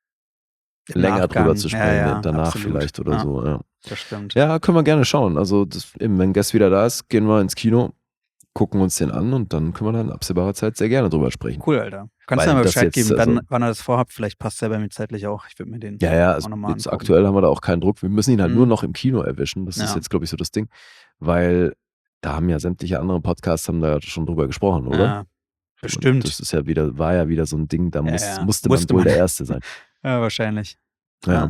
Speaker 3: Im
Speaker 2: länger
Speaker 3: Nachgang.
Speaker 2: drüber zu
Speaker 3: Ja,
Speaker 2: sprechen,
Speaker 3: ja,
Speaker 2: danach
Speaker 3: absolut.
Speaker 2: vielleicht oder
Speaker 3: Ja.
Speaker 2: so. Ja.
Speaker 3: Das stimmt.
Speaker 2: ja, können wir gerne schauen. Also das, eben, wenn Guest wieder da ist, gehen wir ins Kino, gucken uns den an und dann können wir dann in absehbarer Zeit sehr gerne drüber sprechen.
Speaker 3: Cool, Alter. Kannst
Speaker 2: Weil
Speaker 3: du mir
Speaker 2: das
Speaker 3: Bescheid
Speaker 2: jetzt,
Speaker 3: geben, wann,
Speaker 2: also-
Speaker 3: wann ihr das vorhabt? Vielleicht passt der bei mir zeitlich auch. Ich würde mir den
Speaker 2: Ja, ja,
Speaker 3: auch
Speaker 2: also
Speaker 3: nochmal
Speaker 2: jetzt
Speaker 3: angucken.
Speaker 2: aktuell haben wir da auch keinen Druck. Wir müssen ihn halt
Speaker 3: Mhm.
Speaker 2: nur noch im Kino erwischen. Das
Speaker 3: Ja.
Speaker 2: ist jetzt, glaube ich, so das Ding. Weil da haben ja sämtliche andere Podcasts haben da schon drüber gesprochen, oder?
Speaker 3: Ja, bestimmt.
Speaker 2: Und das ist ja wieder, war ja wieder so ein Ding, da
Speaker 3: Ja,
Speaker 2: muss,
Speaker 3: ja.
Speaker 2: musste,
Speaker 3: Musste
Speaker 2: man wohl
Speaker 3: man.
Speaker 2: der Erste sein.
Speaker 3: Ja, wahrscheinlich.
Speaker 2: Ja.
Speaker 3: Ja.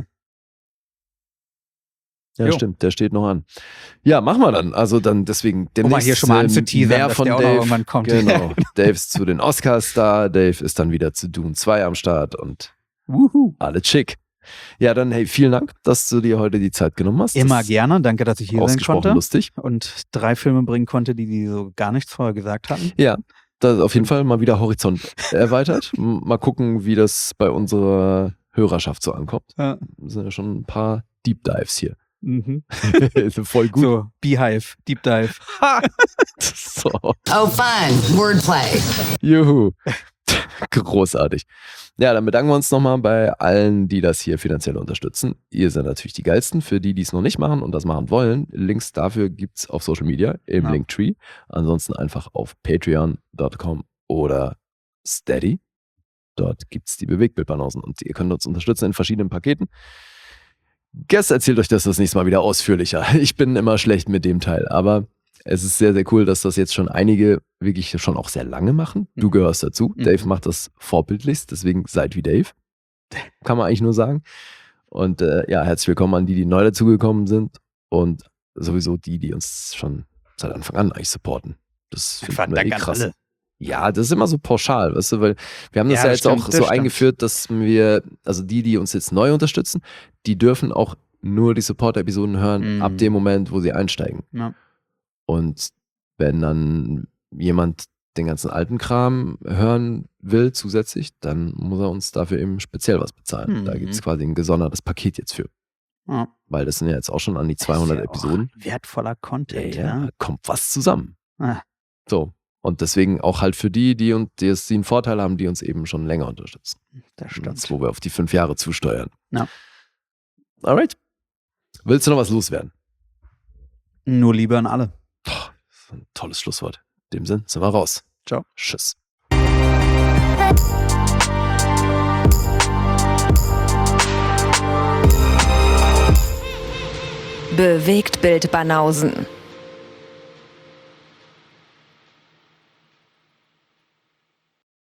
Speaker 2: Ja,
Speaker 3: Jo.
Speaker 2: stimmt, der steht noch an. Ja, machen wir dann. Also dann deswegen
Speaker 3: Um mal hier schon mal
Speaker 2: ähm,
Speaker 3: anzuteasern,
Speaker 2: mehr
Speaker 3: dass
Speaker 2: von
Speaker 3: der auch noch
Speaker 2: Dave.
Speaker 3: irgendwann kommt.
Speaker 2: Genau. Dave ist zu den Oscars da, Dave ist dann wieder zu Dune zwei am Start und
Speaker 3: Wuhu.
Speaker 2: alles schick. Ja, dann hey, vielen Dank, dass du dir heute die Zeit genommen hast.
Speaker 3: Immer
Speaker 2: Das ist
Speaker 3: gerne. Danke, dass ich hier sein
Speaker 2: ausgesprochen
Speaker 3: konnte
Speaker 2: lustig.
Speaker 3: und drei Filme bringen konnte, die die so gar nichts vorher gesagt hatten.
Speaker 2: Ja, da ist auf jeden Fall mal wieder Horizont erweitert. M- Mal gucken, wie das bei unserer Hörerschaft so ankommt.
Speaker 3: Ja.
Speaker 2: Das sind ja schon ein paar Deep Dives hier.
Speaker 3: Mhm.
Speaker 2: Voll gut.
Speaker 3: So, Beehive, Deep Dive.
Speaker 2: So.
Speaker 6: Oh, fun. Wordplay.
Speaker 2: Juhu. Großartig. Ja, dann bedanken wir uns nochmal bei allen, die das hier finanziell unterstützen. Ihr seid natürlich die Geilsten. Für die, die es noch nicht machen und das machen wollen, Links dafür gibt es auf Social Media im
Speaker 3: Ja.
Speaker 2: Linktree. Ansonsten einfach auf patreon Punkt com oder Steady. Dort gibt es die Bewegtbildbanasen und ihr könnt uns unterstützen in verschiedenen Paketen. Guest erzählt euch das das nächste Mal wieder ausführlicher. Ich bin immer schlecht mit dem Teil, aber es ist sehr, sehr cool, dass das jetzt schon einige wirklich schon auch sehr lange machen. Du
Speaker 3: Mhm.
Speaker 2: gehörst dazu.
Speaker 3: Mhm.
Speaker 2: Dave macht das vorbildlichst, deswegen seid wie Dave. Kann man eigentlich nur sagen. Und äh, ja, herzlich willkommen an die, die neu dazugekommen sind und sowieso die, die uns schon seit Anfang an eigentlich supporten. Das
Speaker 3: Einfach
Speaker 2: finden wir eh
Speaker 3: Dank an
Speaker 2: krass.
Speaker 3: alle.
Speaker 2: Ja, das ist immer so pauschal, weißt du, weil wir haben das
Speaker 3: Ja,
Speaker 2: ja,
Speaker 3: das
Speaker 2: jetzt
Speaker 3: stimmt,
Speaker 2: auch
Speaker 3: das
Speaker 2: so
Speaker 3: stimmt.
Speaker 2: eingeführt, dass wir, also die, die uns jetzt neu unterstützen, die dürfen auch nur die Support-Episoden hören,
Speaker 3: Mhm.
Speaker 2: ab dem Moment, wo sie einsteigen.
Speaker 3: Ja.
Speaker 2: Und wenn dann jemand den ganzen alten Kram hören will zusätzlich, dann muss er uns dafür eben speziell was bezahlen.
Speaker 3: Mhm.
Speaker 2: Da gibt es quasi ein gesondertes Paket jetzt für.
Speaker 3: Ja.
Speaker 2: Weil das sind ja jetzt auch schon an die zweihundert
Speaker 3: Das ist ja auch
Speaker 2: Episoden.
Speaker 3: Wertvoller
Speaker 2: Ja,
Speaker 3: Content,
Speaker 2: ja,
Speaker 3: ja.
Speaker 2: da kommt was zusammen.
Speaker 3: Ah.
Speaker 2: So. Und deswegen auch halt für die, die, und die, es- die einen Vorteil haben, die uns eben schon länger unterstützen.
Speaker 3: Das
Speaker 2: Jetzt,
Speaker 3: stimmt.
Speaker 2: wo wir auf die fünf Jahre zusteuern.
Speaker 3: Ja.
Speaker 2: Alright. Willst du noch was loswerden?
Speaker 3: Nur Liebe an alle.
Speaker 2: Boah, das ist ein tolles Schlusswort. In dem Sinn sind wir raus.
Speaker 3: Ciao.
Speaker 2: Tschüss.
Speaker 1: Bewegtbild Banausen.